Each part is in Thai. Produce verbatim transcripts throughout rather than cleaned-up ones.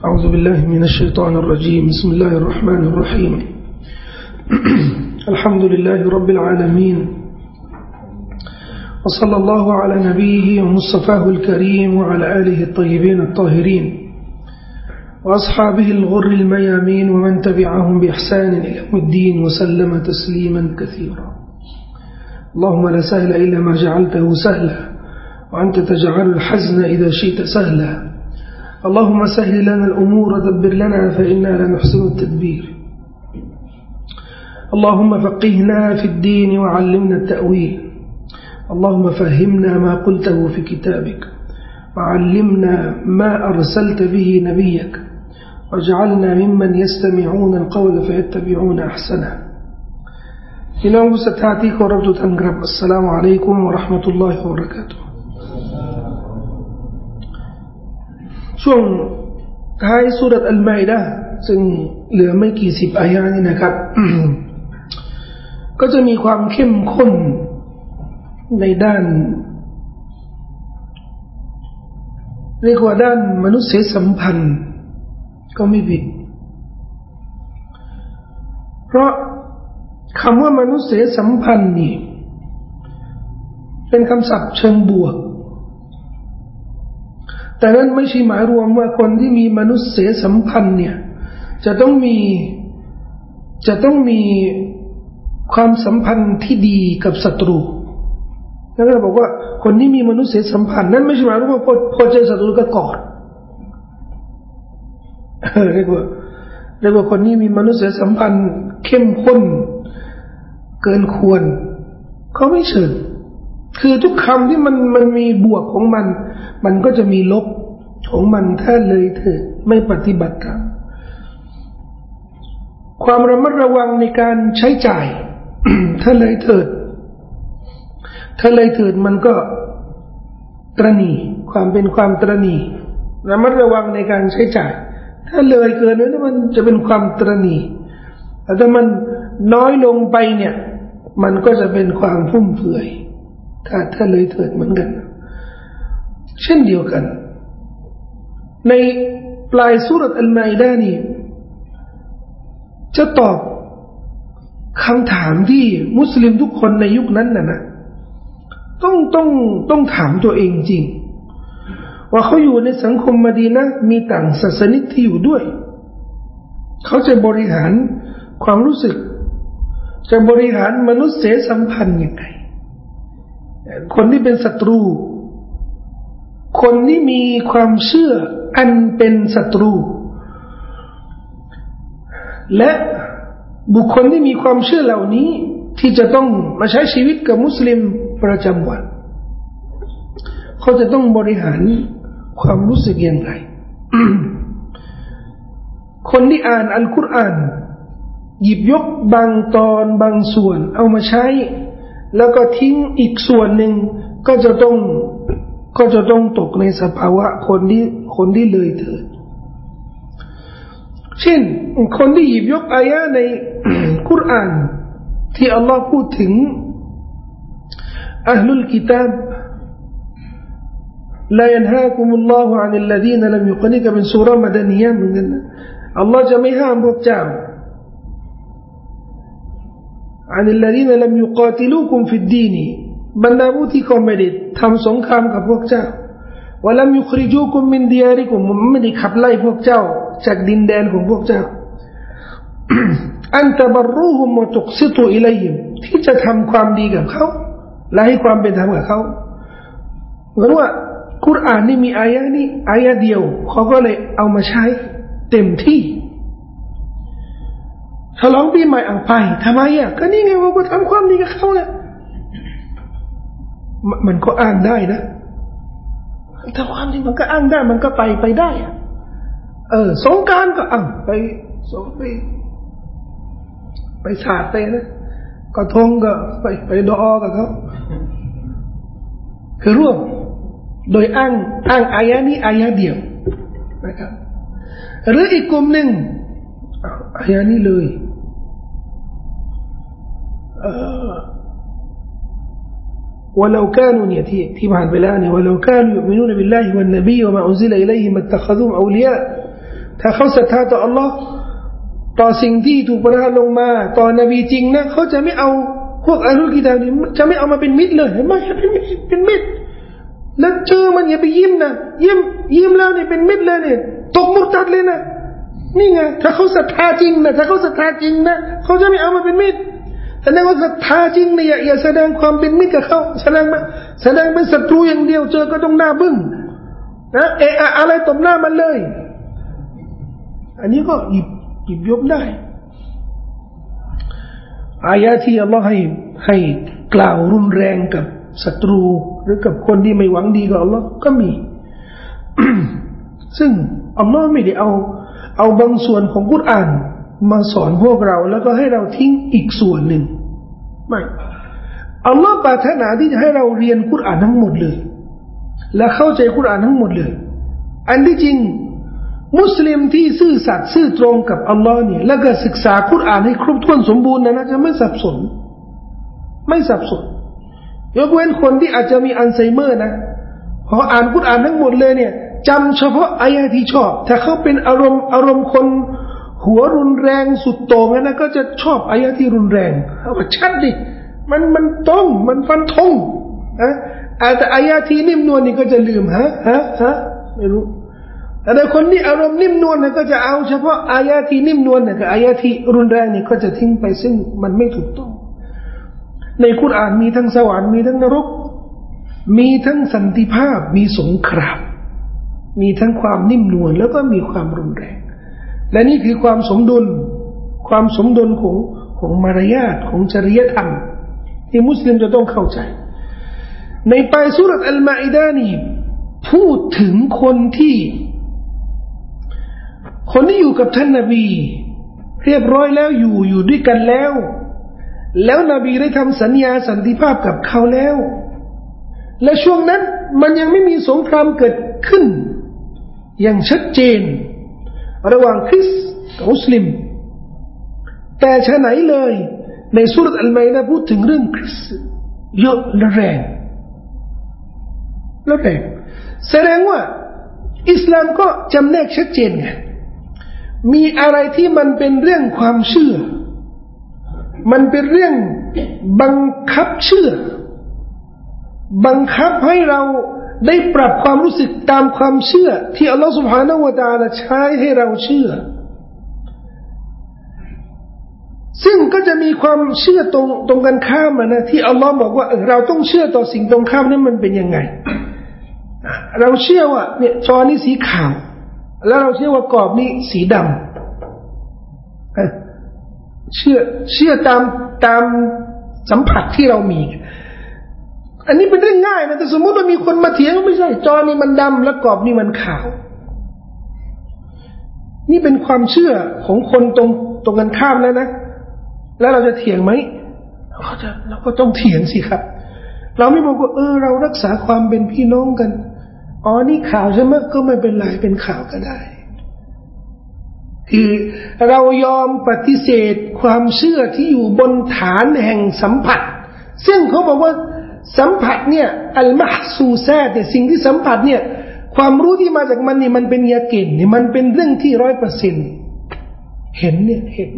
أعوذ بالله من الشيطان الرجيم بسم الله الرحمن الرحيم الحمد لله رب العالمين وصلى الله على نبيه ومصطفاه الكريم وعلى آله الطيبين الطاهرين وأصحابه الغر الميامين ومن تبعهم بإحسان إلى يوم الدين وسلم تسليما كثيرا اللهم لا سهل إلا ما جعلته سهلا وأنت تجعل الحزن إذا شئت سهلا اللهم سهل لنا الأمور دبر لنا فإنا لا نحسن التدبير اللهم فقهنا في الدين وعلمنا التأويل اللهم فهمنا ما قلته في كتابك وعلمنا ما أرسلت به نبيك واجعلنا ممن يستمعون القول فيتبعون أحسنه إن أنفستاتي خربت تنقرب السلام عليكم ورحمة الله وبركاته ช่วงท้ายซูเราะห์อัลมาอิดะห์ซึ่งเหลือไม่กี่สิบอายะห์นี่นะครับ ก็จะมีความเข้มข้นในด้านเรียกว่าด้านมนุษยสัมพันธ์ก็ไม่ผิดเพราะคำว่ามนุษยสัมพันธ์นี่เป็นคำศัพท์เชิงบวกแต่นั้นไม่ใช่หมายรวมว่าคนที่มีมนุษยสัมพันธ์เนี่ยจะต้องมีจะต้องมีความสัมพันธ์ที่ดีกับศัตรูนั่นก็บอกว่าคนที่มีมนุษยสัมพันธ์นั้นไม่ใช่หมายรวมว่าพอพอเจอศัตรูก็กอดเรียกว่าเรียกว่าคนนี้มีมนุษยสัมพันธ์เข้มข้นเกินควรเขาไม่เชิญคือทุกคำที่มันมันมีบวกของมันมันก็จะมีลบของมันถ้าเลยเถิดไม่ปฏิบัติตามความระมัดระวังในการใช้จ่าย ถ้าเลยเถิดถ้าเลยเถิดมันก็ตระหนี่ความเป็นความตระหนี่ระมัดระวังในการใช้จ่ายถ้าเลยเกินนั้นมันจะเป็นความตระหนี่แต่ถ้ามันน้อยลงไปเนี่ยมันก็จะเป็นความฟุ่มเฟือยถ้าถ้าเลยเถิดเหมือนกันเช่นเดียวกันในปลายซูเราะห์อัลมาอิดะห์นี่จะตอบคำถามที่มุสลิมทุกคนในยุคนั้นน่ะนะต้องต้องต้องถามตัวเองจริงว่าเขาอยู่ในสังคมมะดีนะห์มีต่างศาสนิกที่อยู่ด้วยเขาจะบริหารความรู้สึกจะบริหารมนุษยสัมพันธ์ยังไงคนที่เป็นศัตรูคนที่มีความเชื่ออันเป็นศัตรูและบุคคลที่มีความเชื่อเหล่านี้ที่จะต้องมาใช้ชีวิตกับมุสลิมประจำวันเขาจะต้องบริหารความรู้สึกอย่างไร คนที่อ่านอัลกุรอานหยิบยกบางตอนบางส่วนเอามาใช้แล้วก็ทิ้งอีกส่วนหนึ่งก็จะต้องก็จะต้องตกในสภาวะคนที่คนที่เลยเถิดเช่นคนที่หยิบยกอายะห์ใน กุรอานที่อัลลอฮ์พูดถึงอัลลุลกิตาบلا ينهاكم الله عن الذين لم يقنك من سورة مدنية من الله จะไม่ห้ามพวกเจ้าعن الذين لم يقاتلوكم في الدين บรรดาผู้ที่เขาไม่ได้ทำสงครามกับพวกเจ้า ولم يخرجوكم من دياركم ไม่ได้ขับไล่พวกเจ้าจากดินแดนของพวกเจ้า أن تبروهم وتقسطوا إليهم ที่จะทำความดีกับเขาและให้ความเป็นธรรมกับเขาเหมือนว่ากุรอานนี่มีอายะห์นี้อายะห์เดียวเขาก็เลยเอามาใช้เต็มที่ฉลองปีใหม่เอาไปทำไมอ่ะก็นี่ไงว่าก็ทำความดีกับเขาเนี่ยมันก็อ้างได้นะทำความดีมันก็อ้างได้มันก็ไปไปได้อ่ะเออสงกรานต์ก็อ้าวไปสงไปไปสาดไปนะกระทงก็ไปไปดอกับเขาคือร่วมโดยอ้างอ้างอายะนี้อายะเดียวนะครับหรืออีกกลุ่มหนึ่งอายะนี้เลยولو كانوا يتي تبعا بلاني ولو كانوا يؤمنون بالله والنبي وما أنزل إليه ما اتخذوهم أولياء ถ้าเขาศรัทธาต่ออัลลอฮ์ต่อสิ่งที่ถูกประทานลงมาต่อนบีจริงนะเขาจะไม่เอาพวกอาลุกิตาบนี่จะไม่เอามาเป็นมิตรเลยเห็นไหมเป็นมิตรเป็นมิตรแล้วเจอมันอย่าไปยิ้มนะยิ้มยิ้มแล้วนี่เป็นมิตรเลยเนี่ยตกมุกตัดเลยนะนี่ไงถ้าเขาศรัทธาจริงนะถ้าเขาศรัทธาจริงนะเขาจะไม่เอามาเป็นมิตรแต่ถ้าเขาศรัทธาจริงเนี่ยอย่าอย่าแสดงความเป็นมิตรกับเขาแสดงมาแสดงเป็นศัตรูอย่างเดียวเจอก็ต้องหน้าบึ้งนะเอะอะไรตบหน้ามันเลยอันนี้ก็หยิบหยิบยกได้อายะที่อัลลอฮ์ให้ให้กล่าวรุนแรงกับศัตรูหรือกับคนที่ไม่หวังดีกับอัลลอฮ์ก็มี ซึ่งอัลลอฮ์ไม่ได้เอาเอาบางส่วนของกุรอานมาสอนพวกเราแล้วก็ให้เราทิ้งอีกส่วนหนึ่งไม่อัลลอฮ์ปรารถนาที่จะให้เราเรียนกุรอานทั้งหมดเลยและเข้าใจกุรอานทั้งหมดเลยอันที่จริงมุสลิมที่ซื่อสัตย์ซื่อตรงกับอัลลอฮ์เนี่ยแล้วก็ศึกษากุรอานให้ครบถ้วนสมบูรณ์นะนะจะไม่สับสนไม่สับสนยกเว้นคนที่อาจจะมีอัลไซเมอร์นะพออ่านกุรอานทั้งหมดเลยเนี่ยจำเฉพาะอายะที่ชอบถ้าเขาเป็นอารมณ์อารมณ์คนหัวรุนแรงสุดโต่งนะก็จะชอบอายะที่รุนแรงเอาชัดดิมันมันตรงมันฟันธงนะแต่อายะที่นิ่มนวลนี่ก็จะลืมฮะฮะฮะไม่รู้แต่คนที่อารมณ์นิ่มนวลนะก็จะเอาเฉพาะอายะที่นิ่มนวลนะกับอายะที่รุนแรงนี่ก็จะทิ้งไปซึ่งมันไม่ถูกต้องในกุรอานมีทั้งสวรรค์มีทั้งนรกมีทั้งสันติภาพมีสงครามมีทั้งความนิ่มนวลแล้วก็มีความรุนแรงและนี่คือความสมดุลความสมดุลของของมารยาทของจริยธรรมที่มุสลิมจะต้องเข้าใจในปลายซูเราะห์อัลมาอิดะห์นี่พูดถึงคนที่คนที่อยู่กับท่านนบีเรียบร้อยแล้วอยู่อยู่ด้วยกันแล้วแล้วนบีได้ทำสัญญาสันติภาพกับเขาแล้วและช่วงนั้นมันยังไม่มีสงครามเกิดขึ้นอย่างชัดเจนระหว่างคริสต์กับมุสลิมแต่ฉะไหนเลยในซูเราะห์อัลมาอิดะห์พูดถึงเรื่องคริสต์เยอะและแรงและแรงแสดงว่าอิสลามก็จำแนกชัดเจนไงมีอะไรที่มันเป็นเรื่องความเชื่อมันเป็นเรื่องบังคับเชื่อบังคับให้เราได้ปรับความรู้สึกตามความเชื่อที่อัลลอฮฺ سبحانه และ تعالى ใช้ให้เราเชื่อซึ่งก็จะมีความเชื่อตรงตรงกันข้ามนะที่อัลลอฮ์บอกว่าเราต้องเชื่อต่อสิ่งตรงข้ามนั้นมันเป็นยังไงเราเชื่อว่าเนี่ยจอนี้สีขาวแล้วเราเชื่อว่ากรอบนี้สีดำเชื่อเชื่อตามตามสัมผัสที่เรามีอันนี้เป็นเรื่องง่ายนะแต่สมมติว่ามีคนมาเถียงว่าไม่ใช่จอนี้มันดำแล้วกรอบนี้มันขาวนี่เป็นความเชื่อของคนตรงตรงกันข้ามแล้วนะแล้วเราจะเถียงไหมเราจะเราก็ต้องเถียงสิครับเราไม่บอกว่าเออเรารักษาความเป็นพี่น้องกันอ๋อนี่ข่าวใช่ไหมก็ไม่เป็นไรเป็นข่าวก็ได้คือเรายอมปฏิเสธความเชื่อที่อยู่บนฐานแห่งสัมผัสซึ่งเขาบอกว่าสัมผัสเนี่ยอัลมะฮซูซาแต่สิ่งที่สัมผัสเนี่ยความรู้ที่มาจากมันนี่มันเป็นยากินนี่มันเป็นเรื่องที่ร้อยเปอร์เซ็นต์เห็นเนี่ยเห็น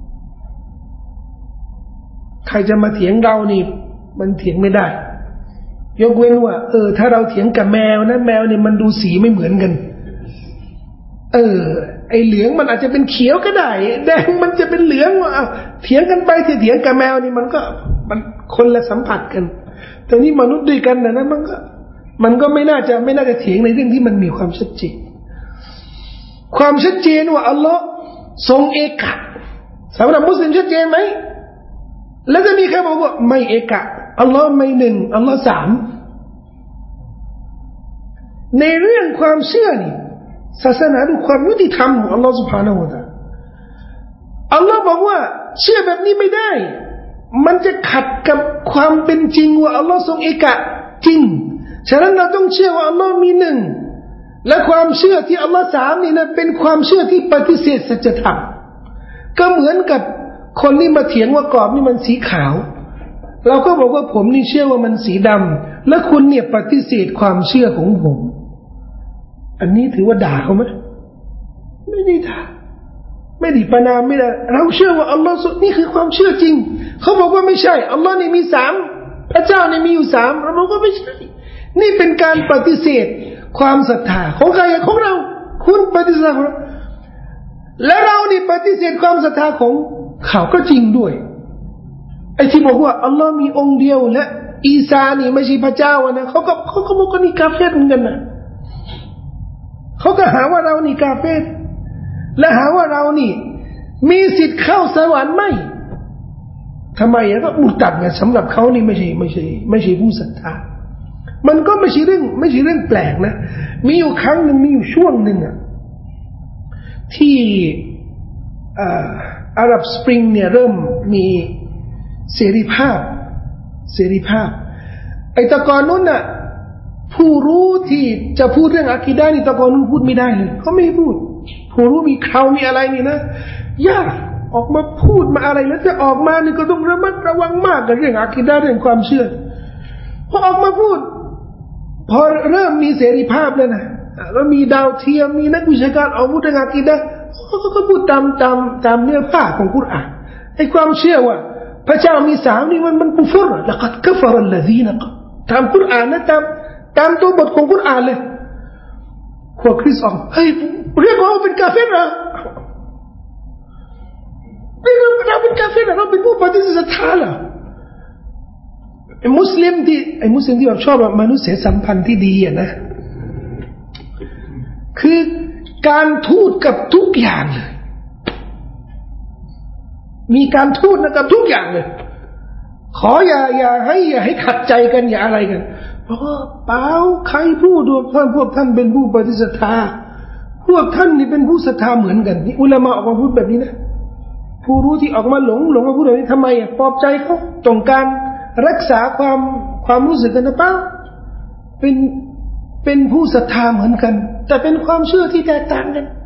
ใครจะมาเถียงเรานี่มันเถียงไม่ได้ยกเว้นว่าเออถ้าเราเถียงกับแมวนะแมวเนี่ยมันดูสีไม่เหมือนกันเออไอเหลืองมันอาจจะเป็นเขียวก็ได้แดงมันจะเป็นเหลืองว่าเถียงกันไปเถียงกับแมวนี่มันก็มันคนละสัมผัสกันแต่นี่มนุษย์ด้วยกันนะนะมันก็มันก็ไม่น่าจะไม่น่าจะเถียงในเรื่องที่มันมีความชัดเจนความชัดเจนว่าอัลลอฮ์ทรงเอกะสำหรับมุสลิมชัดเจนไหมแล้วจะมีใครบอกว่าไม่เอกะอัลลอฮ์ไม่หนึ่งอัลลอฮ์สามในเรื่องความเชื่อนี่ศาสนาดูความยุติธรรมของอัลลอฮ์ سبحانه และ تعالى อัลลอฮ์บอกว่าเชื่อแบบนี้ไม่ได้มันจะขัดกับความเป็นจริงว่าอัลลอฮ์ทรงเอกะจริงฉะนั้นเราต้องเชื่อว่าอัลลอฮ์มีหนึ่งและความเชื่อที่อัลลอฮ์สามนี่นะเป็นความเชื่อที่ปฏิเสธสัจธรรมก็เหมือนกับคนที่มาเถียงว่ากรอบนี่มันสีขาวเราก็บอกว่าผมนี่เชื่อว่ามันสีดำและคุณเนี่ยปฏิเสธความเชื่อของผมอันนี้ถือว่าด่าเขาไหมไม่ได้ด่าไม่ได้ประนามไม่ได้เราเชื่อว่าอัลลอฮ์นี่คือความเชื่อจริงเขาบอกว่าไม่ใช่อัลลอฮ์นี่มีสามพระเจ้านี่มีอยู่สามเราบอกว่าไม่ใช่นี่เป็นการปฏิเสธความศรัทธาของใครของเราคุณปฏิเสธของเราและเรานี่ปฏิเสธความศรัทธาของเขาก็จริงด้วยไอ้ที่บอกว่าอัลลอฮ์มีองค์เดียวและอีสานี่ไม่ใช่พระเจ้านะเขาก็เขาก็บอกว่านี่กาเฟรเหมือนกันนะเขาก็หาว่าเรานี่กาเฟรและหาว่าเรานี่มีสิทธิ์เข้าสวรรค์ไหมทำไมอ่ะก็มุตัดไงสำหรับเขานี่ไม่ใช่ไม่ใช่ไม่ใช่ผู้ศรัทธามันก็ไม่ใช่เรื่องไม่ใช่เรื่องแปลกนะมีอยู่ครั้งหนึ่งมีอยู่ช่วงหนึ่งอ่ะที่อาหรับสปริงเนี่ยเริ่มมีเสรีภาพเสรีภาพไอ้ตะกอนนู้นน่ะผู้รู้ที่จะพูดเรื่องอะกีดะห์นี่ตะกอนนู้นพูดไม่ได้เลยเขาไม่พูดผู้รู้มีเขามีอะไรนี่นะยากออกมาพูดมาอะไรแล้วจะออกมานี่ก็ต้องระมัดระวังมากกับเรื่องอะกีดะห์เรื่องความเชื่อพอออกมาพูดพอเริ่มมีเสรีภาพแล้วนะแล้วมีดาวเทียมมีนักวิชาการออกพูดเรื่องอะกีดะห์เขาก็พูดตามตามตามเนื้อผ้าของกุรอานไอ้ความเชื่อว่าพระเจ้ามีสามนี่มันมันกุฟรละกัดกัฟรอัลลซีนะตามกุรอานนะตามตามตัวบทของกุรอานเลยพวกคริสต์ออกเฮ้ยเรียกว่าเป็นกาเฟรเหรอเรียกว่าเราเป็นกาเฟรเหรอเราเป็นผู้ปฏิเสธศรัทธาเหรอไอ้มุสลิมที่ไอ้มุสลิมที่แบบชอบมนุษยสัมพันธ์ที่ดีอ่ะนะคือการทูตกับทุกอย่างเลยมีการทูตนะกับทุกอย่างเลยขออย่าอย่าให้อย่าให้ขัดใจกันอย่าอะไรกันเพราะว่าเปล่าใครพูดด้วยท่านพวกท่านเป็นผู้ปฏิเสธศรัทธาพวกท่านนี่เป็นผู้ศรัทธาเหมือนกันนี่อุลามะออกมาพูดแบบนี้นะผู้รู้ที่ออกมาหลงหลงมาพูดแบบนี้ทำไมอ่ะปลอบใจเขาต้องการรักษาความความรู้สึกกันนะเปล่าเป็นเป็นผู้ศรัทธาเหมือนกันแต่เป็นความเชื่อที่แตกต่างกัน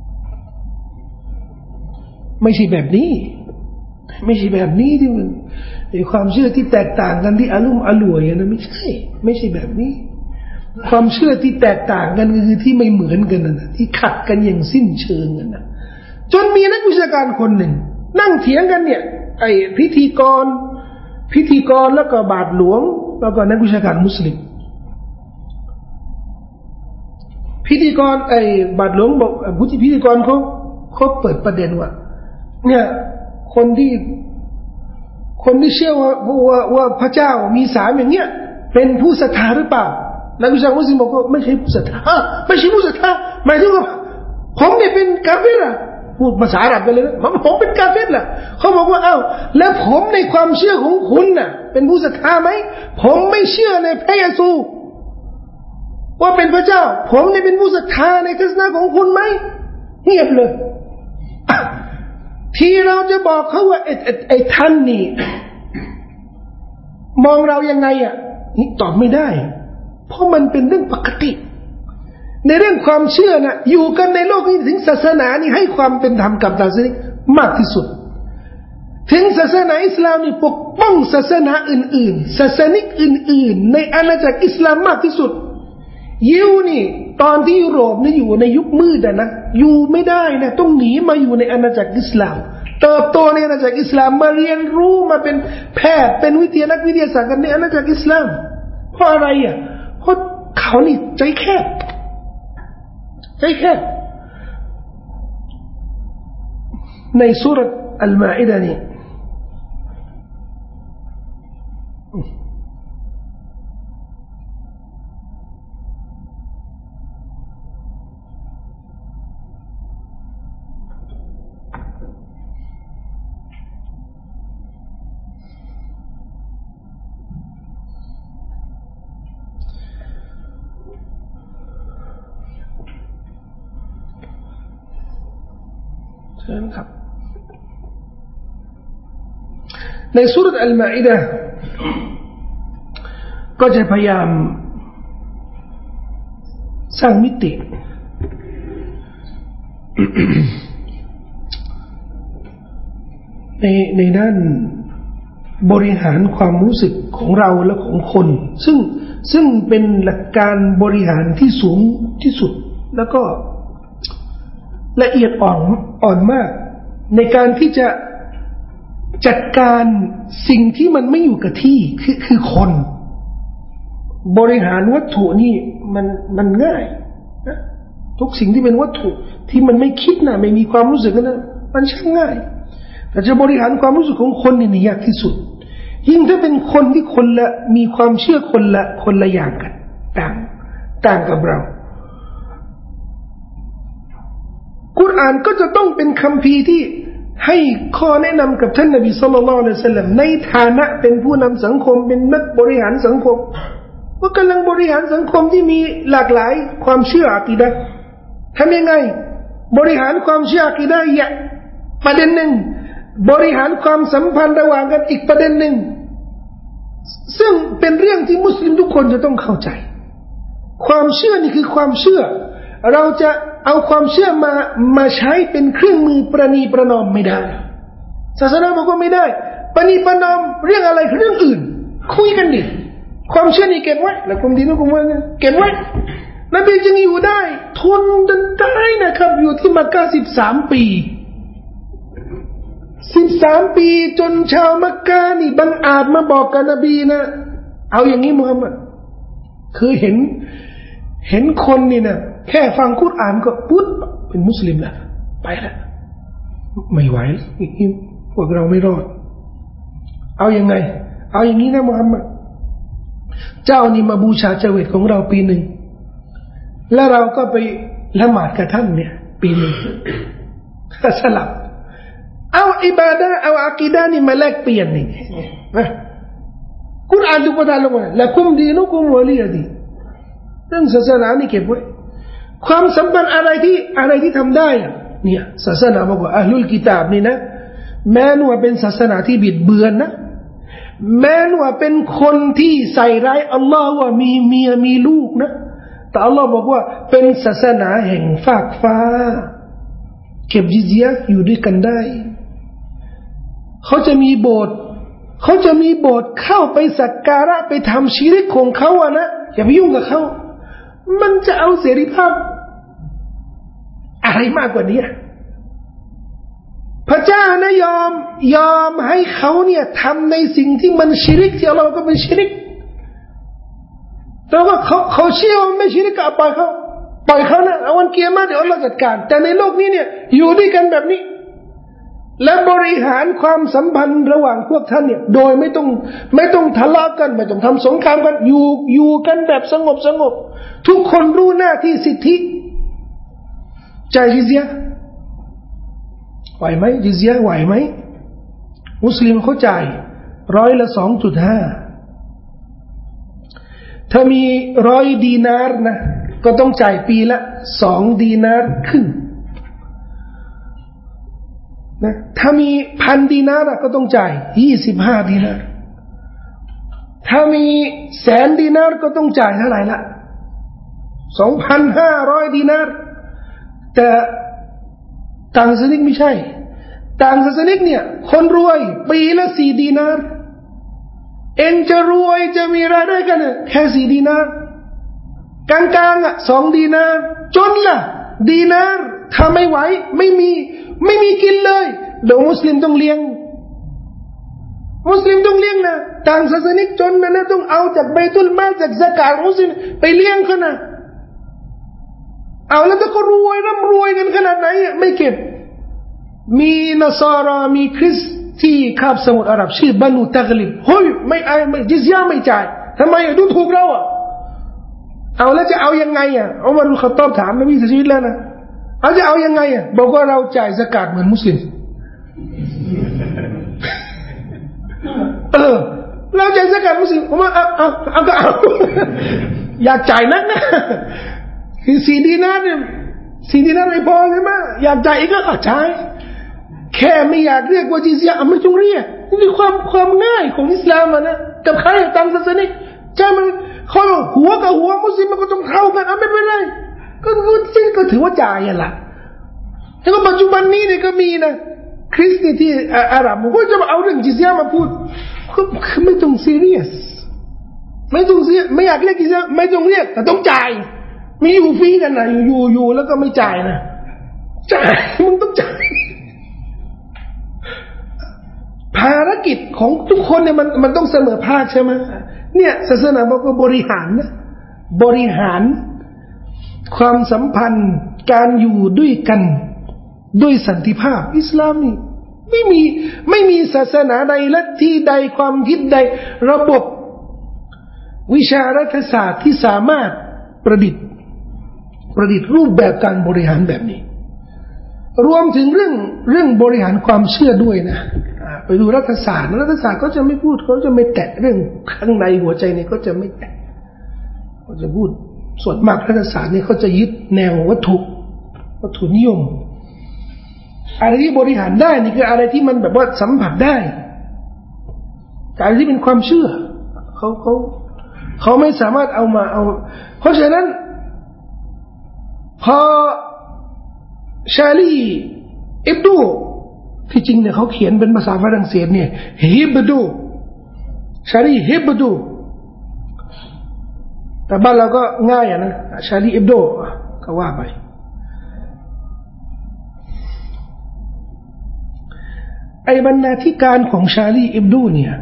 ไม่ใช่แบบนี้ไม่ใช่แบบนี้ที่มันไอ้ความเชื่อที่แตกต่างกันที่อารมณ์อร่วยนะไม่ใช่ไม่ใช่แบบนี้ความเชื่อที่แตกต่างกันคือที่ไม่เหมือนกันนะที่ขัดกันอย่างสิ้นเชิงกันนะจนมีนักวิชาการคนหนึ่งนั่งเถียงกันเนี่ยไอ้พิธีกรพิธีกรแล้วก็บาทหลวงแล้วก็นักวิชาการมุสลิมพิธีกรไอ้บาทหลวงบอกผู้ที่พิธีกรเขาเขาเปิดประเด็นว่าเนี่ยคนที่คนที่เชื่อว่าว่าว่าพระเจ้ามีสามอย่างเงี้ยเป็นผู้ศรัทธาหรือเปล่านักวิชาการมุสลิมบอกว่าไม่ใช่ผู้ศรัทธาไม่ใช่ผู้ศรัทธาหมายถึงว่าผมเนี่ยเป็นกาเฟรล่ะพูดภาษาอาหรับกันเลยนะผมเป็นกาเฟรล่ะเขาบอกว่าเอ้าแล้วผมในความเชื่อของคุณน่ะเป็นผู้ศรัทธาไหมผมไม่เชื่อในพระเยซูว่าเป็นพระเจ้าผมนี่เป็นผู้ศรัทธาในทัศนะของคุณไหมเงียบเลยที่เราจะบอกเขาว่าไอ้ไอ้ท่านนี่มองเรายังไงอ่ะนี่ตอบไม่ได้เพราะมันเป็นเรื่องปกติในเรื่องความเชื่อน่ะอยู่กันในโลกนี้ถึงศาสนานี่ให้ความเป็นธรรมกับศาสนามากที่สุดถึงศาสนาอิสลามนี่ปกป้องศาสนาอื่นๆศาสนิกอื่นๆในอาณาจักรอิสลามมากที่สุดยิวนี่ตอนที่ยุโรปนี่อยู่ในยุคมืดนะอยู่ไม่ได้นะต้องหนีมาอยู่ในอาณาจักรอิสลามเติบโตในอาณาจักรอิสลามมาเรียนรู้มาเป็นแพทย์เป็นวิทยานักวิทยาศาสตร์กันในอาณาจักรอิสลามเพราะอะไรอ่ะเพราะเขานี่ใจแคบใจแคบในซูเราะห์อัลมาอิดะห์นี่ครับในซูเราะห์อัลมาอิดะห์ก็จะพยายามสร้างมิติในในด้านบริหารความรู้สึกของเราและของคนซึ่งซึ่งเป็นหลักการบริหารที่สูงที่สุดแล้วก็ละเอียดอ่อนอ่อนมากในการที่จะจัดการสิ่งที่มันไม่อยู่กับที่คือคือคนบริหารวัตถุนี่มันมันง่ายนะทุกสิ่งที่เป็นวัตถุที่มันไม่คิดนะไม่มีความรู้สึกนะมันช่างง่ายแต่จะบริหารความรู้สึกของคนนี่ยากที่สุดยิ่งถ้าเป็นคนที่คนละมีความเชื่อคนละคนละอย่างกันต่างต่างกับเรากุรอานก็จะต้องเป็นคัมภีร์ที่ให้ข้อแนะนำกับท่านนบีศ็อลลัลลอฮุอะลัยฮิวะซัลลัมในฐานะเป็นผู้นำสังคมเป็นนักบริหารสังคมว่ากำลังบริหารสังคมที่มีหลากหลายความเชื่ออะกีดะห์ทำยังไงบริหารความเชื่ออะกีดะห์อีกประเด็นหนึ่งบริหารความสัมพันธ์ระหว่างกันอีกประเด็นหนึ่งซึ่งเป็นเรื่องที่มุสลิมทุกคนจะต้องเข้าใจความเชื่อนี่คือความเชื่อเราจะเอาความเชื่อมามาใช้เป็นเครื่องมือประนีประนอมไม่ได้ศาสนาบอกว่าไม่ได้ประนีประนอมเรื่องอะไรเรื่องอื่นคุยกันดิความเชื่อนี่เก็บไว้แล้วคุณดีนะคุณว่าเก็บไว้นบีจึงอยู่ได้ทนจนตายนะครับอยู่ที่มักกะฮ์สิบสามปีสิบสามปีจนชาวมักกะฮ์นี่บังอาจมาบอกกับนบีนะเอาอย่างนี้มุฮัมมัดคือเห็นเห็นคนนี่นะแค่ฟังกุรอานก็ปุ๊บเป็นมุสลิมแล้วไปแล้วไม่ไหวพวกเราไม่รอดเอายังไงเอาอย่างนี้นะมุฮัมมัดเจ้านี่มาบูชาเจวิตของเราปีหนึ่งแล้วเราก็ไปละหมาดกับท่านเนี่ยปีหนึ่งสลับเอาอิบาดะห์เอาอะกีดะห์นี่มาแลกเปลี่ยนนี่นะกุรอานถูกประทานลงมาละกุมดีนุกุมวะลียดีเรื่องศาสนานี่เก็บไว้ความสัมพันธ์อะไรที่อะไรที่ทำได้เนี่ยศาสนาบอกว่าอะห์ลุลกิตาบนี่นะแม้ว่าเป็นศาสนาที่บิดเบือนนะแม้ว่าเป็นคนที่ใส่ร้ายอัลลอฮ์ว่ามีเมียมีลูกนะแต่อัลลอฮ์บอกว่าเป็นศาสนาแห่งฟากฟ้าเก็บจิซยะห์อยู่ด้วยกันได้เขาจะมีโบสถ์เขาจะมีโบสถ์เข้าไปสักการะไปทำชิริกของเขาอะนะอย่าไปยุ่งกับเขามันจะเอาเสรีภาพอะไรมากกว่านี้พระเจ้านะยอมยอมให้เขาเนี่ยทำในสิ่งที่มันชิริกที่เราก็เป็นชิริกแต่ว่าเขาเขาเชื่อว่าไม่ชิริกก็ปล่อยเขาปล่อยเขานะเอาวันเกียรติเดี๋ยวเราจัดการแต่ในโลกนี้เนี่ยอยู่ด้วยกันแบบนี้และบริหารความสัมพันธ์ระหว่างพวกท่านเนี่ยโดยไม่ต้องไม่ต้องทะเลาะกันไม่ต้องทำสงครามกันอยู่อยู่กันแบบสงบสงบทุกคนรู้หน้าที่สิทธิจ่ายจิซยะห์ไหวไหมจิซยะห์ไหวไหมมุสลิมเขาจ่ายร้อยละสองจุดห้าถ้ามีร้อยดีนาร์นะก็ต้องจ่ายปีละสองดีนาร์ครึ่งนะถ้ามีพันดีนาร์ก็ต้องจ่ายยี่สิบห้าดีนาร์ถ้ามีแสนดีนาร์ก็ต้องจ่ายเท่าไหร่ละสองพันห้าร้อยดีนาร์แต่ต่างศาสนิกไม่ใช่ต่างศาสนิกเนี่ยคนรวยปีละสี่ดีนาร์เองจะรวยจะมีรายได้กันแค่สี่ดีนาร์กลางๆอ่ะสองดีนาร์จนละดีนาร์ถ้าไม่ไหวไม่มีไม่มีกินเลยเดี๋ยวมุสลิมต้องเลี้ยงมุสลิมต้องเลี้ยงนะต่างศาสนิกจนนะนะต้องเอาจากบัยตุลมาลจากซะกาตมุสลิมไปเลี้ยงเขานะเอาแล้วถ้าก็รวยร่ำรวยกันขนาดไหนไม่เก็บมีนัสรามีคริสที่คาบสมุทรอาหรับชื่อบันูตักลิบเฮ้ยไม่ไอไม่จิซยะห์ไม่จ่ายทำไมดูถูกเราอ่ะเอาแล้วจะเอายังไงอ่ะอุมัร อิบนุ ค็อฏฏอบถามนบีเสียชีวิตแล้วนะเอาจะเอายังไงอ่ะบอกว่าเราจ่ายซะกาตเหมือนมุสลิมเออเราจ่ายซะกาตมุสลิมผมว่าเอาเอาเอาก็เอาอยากจ่ายนักนะคือสี่ดีนาร์เนี่ยสี่ดีนาร์ไม่พอใช่ไหมอยากจ่ายอีกก็จ่ายแค่ไม่อยากเรียกว่าจิซยะห์ไม่ต้องเรียกนี่คือความความง่ายของอิสลามนะกับใครต่างศาสนิกใช่มันเขาหัวกับหัวมุสลิมมันก็ต้องเท่ากันอ่ะไม่เป็นไรก็ก็ก็ถือว่าจ่ายอ่ะล่ะแล้วก็ปัจจุบันนี้เนี่ยก็มีนะคริสต์ที่อาหรับมันก็จะมาเอาเรื่องจิซยะห์มาพูดคือไม่ต้องซีเรียสไม่ต้องซีไม่อยากเรียกจิซยะห์ไม่ต้องเรียกแต่ต้องจ่ายมีอยู่ฟรีกันนะอยู่อยู่แล้วก็ไม่จ่ายนะจ่ายมึงต้องจ่ายภารกิจของทุกคนเนี่ยมันมันต้องเสมอภาคใช่ไหมเนี่ยศาสนาบอกว่าบริหารนะบริหารความสัมพันธ์การอยู่ด้วยกันด้วยสันติภาพอิสลามนี่ไม่มีไม่มีศาสนาใดลัทธิใดความคิดใดระบบวิชารัฐศาสตร์ที่สามารถประดิษฐ์ประดิษฐ์รูปแบบการบริหารแบบนี้รวมถึงเรื่องเรื่องบริหารความเชื่อด้วยนะไปดูรัฐศาสตร์รัฐศาสตร์ก็จะไม่พูดเขาจะไม่แตะเรื่องข้างในหัวใจเนี่ยก็จะไม่แตะเขาจะพูดส่วนมากรัฐศาสตร์เนี่ยเขาจะยึดแนววัตถุวัตถุนิยมอะไรที่บริหารได้นี่คืออะไรที่มันแบบว่าสัมผัสได้อะไรที่เป็นความเชื่อเขาเขาเขาไม่สามารถเอามาเอาเพราะฉะนั้นพอชาลีอิบดูที่จริงเนี่ยเขาเขียนเป็นภาษาฝรั่งเศสเนี่ยฮิบดูชาลีฮิบดูแต่บ้านเราก็ง่ายอ่ะนะชาลีอิบดูก็ว่าไปไอ้บรรณาธิการของชาลีอิบดูเนี่ย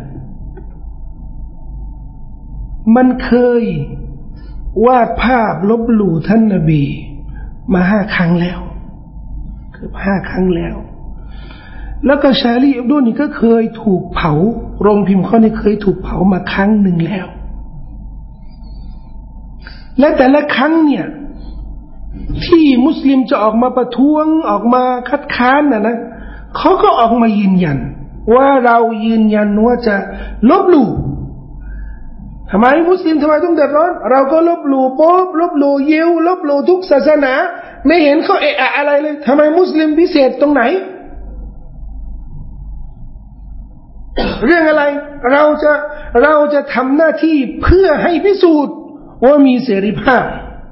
มันเคยวาดภาพลบหลู่ท่านนบีมาห้าครั้งแล้วคือห้าครั้งแล้วแล้วก็ชาลีอิบดูนี่ก็เคยถูกเผาโรงพิมพ์เขานี่เคยถูกเผามาครั้งหนึ่งแล้วและแต่ละครั้งเนี่ยที่มุสลิมจะออกมาประท้วงออกมาคัดค้านนะนะเขาก็ออกมายืนยันว่าเรายืนยันว่าจะลบหลู่ทำไมมุสลิมทำไมต้องเดือดร้อนเราก็ลบหลู่โป๊บลบหลู่ยิวลบหลู่ทุกศาสนาไม่เห็นเขาเอะอะอะไรเลยทำไมมุสลิมพิเศษตรงไหนเรื่องอะไรเราจะเราจะทำหน้าที่เพื่อให้พิสูจน์ว่ามีเสรีภาพ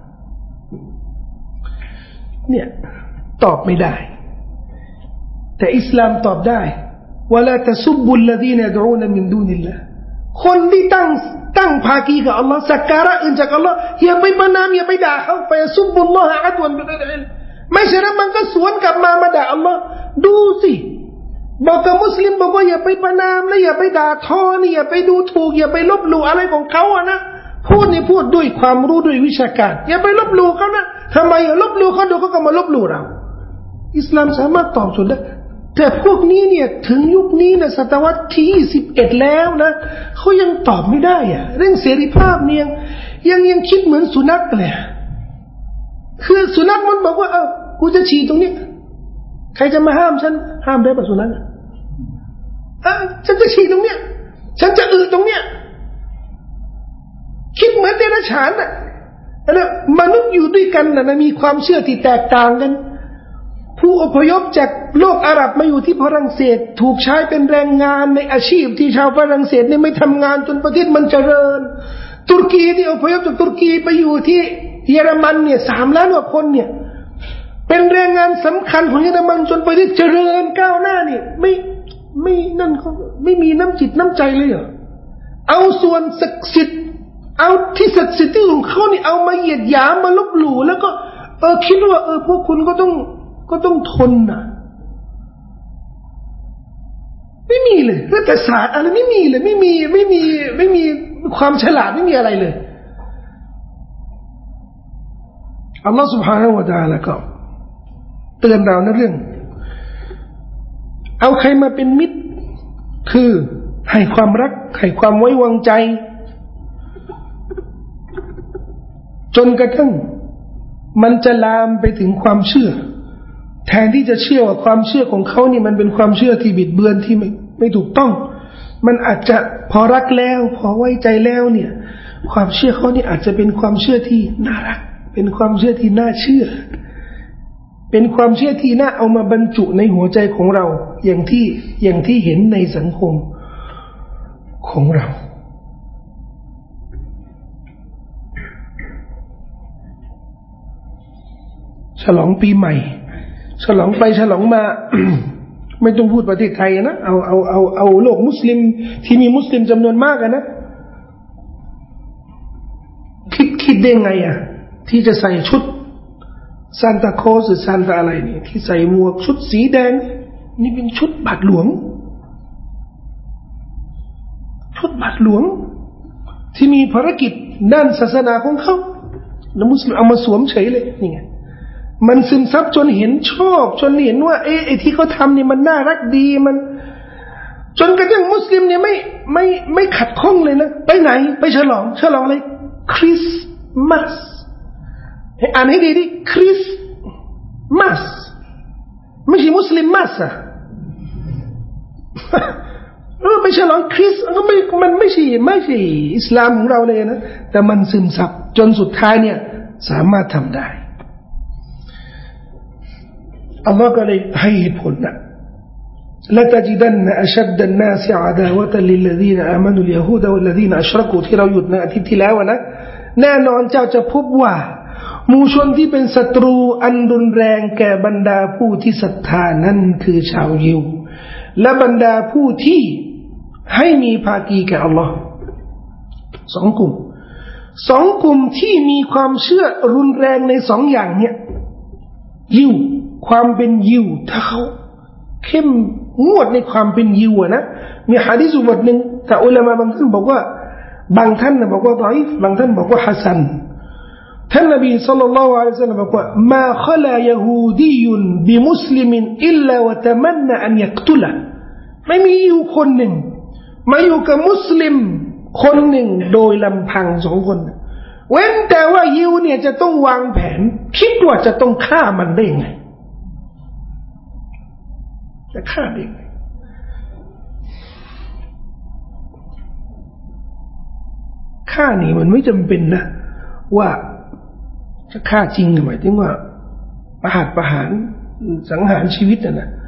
เนี่ยตอบไม่ได้แต่อิสลามตอบได้ว่าละตะซุบบุลลดีนยะดูนมินดูนิลลาห์คนที่ตั้งตั้งภาคีกับอัลลอฮ์สักการะอื่นจากอัลลอฮ์อย่าไปประนามอย่าไปด่าเขาไปซุบบุลลอฮะอัดวันบิลไม่ใช่แล้วมันก็สวนกลับมามาด่าอัลลอฮ์ดูสิบอกกับมุสลิมบอกว่าอย่าไปประนามและอย่าไปด่าทอนี่อย่าไปดูถูกอย่าไปลบหลู่อะไรของเขาอะนะพูดนี่พูดด้วยความรู้ด้วยวิชาการอย่าไปลบหลู่เขานะทำไมอย่าลบหลู่เขาดูเขาก็มาลบหลู่เราอิสลามสามารถตอบโจทย์ได้แต่พวกนี้เนี่ยถึงยุคนี้นะศตวรรษที่ยี่สิบเอ็ดแล้วนะเขายังตอบไม่ได้อะเรื่องเสรีภาพเนี่ยยังยังคิดเหมือนสุนัขเลยคือสุนัขมันบอกว่าเออกูจะฉี่ตรงนี้ใครจะมาห้ามฉันห้ามได้ป่ะสุนัขอ่ะฉันจะฉี่ตรงเนี้ยฉันจะอึตรงเนี้ยคิดเหมือนเดรัจฉานน่ะนะมนุษย์อยู่ด้วยกันน่ะนะมีความเชื่อที่แตกต่างกันผู้อพยพจากโลกอาหรับมาอยู่ที่ฝรั่งเศสถูกใช้เป็นแรงงานในอาชีพที่ชาวฝรั่งเศสเนี่ยไม่ทำงานจนประเทศมันเจริญตุรกีที่อพยพจากตุรกีไปอยู่ที่เยอรมันเนี่ยสามล้านกว่าคนเนี่ยเป็นแรงงานสำคัญของเยอรมันจนประเทศเจริญก้าวหน้านี่ไม่ไม่นั่นเขาไม่มีน้ำจิตน้ำใจเลยเหรอเอาส่วนศักดิ์สิทธิ์เอาที่ศักดิ์สิทธิ์ที่ของเขานี่เอามาเหยียดหยามมาลบหลู่แล้วก็เออคิดว่าเออพวกคุณก็ต้องก็ต้องทนนะไม่มีเลยรัฐศาสตร์อะไรไม่มีเลยไม่มีไม่มีไม่มีความฉลาดไม่มีอะไรเลยอัลลอฮฺ سبحانه และ تعالى ก็เตือนเราในเรื่องเอาใครมาเป็นมิตรคือให้ความรักให้ความไว้วางใจจนกระทั่งมันจะลามไปถึงความเชื่อแทนที่จะเชื่อว่าความเชื่อของเขานี่มันเป็นความเชื่อที่บิดเบือนที่ไม่ไม่ถูกต้องมันอาจจะพอรักแล้วพอไว้ใจแล้วเนี่ยความเชื่อเขานี่อาจจะเป็นความเชื่อที่น่ารักเป็นความเชื่อที่น่าเชื่อเป็นความเชื่อที่น่าเอามาบรรจุในหัวใจของเราอย่างที่อย่างที่เห็นในสังคมของเราฉลองปีใหม่ฉลองไปฉลองมา ไม่ต้องพูดประเทศไทยนะเอาเอาเอาเอาโลกมุสลิมที่มีมุสลิมจำนวนมากนะคิดคิดได้ไงอ่ะที่จะใส่ชุดซานตาโคสหรือซานตาอะไรนี่ที่ใส่หมวกชุดสีแดงนี่เป็นชุดบาทหลวงชุดบาทหลวงที่มีภารกิจด้านศาสนาของเขาแล้วมุสลิมเอามาสวมเฉยเลยนี่ไงมันซึมซับจนเห็นชอบจนเห็นว่าเอ๊ะไอ้ที่เขาทำเนี่ยมันน่ารักดีมันจนกระทั่งมุสลิมเนี่ยไม่ไม่ไม่ขัดข้องเลยนะไปไหนไปฉลองฉลองอะไรคริสต์มาสอ่านให้ดีดิคริสต์มาสไม่ใช่มุสลิมมาสอะเออไปฉลองคริสต์ก็ไม่มันไม่ใช่ไม่ใช่อิสลามของเราเลยนะแต่มันซึมซับจนสุดท้ายเนี่ยสามารถทำได้อัลลอฮ์ก็เลยให้เหตุผลนะلتجدن أشد الناس عداوة للذين آمنوا اليهود والذين أشركوا ที่เราหยุดในอาทิตย์ที่แล้วนะแน่นอนเจ้าจะพบว่าหมู่ชนที่เป็นศัตรูอันรุนแรงแก่บรรดาผู้ที่ศรัทธานั้นคือชาวยิวและบรรดาผู้ที่ให้มีภาคีแก่อัลลอฮ์สองกลุ่มสองกลุ่มที่มีความเชื่อรุนแรงในสองอย่างเนี่ยยิวความเป็นยิวถ้าเขาเข้มงวดในความเป็นยิวนะมีหะดีษบทหนึ่งแต่อุลามะบางท่านบอกว่าบางท่านบอกว่าฎออีฟบางท่านบอกว่าฮัสซันท่านนบีศ็อลลัลลอฮุอะลัยฮิวะซัลลัมบอกว่ามาคลายะฮูดีบิมุสลิมอิลลาวะตะมันนะอันยักตุละไม่มีอยู่คนหนึ่งมาอยู่กับมุสลิมคนหนึ่งโดยลำพังสองคนเว้นแต่ว่ายิวเนี่ยจะต้องวางแผนคิดว่าจะต้องฆ่ามันได้ไงจะฆ่าได้ไงฆ่านี่มันไม่จำเป็นนะว่าจะฆ่าจริงหมายถึงว่าประหารประหารสังหารชีวิตน่ะนะ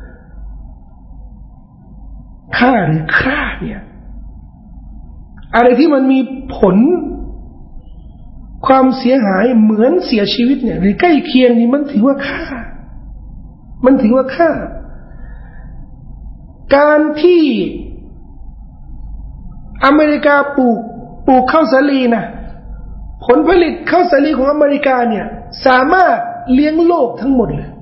ฆ่าหรือฆ่าเนี่ยอะไรที่มันมีผลความเสียหายเหมือนเสียชีวิตเนี่ยหรือใกล้เคียงนี่มันถือว่าฆ่ามันถือว่าฆ่าการที่อเมริกาปลูกปลูกข้าวสาลีนะผลผลิตข้าวสาลีของอเมริกาเนี่ยสามารถเลี้ยงโลกทั้งหมดเลย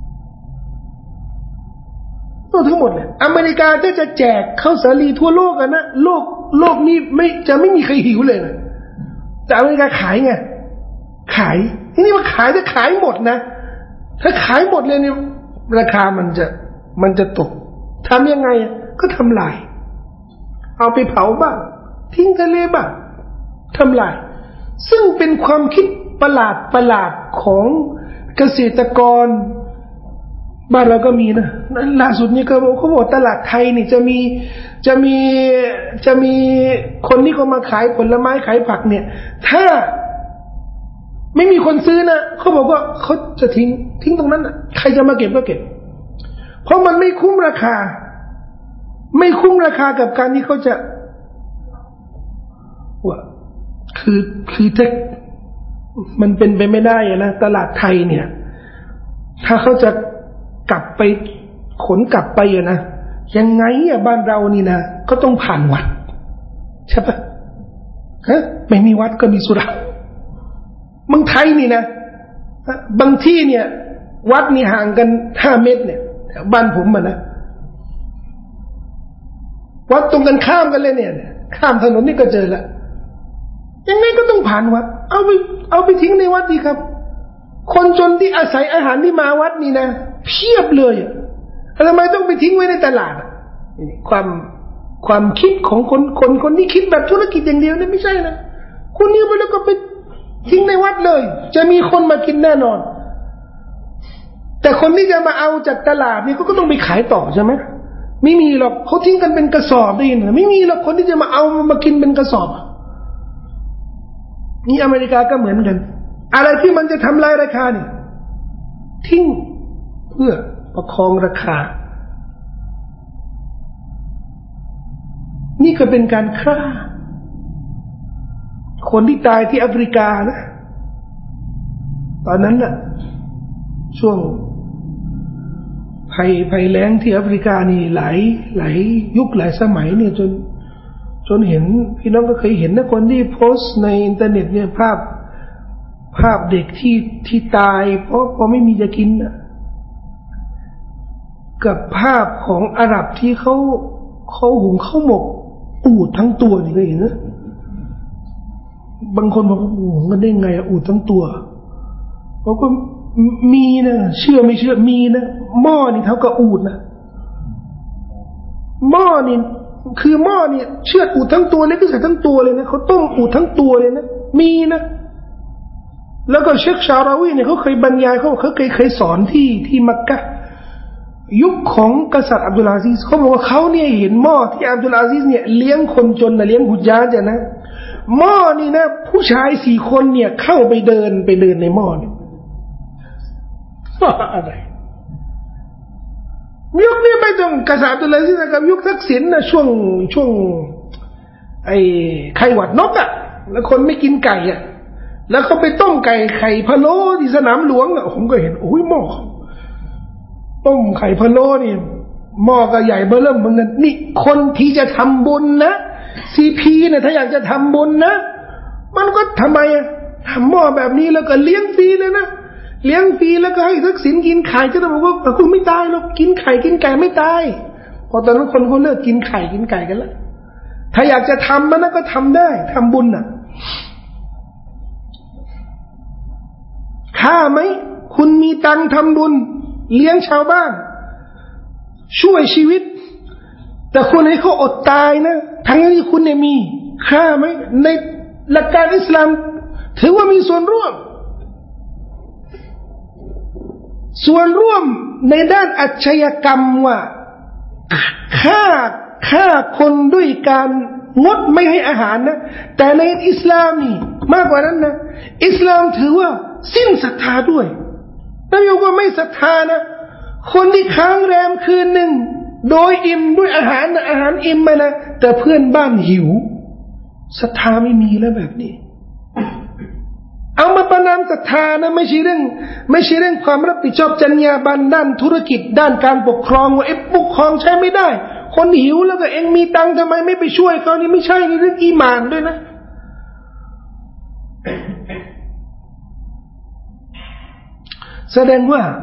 โลกทั้งหมดเลยอเมริกาถ้าจะแจกข้าวสาลีทั่วโลกอะนะโลกโลกนี้ไม่จะไม่มีใครหิวเลยนะแต่อเมริกาขายไงขายที่นี่มันขายจะขายหมดนะถ้าขายหมดเลยเนี่ยราคามันจะมันจะตกทำยังไงก็ทำลายเอาไปเผาบ้างทิ้งทะเลบ้างทำลายซึ่งเป็นความคิดประหลาดประหลาดของเกษตรกรบ้านเราก็มีนะล่าสุดนี่ก็เขาบอกตลาดไทยนี่จะมีจะมีจะมีคนที่เขามาขายผลไม้ขายผักเนี่ยถ้าไม่มีคนซื้อนะเขาบอกว่าเขาจะทิ้งทิ้งตรงนั้นนะใครจะมาเก็บก็เก็บเพราะมันไม่คุ้มราคาไม่คุ้มราคากับการที่เขาจะว่าคือคือถ้ามันเป็นไปไม่ได้นะตลาดไทยเนี่ยถ้าเขาจะกลับไปขนกลับไปอะนะยังไงอะบ้านเรานี่นะก็ต้องผ่านวัดใช่ปะฮะไม่มีวัดก็มีสุราเมืองไทยนี่นะบางที่เนี่ยวัดนี่ห่างกันห้าเมตรเนี่ยบ้านผมอะนะวัดตรงกันข้ามกันเลยเนี่ยข้ามถนนนี่ก็เจอละยังไงก็ต้องผ่านวัดเอาไปเอาไปทิ้งในวัดดีครับคนจนที่อาศัยอาหารที่มาวัดนี่นะเพียบเลยอ่ะทำไมต้องไปทิ้งไว้ในตลาดความความคิดของคนคนคนที่คิดแบบธุรกิจอย่างเดียวนี่ไม่ใช่นะคุณนี่ไปแล้วก็ไปทิ้งในวัดเลยจะมีคนมากินแน่นอนแต่คนที่จะมาเอาจากตลาดนี่เขาก็ต้องไปขายต่อใช่ไหมไม่มีหรอกเขาทิ้งกันเป็นกระสอบได้ยินไหมไม่มีหรอกคนที่จะมาเอามากินเป็นกระสอบนี่อเมริกาก็เหมือนกันอะไรที่มันจะทำลายราคาเนี่ยทิ้งเพื่อประคองราคานี่ก็เป็นการฆ่าคนที่ตายที่แอฟริกานะตอนนั้นน่ะช่วงภัยภัยแล้งที่แอฟริกานี่หลายหลายยุคหลายสมัยเนี่ยจนจนเห็นพี่น้องก็เคยเห็นนะคนที่โพสต์ในอินเทอร์เน็ตเนี่ยภาพภาพเด็กที่ที่ตายเพราะเพราะไม่มีจะกินนะกับภาพของอาหรับที่เขาเขาหุงข้าวหมกอูฐทั้งตัวนี่ก็เห็นนะบางคนบอกว่าหุงกันได้ไงอูฐทั้งตัวเขาก็มีนะเชื่อไม่เชื่อมีนะหม้อนี่เท่ากับอูฐนะหม้อนี่คือหม้อนี่เชือดอูฐทั้งตัวเลยก็ใส่ทั้งตัวเลยนะเขาต้มอูฐทั้งตัวเลยนะมีนะแล้วก็เชคชาราวีเนี่ยเขาเคยบรรยายเขาเขาเคยเคยสอนที่ที่มักกะฮ์ยุคของกษัตริย์อับดุลอาซีซเขาบอกว่าเขาเนี่ยเห็นหม้อที่อับดุลอาซีซเนี่ยเลี้ยงคนจนนะเลี้ยงหุจญาจนะหม้อนี่นะผู้ชายสี่คนเนี่ยเข้าไปเดินไปเดินในหม้อนี่อะไรยุคนี้ไม่ต้องกษัตริย์อับดุลอาซีซนะครับยุคทักษิณนะช่วงช่วงไอ้ไข้หวัดนกอ่ะแล้วคนไม่กินไก่อ่ะแล้วเขาไปต้มไก่ไข่พะโล้ที่สนามหลวงอ่ะผมก็เห็นโอ้ยหม้อต้มไข่พะโล้นี่หม้อก็ใหญ่เบ้อเริ่มเหมือนกันนี่คนที่จะทำบุญนะซีพีเนี่ยถ้าอยากจะทำบุญนะมันก็ทำไมอ่ะทำหม้อแบบนี้แล้วก็เลี้ยงฟรีเลยนะเลี้ยงฟรีแล้วก็ให้ทักษิณกินไข่จะต้องบอกว่าคุณไม่ตายหรอกกินไข่กินไก่ไม่ตายพอตอนนั้นคนเขาเลิกกินไข่กินไก่กันแล้วถ้าอยากจะทำมันนะก็ทำได้ทำบุญน่ะฆ่าไหมคุณมีตังค์ทำบุญเลี้ยงชาวบ้านช่วยชีวิตแต่คนให้เขาอดตายนะทั้งที่คุณเนี่ยมีฆ่าไหมในหลักการอิสลามถือว่ามีส่วนร่วมส่วนร่วมในด้านอาชญากรรมว่าฆ่าฆ่าคนด้วยการงดไม่ให้อาหารนะแต่ในอิสลามนี่มากกว่านั้นนะอิสลามถือว่าสิ้นศรัทธาด้วยนบีบอกว่าไม่ศรัทธานะคนที่ค้างแรมคืนหนึ่งโดยอิ่มด้วยอาหารนะอาหารอิ่มมานะแต่เพื่อนบ้านหิวศรัทธาไม่มีแล้วแบบนี้เอามาประนามศรัทธานะไม่ใช่เรื่องไม่ใช่เรื่องความรับผิดชอบจรรยาบรรณด้านธุรกิจด้านการปกครองว่าเอ๊ะปกครองใช้ไม่ได้คนหิวแล้วก็เองมีตังค์ทำไมไม่ไปช่วยเขานี่ไม่ใช่ในเรื่องอีหม่านด้วยนะแสดงว่า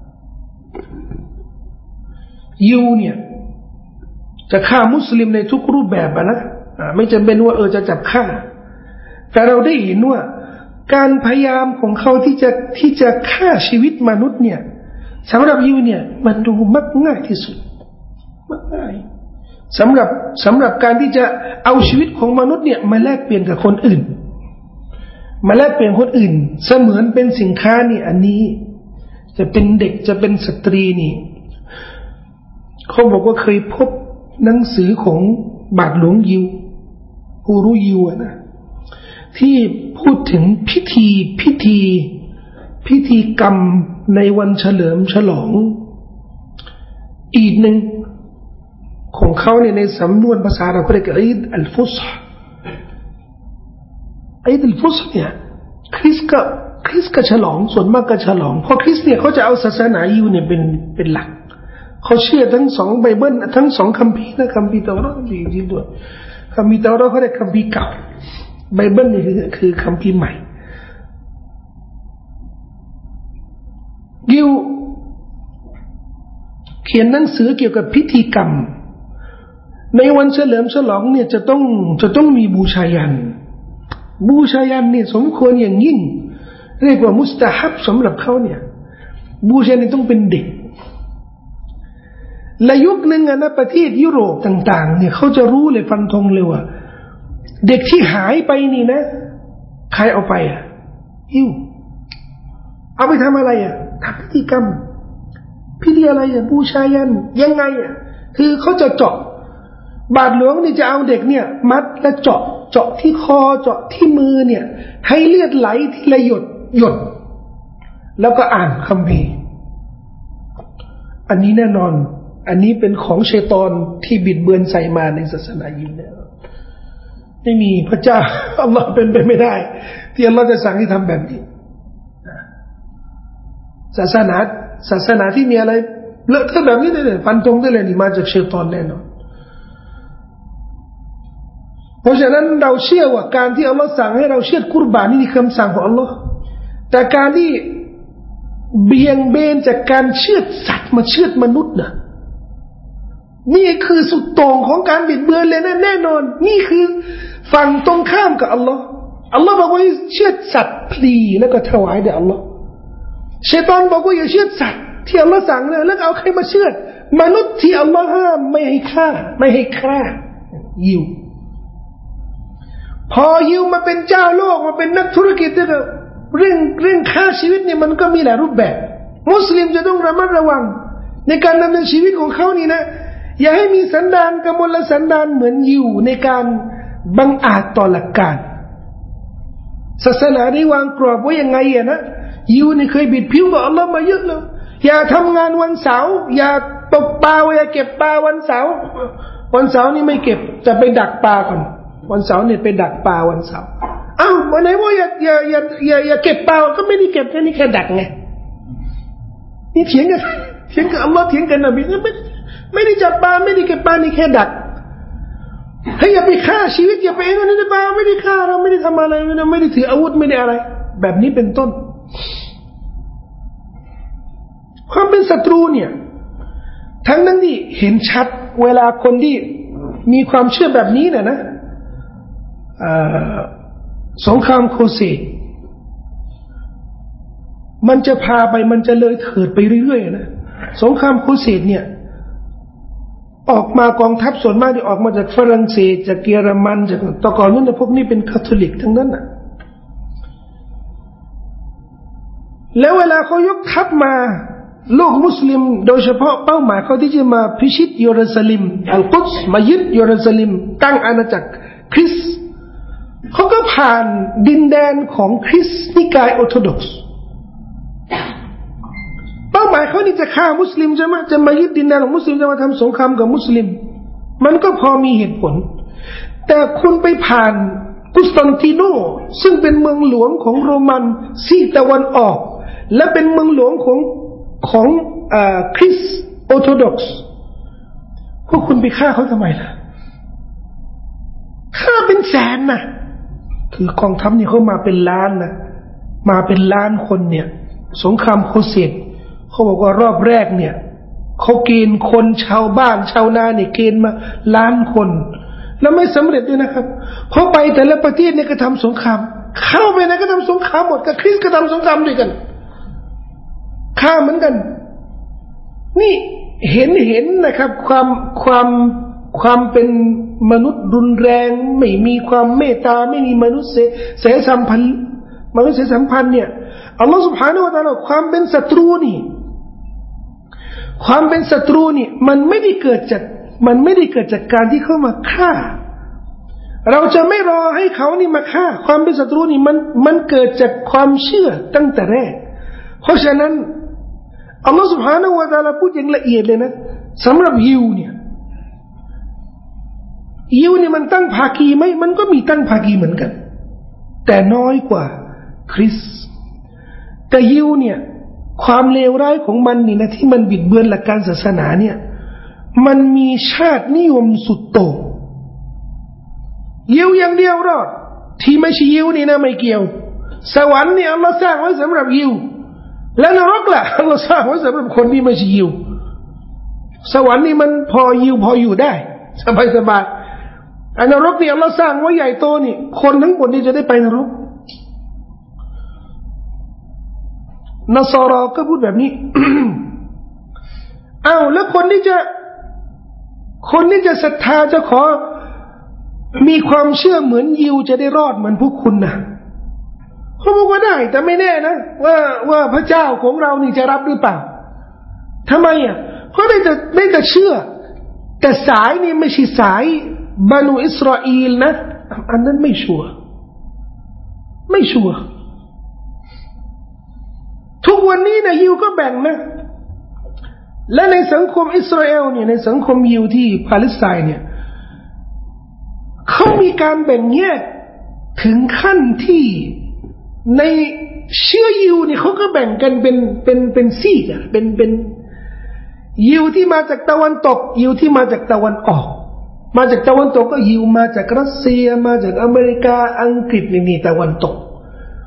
ยูเนี่ยจะฆ่ามุสลิมในทุกรูปแบบนะไม่จำเป็นว่าเออจะจับฆ่าแต่เราได้เห็นว่าการพยายามของเขาที่จะที่จะฆ่าชีวิตมนุษย์เนี่ยสำหรับยูเนี่ยมันดูมักง่ายที่สุดมักง่ายสำหรับสำหรับการที่จะเอาชีวิตของมนุษย์เนี่ยมาแลกเปลี่ยนกับคนอื่นมาแลกเปลี่ยนคนอื่นเสมือนเป็นสินค้านี่อันนี้จะเป็นเด็กจะเป็นสตรีนี่เขาบอกว่าเคยพบหนังสือของบาทหลวงยิวกูรูยิวนะที่พูดถึงพิธีพิธีพิธีกรรมในวันเฉลิมฉลองอีดหนึ่งของเขาเนี่ยในสำนวนภาษาเราเรียกอีดอัลฟุสฮ์อีดอัลฟุสฮ์เนี่ยคริสต์ก็คริสต์ก็ฉลองส่วนมากก็ฉลองเพราะคริสต์เนี่ยเขาจะเอาศาสนายิวเนี่ยเป็นเป็นหลักเขาเชื่อทั้งสองไบเบิลทั้งสองคัมภีร์นะคัมภีร์เตาราดีจริงด้วยคัมภีร์เตาราเขาเรียกคัมภีร์เก่าไบเบิลนี่คือคือคัมภีร์ใหม่ยิวเขียนหนังสือเกี่ยวกับพิธีกรรมในวันเฉลิมฉลองเนี่ยจะต้องจะต้องมีบูชายันบูชายันเนี่ยสมควรอย่างยิ่งเรียกว่ามุสตาฮับสำหรับเขาเนี่ยบูชายันต้องเป็นเด็กและยุคหนึ่งนะประเทศยุโรปต่างๆเนี่ยเขาจะรู้เลยฟันธงเลยว่าเด็กที่หายไปนี่นะใครเอาไปอ่ะยิวเอาไปทำอะไรอ่ะทำพิธีกรรมพิธีอะไรอ่ะบูชายันยังไงอ่ะคือเขาจะเจาะบาทหลวงนี่จะเอาเด็กเนี่ยมัดและเจาะเจาะที่คอเจาะที่มือเนี่ยให้เลือดไหลทีละหยดหยดแล้วก็อ่านคัมภีร์อันนี้แน่นอนอันนี้เป็นของชัยฏอนที่บิดเบือนใส่มาในศาสนายิวเนี่ยไม่มีพระเจ้าอัลลอฮ์เป็นไปไม่ได้ที่อัลลอฮ์จะสั่งให้ทำแบบนี้ศาสนาศาสนาที่มีอะไรเลอะเทอะแบบนี้ได้เลยฟันธงได้เลยนี่มาจากชัยฏอนแน่นอนเพราะฉะนั้นเราเชื่อว่าการที่อัลลอฮ์สั่งให้เราเชื่อกุรบานนี่คือคำสั่งของอัลลอฮ์แต่การที่เบี่ยงเบนจากการเชือดสัตว์มาเชือดมนุษย์นะนี่คือสุดโต่งของการบิดเบือนเลยนะแน่นอนนี่คือฝั่งตรงข้ามกับอัลลอฮ์อัลลอฮ์บอกว่าเชือดสัตว์พลีแล้วก็ถวายแด่อัลลอฮ์ชัยฏอนบอกว่าอย่าเชือดสัตว์ที่อัลลอฮ์สั่งนะแล้วเอาใครมาเชือดมนุษย์ที่อัลลอฮ์ห้ามไม่ให้ฆ่าไม่ให้ฆ่ายิวพอยิวมาเป็นเจ้าโลกมาเป็นนักธุรกิจก็เรื่องเรื่องฆ่าชีวิตเนี่ยมันก็มีหลายรูปแบบมุสลิมจะต้องระมัดระวังในการดำเนินชีวิตของเขานี่นะอย่าให้มีสันดานกมลสันดานเหมือนยิวในการบังอาจต่อหลักการศาสนาได้วางกรอบไว้ยังไงอะนะยิวนี่เคยบิดผิวกับอัลลอฮ์มาเยอะแล้วอย่าทำงานวันเสาร์อย่าตกปลาอย่าเก็บปลาวันเสาร์วันเสาร์นี่ไม่เก็บจะไปดักปลาก่อนวันเสาร์เนี่ยไปดักปลาวันเสาร์อ้าววันไหนว่าอย่าอย่าอย่าอย่าอย่าเก็บปลาก็ไม่ได้เก็บแค่นี้แค่ดักไงนี่เถียงกันเถียงกับอัลลอฮ์เถียงกันนะบิไม่ไม่ได้จับปลาไม่ได้เก็บปลานี่แค่ดักให้อย่าไปฆ่าชีวิตอย่าไปเองนี่ปลาไม่ได้ฆ่าเราไม่ได้ทำอะไรเราไม่ได้ถืออาวุธไม่ได้อะไรแบบนี้เป็นต้นความเป็นศัตรูเนี่ยทั้งนั้นที่เห็นชัดเวลาคนที่มีความเชื่อแบบนี้เนี่ยนะสงครามโคเซตมันจะพาไปมันจะเลยเถิดไปเรื่อยๆนะสงครามโคเซตเนี่ยออกมากองทัพส่วนมากที่ออกมาจากฝรั่งเศสจากเยอรมันจากตะกอนนู้นนะพวกนี้เป็นคาทอลิกทั้งนั้นน่ะแล้วเวลาเขายกทัพมาโลกมุสลิมโดยเฉพาะเป้าหมายเขาที่จะมาพิชิตเยรูซาเล็มอัลกุดส์มายึดเยรูซาเล็มตั้งอาณาจักรคริสต์เขาก็ผ่านดินแดนของคริสต์นิกายออร์โธดอกซ์เป้าหมายเขานี่จะฆ่ามุสลิมจะมาจะมายึดดินแดนของมุสลิมจะมาทำสงครามกับมุสลิมมันก็พอมีเหตุผลแต่คุณไปผ่านกุสตันติโนซึ่งเป็นเมืองหลวงของโรมันซีกตะวันออกและเป็นเมืองหลวงของของอ่าคริสต์ออร์โธดอกซ์พวกคุณไปฆ่าเขาทำไมล่ะฆ่าเป็นแสนนะคือกองทัพนี่เขามาเป็นล้านนะมาเป็นล้านคนเนี่ยสงครามโคเซตเขาบอกว่ารอบแรกเนี่ยเขาเกณฑ์คนชาวบ้านชาวนาเนี่ยเกณฑ์มาล้านคนแล้วไม่สำเร็จด้วยนะครับเพราะไปแต่ละประเทศเนี่ยก็ทำสงครามเข้าไปนะก็ทำสงครามหมดกับคริสต์ก็ทำสงครามด้วยกันฆ่าเหมือนกันนี่เห็นเห็นนะครับความความความเป็นมนุษย์รุนแรงไม่มีความเมตตาไม่มีมนุษย์เสสัมพันธ์มนุษยสัมพันธ์เนี่ยอัลลอฮฺ سبحانه และ تعالى ความเป็นศัตรูนี่ความเป็นศัตรูนี่มันไม่ได้เกิดจากมันไม่ได้เกิดจากการที่เขามาฆ่าเราจะไม่รอให้เขานี่มาฆ่าความเป็นศัตรูนี่มันมันเกิดจากความเชื่อตั้งแต่แรกเพราะฉะนั้นอัลลอฮฺ سبحانه และ تعالى พูดอย่างละเอียดเลยนะสำหรับยิวเนี่ยยิวเนี่ยมันตั้งภาคีไหมมันก็มีตั้งภาคีเหมือนกันแต่น้อยกว่าคริสต์แต่ยิวเนี่ยความเลวร้ายของมันนี่นะที่มันบิดเบือนหลักการศาสนาเนี่ยมันมีชาตินิยมสุดโต่งยิวอย่างเดียวรอดที่ไม่ใช่ยิวนี่นะไม่เกี่ยวสวรรค์นี่อัลลอฮ์สร้างไว้สำหรับยิวและนรกล่ะอัลลอฮ์สร้างไว้สำหรับคนที่ไม่ใช่ยิวสวรรค์นี่มันพอยิวพออยู่ได้สบายสบายอันนรกนี่อัลลอฮ์สร้างไว้ใหญ่โตนี่คนทั้งหมดนี่จะได้ไปนรกนัสรอก็พูดแบบนี้ อ้าวแล้วคนที่จะคนที่จะศรัทธาจะขอมีความเชื่อเหมือนยิวจะได้รอดเหมือนพวกคุณนะเขาบอกว่าได้แต่ไม่แน่นะว่าว่าพระเจ้าของเรานี่จะรับหรือเปล่าทำไมอ่ะเพราะได้แต่ได้แต่เชื่อแต่สายนี่ไม่ใช่สายบานูอิสราเอลนะอันนั้นไม่ชัวร์ไม่ชัวร์ทุกวันนี้นะยิวก็แบ่งนะและในสังคมอิสราเอลเนี่ยในสังคมยิวที่ปาเลสไตน์เนี่ยเขามีการแบ่งแยกถึงขั้นที่ในเชื้อยิวเนี่ยเขาก็แบ่งกันเป็นเป็นเป็นซีกอะเป็นเป็นยิวที่มาจากตะวันตกยิวที่มาจากตะวันออกมาจากตะวันตกก็ยิวมาจากรัสเซียมาจากอเมริกาอังกฤษนี่นี่ตะวันตก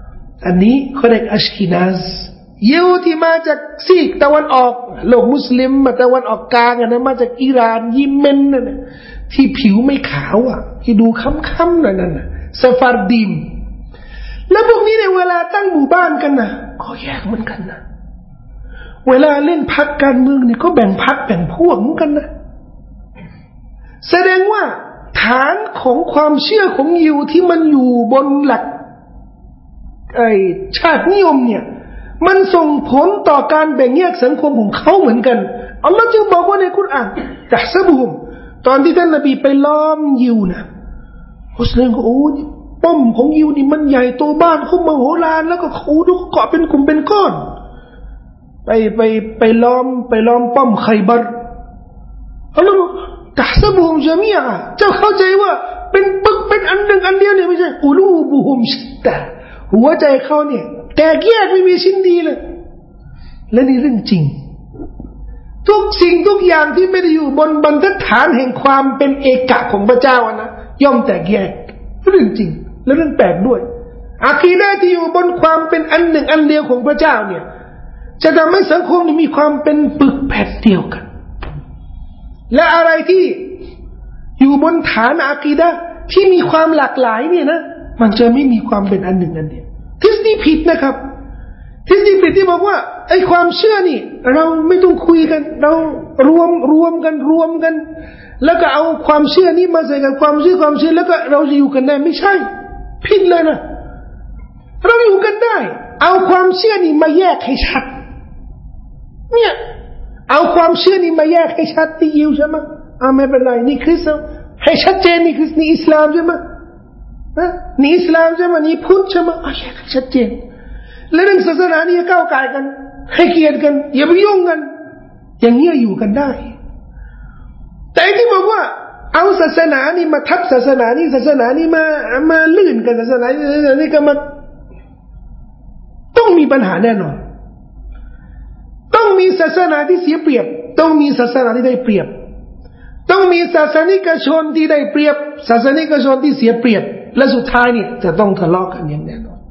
อันนี้เขาเรียกอัชกินาซยิวที่มาจากซีกตะวันออกโลกมุสลิมมาตะวันออกกลางนะมาจากอิหร่านยิเมนนั่นนะที่ผิวไม่ขาวอ่ะที่ดูค้ำๆนั่นน่ะซาฟาร์ดีมแล้วพวกนี้ในเวลาตั้งหมู่บ้านกันนะก็แยกเหมือนกันนะเวลาเล่นพรรคการเมืองเนี่ยก็แบ่งพรรคแบ่งพวกเหมือนกันนะแสดงว่าฐานของความเชื่อของยิวที่มันอยู่บนหลักไอ้ชาตินิยมเนี่ยมันส่งผลต่อการแบ่งแยกสังคมของเขาเหมือนกันอัลลอฮ์จึงบอกว่าในกุรอานตะซะบุฮุมตอนที่ท่านนบีไปล้อมยิวนะมุสลิมก็โอ้ป้อมของยิวนี่มันใหญ่โตบ้านเขามโหฬารแล้วก็เขาดูเกาะเป็นกลุ่มเป็นก้อนไปไปไปล้อมไปล้อมป้อมไคบัรอัลลอฮ์ตะซะบุฮุมญะมีอะเจ้าเข้าใจว่าเป็นปึกเป็นอันหนึ่งอันเดียวเนี่ยไม่ใช่กุลูบุฮุมชัตตาหัวใจเขาเนี่ยแตกแยกไม่มีชิ้นดีเลยและนี่เรื่องจริงทุกสิ่งทุกอย่างที่ไม่ได้อยู่บนบรรทัดฐานแห่งความเป็นเอกะของพระเจ้านะย่อมแตกแยกเรื่องจริงและเรื่องแปลกด้วยอาคีดะห์ที่อยู่บนความเป็นอันหนึ่งอันเดียวของพระเจ้าเนี่ยจะทำให้สังคมนี้มีความเป็นปึกแผ่นเดียวกันและอะไรที่อยู่บนฐานอาคีดะห์ที่มีความหลากหลายเนี่ยนะมันจะไม่มีความเป็นอันหนึ่งอันเดียวทฤษฎีผิดนะครับทฤษฎีผิดที่บอกว่าไอ้ความเชื่อนี่เราไม่ต้องคุยกันเรารวมรวมกันรวมกันแล้วก็เอาความเชื่อนี้มาใส่กับความเชื่อความเชื่อแล้วก็เราจะอยู่กันได้ไม่ใช่ผิดเลยนะเราอยู่กันได้เอาความเชื่อนี้มาแยกให้ชัดเนี่ยเอาความเชื่อนี้มาแยกให้ชัดที่ยิวใช่ไหมอ่าไม่เป็นไรนี่คริสต์ให้ชัดเจนนี่คริสต์นี่อิสลามใช่ไหมนะนี่อิสลามใช่ไหมนี่พุทธใช่ไหมอ่ะแยกให้ชัดเจนและเรื่องศาสนานี่ก้าวไกลกันให้เกียรติกันอย่าไปยุ่งกันอย่างนี้อยู่กันได้แต่ที่บอกว่าเอาศาสนานี่มาทับศาสนานี่ศาสนานี่มามาลื่นกับศาสนานี่ก็มาต้องมีปัญหาแน่นอนต้องมีศาสนาที่เสียเปรียบต้องมีศาสนาที่ได้เปรียบต้องมีศาสนิกชนที่ได้เปรียบศาสนิกชนที่เสียเปรียบและสุดท้ายเนี่ยจะต้องทะเลาะกันอย่างแน่นอน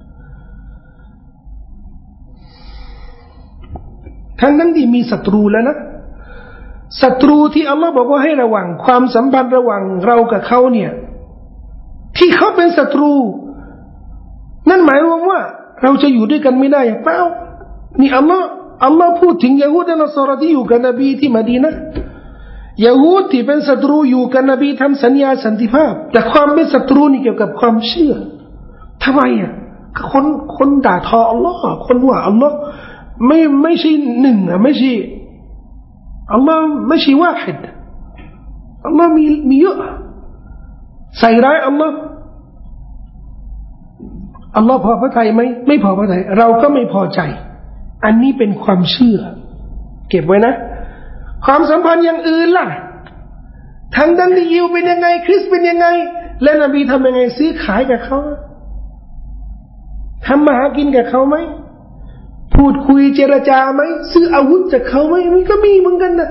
ทั้งนั้นที่มีศัตรูแล้วนะศัตรูที่อัลลอฮ์บอกว่าให้ระวังความสัมพันธ์ระหว่างเรากับเขาเนี่ยที่เขาเป็นศัตรูนั่นหมายความว่าเราจะอยู่ด้วยกันไม่ได้เปล่านี่อัลลอฮ์อัลลอฮ์พูดถึงยะฮูดและนัสรอที่อยู่กับนบีที่มะดีนะห์ยะฮูดที่เป็นศัตรูอยู่กับนบีทำสัญญาสันติภาพแต่ความเป็นศัตรูนี่เกี่ยวกับความเชื่อทำไมอ่ะคนคนด่าทออัลลอฮ์คนว่าอัลลอฮ์ไม่ไม่ใช่หนึ่งอ่ะไม่ใช่อัลลอฮ์ไม่ใช่วาฮิดอัลลอฮ์มีมีเยอะใส่ร้ายอัลลอฮ์อัลลอฮ์พอพระทัยไหมไม่พอพระทัยเราก็ไม่พอใจอันนี้เป็นความเชื่อเก็บไว้นะความสัมพันธ์อย่างอื่นล่ะทางดันที่ยิวเป็นยังไงคริสเป็นยังไงและนบีทำยังไงซื้อขายกับเขาทำมาหากินกับเขาไหมพูดคุยเจรจาไหมซื้ออาวุธจากเขาไหมมันก็มีเหมือนกันนะ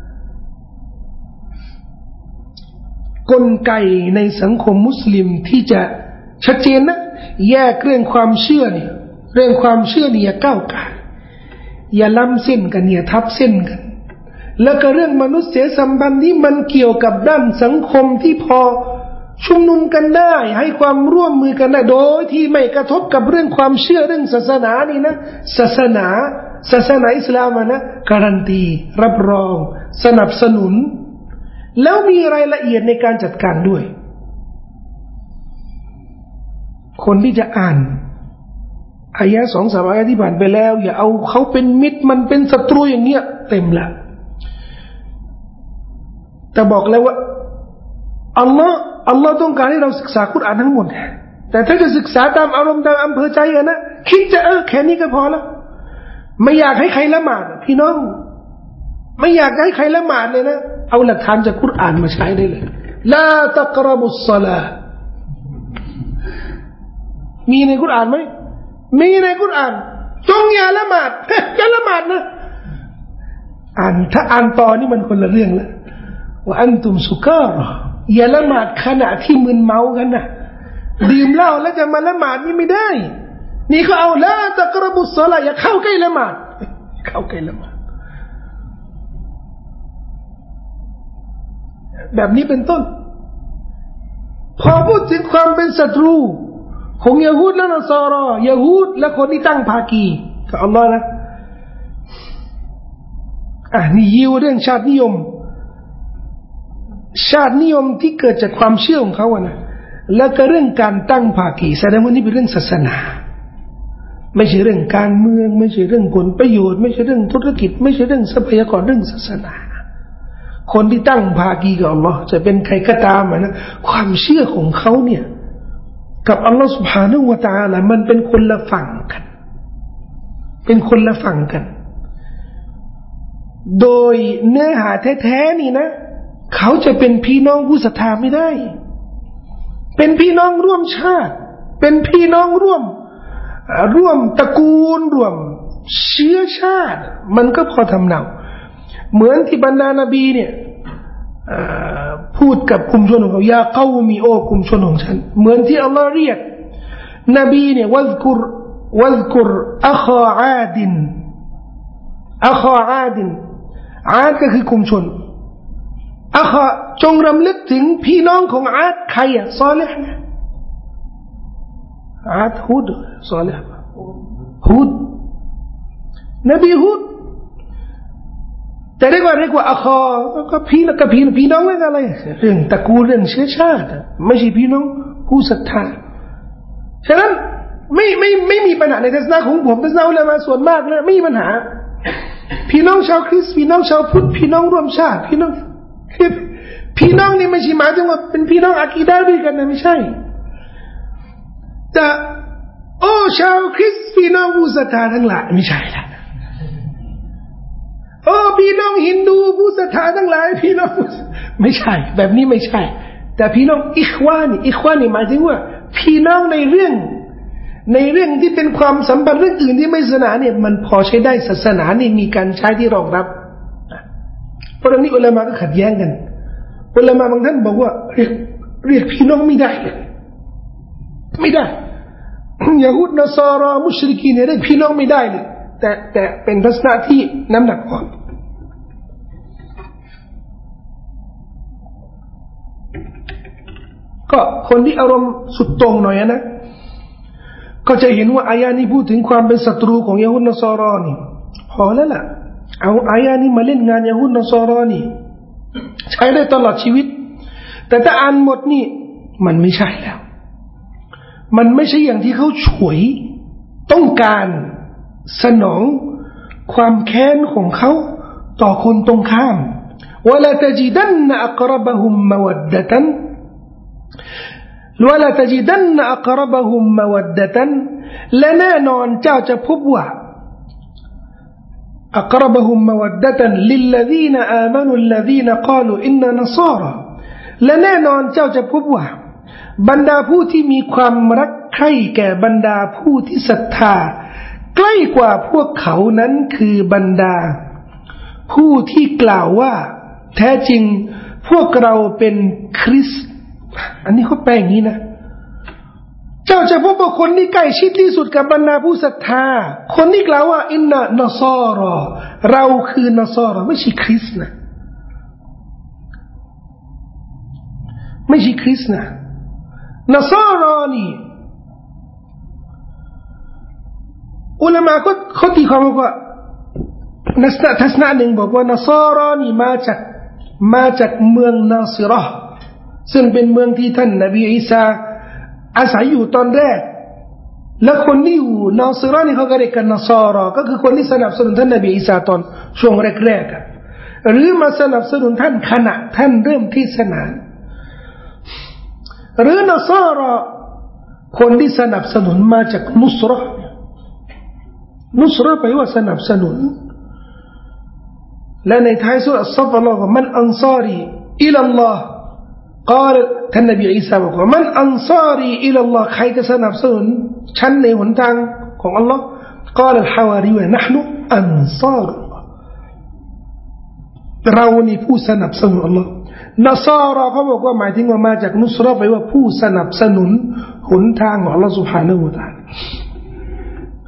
กลไกในสังคมมุสลิมที่จะชัดเจนนะแยกเรื่องความเชื่อเนี่ยเรื่องความเชื่อนี่อย่าก้าวก่ายอย่าล้ำเส้นกันอย่าทับเส้นกันแล้วก็เรื่องมนุษยสัมพันธ์ที่มันเกี่ยวกับด้านสังคมที่พอชุมนุมกันได้ให้ความร่วมมือกันได้โดยที่ไม่กระทบกับเรื่องความเชื่อเรื่องศาสนานี่นะศาสนาศาสนาอิสลามนะการันตีรับรองสนับสนุนแล้วมีรายละเอียดในการจัดการด้วยคนที่จะอ่านอายะสองสามอายะที่ผ่านไปแล้วอย่าเอาเขาเป็นมิตรมันเป็นศัตรูอย่างเนี้ยเต็มละแต่บอกแล้วว่าอัลลอฮ์อัลลอฮ์ต้องการให้เราศึกษากุรอานทั้งหมดแต่ถ้าจะศึกษาตามอารมณ์ตามอำเภอใจอะนะคิดจะเออแค่นี้ก็พอแล้วไม่อยากให้ใครละหมาดพี่น้องไม่อยากให้ใครละหมาดเลยนะเอาหลักฐานจากกุรอานมาใช้ได้เลยลาตักรบุศศอลามีในกุรอานไหมมีในกุรอานจงอย่าละหมาดอย่าละหมาดนะอ่านถ้าอ่านต่อนี่มันคนละเรื่องแล้วว่าอันตุมสุกาอย่าละหมาดขณะที่มึนเมากันนะดื่มเหล้าแล้วจะมาละหมาดนี่ไม่ได้นี่เขาเอาละตะกรบุศลาอย่าเข้าใกล้ละหมาดเข้าใกล้ละหมาดแบบนี้เป็นต้นพอพูดถึงความเป็นศัตรูของยะฮูดและนัสรอยะฮูดและคนที่ตั้งภาคีกับอัลลอฮ์นะอ่ะนี่ยิวเรื่องชาตินิยมชาตินิยมที่เกิดจากความเชื่อของเขาอะนะแล้วก็เรื่องการตั้งภาคีแสดงว่านี่เป็นเรื่องศาสนาไม่ใช่เรื่องการเมืองไม่ใช่เรื่องผลประโยชน์ไม่ใช่เรื่องธุรกิจไม่ใช่เรื่องทรัพยากรเรื่องศาสนาคนที่ตั้งภาคีกับอัลลอฮ์จะเป็นใครก็ตามนะความเชื่อของเขาเนี่ยกับอัลลอฮ์ سبحانه และ تعالى มันเป็นคนละฝั่งกันเป็นคนละฝั่งกันโดยเนื้อหาแท้ๆนี่นะเขาจะเป็นพี่น้องผู้ศรัทธาไม่ได้เป็นพี่น้องร่วมชาติเป็นพี่น้องร่วมร่วมตระกูลร่วมเชื้อชาติมันก็พอทำเนาเหมือนที่บรรดานบีเนี่ยพูดกับกลุ่มชนของเขายาเก้ามีโอกลุ่มชนของฉันเหมือนที่อัลลอฮ์เรียกนบีเนี่ยวัซกุรวัซกุรอัคออาดินอัคออาดินอาดก็คือกลุ่มชนอัคอจงรำลึกถึงพี่น้องของอาดใครอะซอลิห์นะอาดฮูดซอลิห์ฮูดนบีฮูดแต่เรียกว่าเรียกว่าอัคอก็พี่แล้วก็พี่พี่น้องเรื่องอะไรเรื่องตระกูลเรื่องเชื้อชาติไม่ใช่พี่น้องผู้ศรัทธาฉะนั้นไม่ไม่ไม่มีปัญหาในทัศนะของผมทัศนะอุลามะส่วนมากนะไม่มีปัญหาพี่น้องชาวคริสต์พี่น้องชาวพุทธพี่น้องร่วมชาติพี่น้องคือพี่น้องนี่ไม่ใช่หมายถึงว่าเป็นพี่น้องอากีดะห์ด้วยกันนะไม่ใช่แต่โอ้ชาวคริสต์พี่น้องผู้ศรัทธาทั้งหลายไม่ใช่ละโอ้พี่น้องฮินดูผู้ศรัทธาทั้งหลายพี่น้องไม่ใช่แบบนี้ไม่ใช่แต่พี่น้องอิควานีอิควานีหมายถึงว่าพี่น้องในเรื่องในเรื่องที่เป็นความสัมพันธ์เรื่องอื่นที่ไม่ศาสนาเนี่ยมันพอใช้ได้ศาสนานี่มีการใช้ที่รองรับเพราะเรื่องนี้อุลามะก็ขัดแย้งกันอุลามะบางท่านบอกว่าเรียกเรียกพี่น้องไม่ได้ไม่ได้ยะฮูดนัสรอมุชริกีนเนี่ยเรียกพี่น้องไม่ได้เลยแต่แต่เป็นทัศนะที่น้ำหนักอ่อนก็คนที่อารมณ์สุดตรงหน่อยนะก็จะเห็นว่าอายะนี้พูดถึงความเป็นศัตรูของยะฮูดนัสรอนี่พอแล้วล่ะเอาอายะนี้มาเล่นงานยะฮูดนัสรอนี่ใช้ได้ตลอดชีวิตแต่ถ้าอ่านหมดนี่มันไม่ใช่แล้วมันไม่ใช่อย่างที่เขาฉวยต้องการสนองความแค้นของเขาต่อคนตรงข้ามวะลาตะจิดันอักรบะฮุมมะวัดดะตันวะลาตะจิดันอักรบะฮุมมะวัดดะตันและแน่นอนเจ้าจะพบว่าอักรบะฮุมมะวัดดะตันลิลลซีนอามานุลลซีนกาลูอินนานัศาราและแน่นอนเจ้าจะพบว่าบรรดาผู้ที่มีความรักใคร่แก่บรรดาผู้ที่ศรัทธาใกล้กว่าพวกเขานั้นคือบรรดาผู้ที่กล่าวว่าแท้จริงพวกเราเป็นคริสต์อันนี้เขาแปลอย่างนี้นะเจ้าจะพบว่าคนที่ใกล้ชิดที่สุดกับบรรดาผู้ศรัทธาคนที่กล่าวว่าอินนะนัศรอเราคือนัศรอไม่ใช่คริสต์นะไม่ใช่คริสต์นะนัศรอนี่อุลามะก็เขาตีความว่านัสนะทัศนะหนึ่งบอกว่านัศรอนี่มาจากมาจากเมืองนาซิเราะห์ซึ่งเป็นเมืองที่ท่านนบีอีสาอาศัยอยู่ตอนแรกและคนที่อยู่นาซิเราะห์นี่เขาก็เรียกกันนัศรอก็คือคนที่สนับสนุนท่านนบีอีสาตอนช่วงแรกๆหรือมาสนับสนุนท่านขณะท่านเริ่มเทศนาหรือนัศรอคนที่สนับสนุนมาจากนุสเราะห์นุสเราะห์แปลว่าสนับสนุนและในท้ายสุรอัศฟเราะห์ว่ามันอันซารีอิลัลลอฮ์กล่าวท่านนบีอีสาบอกว่ามันอันซารีอิลัลลอฮ์ใครจะสนับสนุนฉันในหนทางของอัลลอฮ์กล่าวฮาวารีว่านะห์นุอันซารุลลอฮ์เรานี่ผู้สนับสนุนอัลลอฮ์นัศรอเขาบอกว่าหมายถึงว่ามาจากนุสเราะห์แปลว่าผู้สนับสนุนหนทางของอัลลอฮ์ سبحانه และ تعالى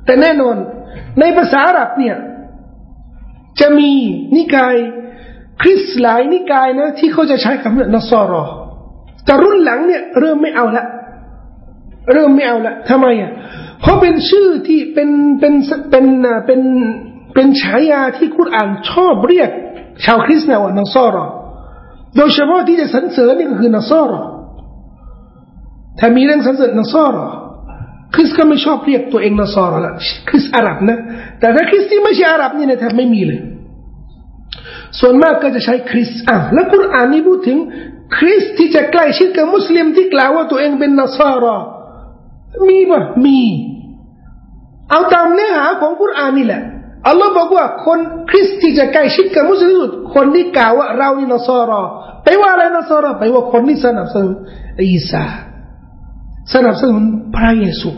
แต่แน่นอนในภาษาอาหรับเนี่ยจะมีนิกายคริสต์หลายนิกายนะที่เขาจะใช้คำว่านัสรอแต่รุ่นหลังเนี่ยเริ่มไม่เอาละเริ่มไม่เอาละทำไมอ่ะเพราะเป็นชื่อที่เป็นเป็นเป็นเป็นเป็นฉายาที่กุรอานชอบเรียกชาวคริสต์นะว่านัสรอโดยเฉพาะที่จะสรรเสริญนี่ก็คือนัสรอถ้ามีเรื่องสรรเสริญนัสรอคริสก็ไม่ชอบเรียกตัวเองนัสรอละคริสอาหรับนะแต่ถ้าคริสที่ไม่ใช่อาหรับนี่นะแทบไม่มีเลยส่วนมากก็จะใช้คริสอ่ะแล้วกุรอานนี่พูดถึงคริสที่จะใกล้ชิดกับมุสลิมที่กล่าวว่าตัวเองเป็นนัสรอมีป่ะมีเอาตามเนื้อหาของกุรอานนี่แหละอัลลอฮ์บอกว่าคนคริสที่จะใกล้ชิดกับมุสลิมที่สุดคนที่กล่าวว่าเรานี่นัสรอไปว่าอะไรนัสรอไปว่าคนที่สนับสนุนอีสาสนับสนุนพระเยซู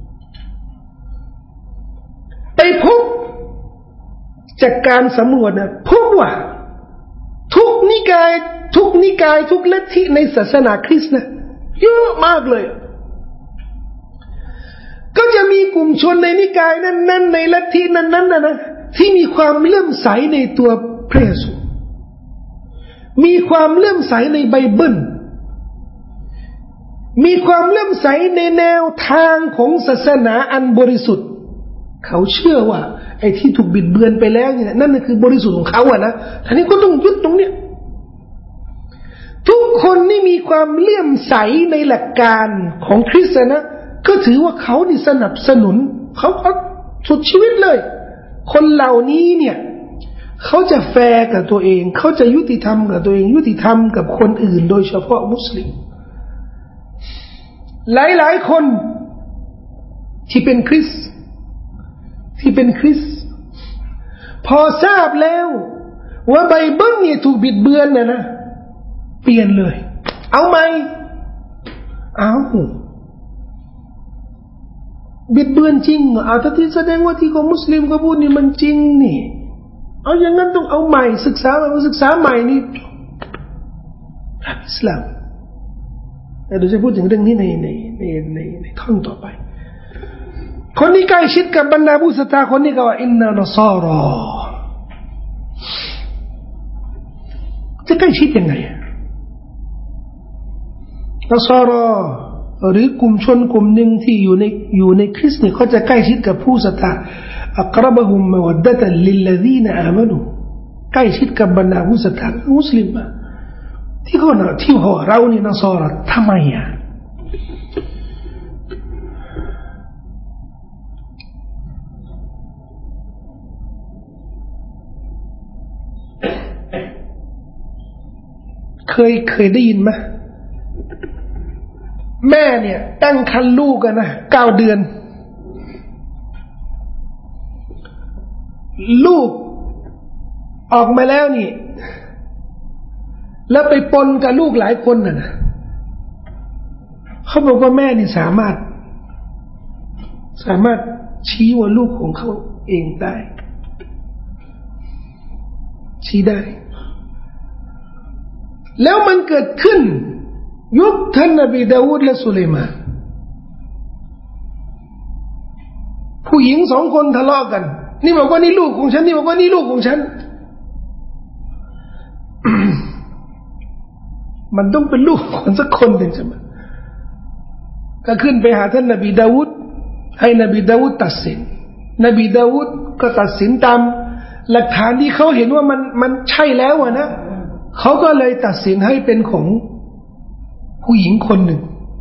ไปพบจากการสำรวจนะพบว่าทุกนิกายทุกนิกายทุกลัทธิในศาสนาคริสต์นะเยอะมากเลยก็จะมีกลุ่มชนในนิกายนั้นๆในลัทธินั้นๆนะนะที่มีความเลื่อมใสในตัวพระเยซูมีความเลื่อมใสในไบเบิลมีความเลื่อมใสในแนวทางของศาสนาอันบริสุทธิ์เขาเชื่อว่าไอ้ที่ถูกบิดเบือนไปแล้วเนี่ยนั่นคือบริสุทธิ์ของเขาอะนะท่านี้ก็ต้องยึดตรงเนี้ยทุกคนนี่มีความเลื่อมใสในหลักการของคริสต์นะก็ถือว่าเขานี่สนับสนุนเขาเขาสุดชีวิตเลยคนเหล่านี้เนี่ยเขาจะแฟร์กับตัวเองเขาจะยุติธรรมกับตัวเองยุติธรรมกับคนอื่นโดยเฉพาะมุสลิมหลายๆคนที่เป็นคริสต์ที่เป็นคริสต์พอทราบแล้วว่าไบเบิลเนี่ยถูกบิดเบือนนะนะเปลี่ยนเลยเอาไหมเอาบิดเบือนจริงเอาถ้าที่แสดงว่าที่ของมุสลิมก็พูดนี่มันจริงนี่เอาอย่างนั้นต้องเอาใหม่ศึกษาใหม่ศึกษาใหม่นี่อิสลามแต่เราจะพูดถึงเรื่องนี้ในในในในในท่อนต่อไปคนที่ใกล้ชิดกับบรรดาผู้ศรัทธาคนนี้ก็ว่าอินนานัสรอจะใกล้ชิดยังไงนัสรอหรือกลุ่มชนกลุ่มหนึ่งที่อยู่ในอยู่ในคริสต์เนี่ยเขาจะใกล้ชิดกับผู้ศรัทธาอักรบะฮุมมะวัดดะตันลิลลซีนอามานูใกล้ชิดกับบรรดาผู้ศรัทธามุสลิมที่เขาเนี่ยที่เขาเราเนี่ยนัสรอทำไมอ่ะเคยเคยได้ยินไหมแม่เนี่ยตั้งครรภ์ลูกกันนะเก้าเดือนลูกออกมาแล้วนี่แล้วไปปนกับลูกหลายคนน่ะนะเขาบอกว่าแม่นี่สามารถสามารถชี้ว่าลูกของเขาเองได้ชี้ได้แล้วมันเกิดขึ้นยุคท่านนบีดาวูดและสุลัยมานผู้หญิงสองคนทะเลาะกันนี่บอกว่านี่ลูกของฉันนี่บอกว่านี่ลูกของฉัน มันต้องเป็นลูกคนสักคนหนึ่งใช่ไหมก็ขึ้นไปหาท่านนบีดาวูดให้นบีดาวูดตัดสินนบีดาวูดก็ตัดสินตามหลักฐานที่เขาเห็นว่ามันมันใช่แล้วอะนะเขาก็เลยตัดสินให้เป็นของผู้หญิงคนหนึ่ง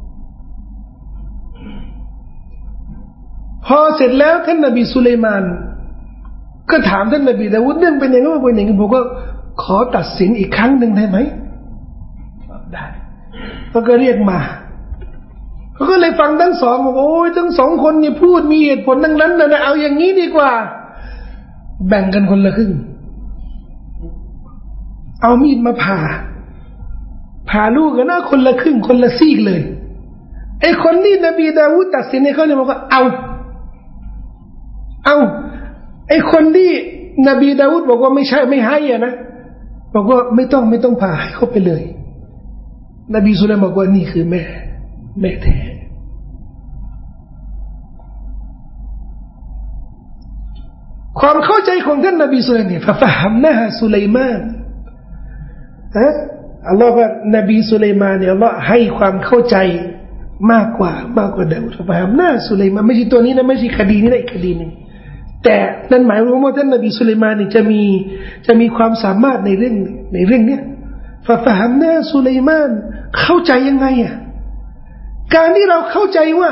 พอเสร็จแล้วท่านนบีสุลัยมานก็ถามท่านนบีดาวูดเรื่องเป็นยังไงว่าเป็นยังไงบอกว่าขอตัดสินอีกครั้งหนึ่งได้ไหมได้เขาก็เรียกมาเขาก็เลยฟังทั้งสองบอกโอ้ยทั้งสองคนนี่พูดมีเหตุผลทั้งนั้นนะเอาอย่างนี้ดีกว่าแบ่งกันคนละครึ่งเอามีดมาผ่าผ่าลูกกันนะคนละครึ่งคนละซีกเลยไอ้คนที่นบีดาวูดตัดสินให้เขาเนี่ยบอกว่าเอาเอาไอ้คนที่นบีดาวูดบอกว่าไม่ใช่ไม่ให้อ่ะนะบอกว่าไม่ต้องไม่ต้องผ่าให้เขาไปเลยนบีสุลัยมานบอกว่านี่คือแม่แม่แท้ความเข้าใจของท่านนบีสุไลมานเนี่ยฟะฟะฮัมนะฮะสุไลมานฮะอัลลอฮ์ว่านบีสุไลมานเนี่ยอัลลอฮ์ให้ความเข้าใจมากกว่ามากกว่าดาอูดฟะฟะฮัมนะฮะสุไลมานไม่ใช่ตัวนี้นะไม่ใช่คดีนี้นะอีกคดีนึงแต่นั่นหมายความว่าท่านนบีสุไลมานเนี่ยจะมีจะมีความสามารถในเรื่องในเรื่องเนี้ยฟะฟะฮัมนะฮะสุไลมานเข้าใจยังไงอ่ะการที่เราเข้าใจว่า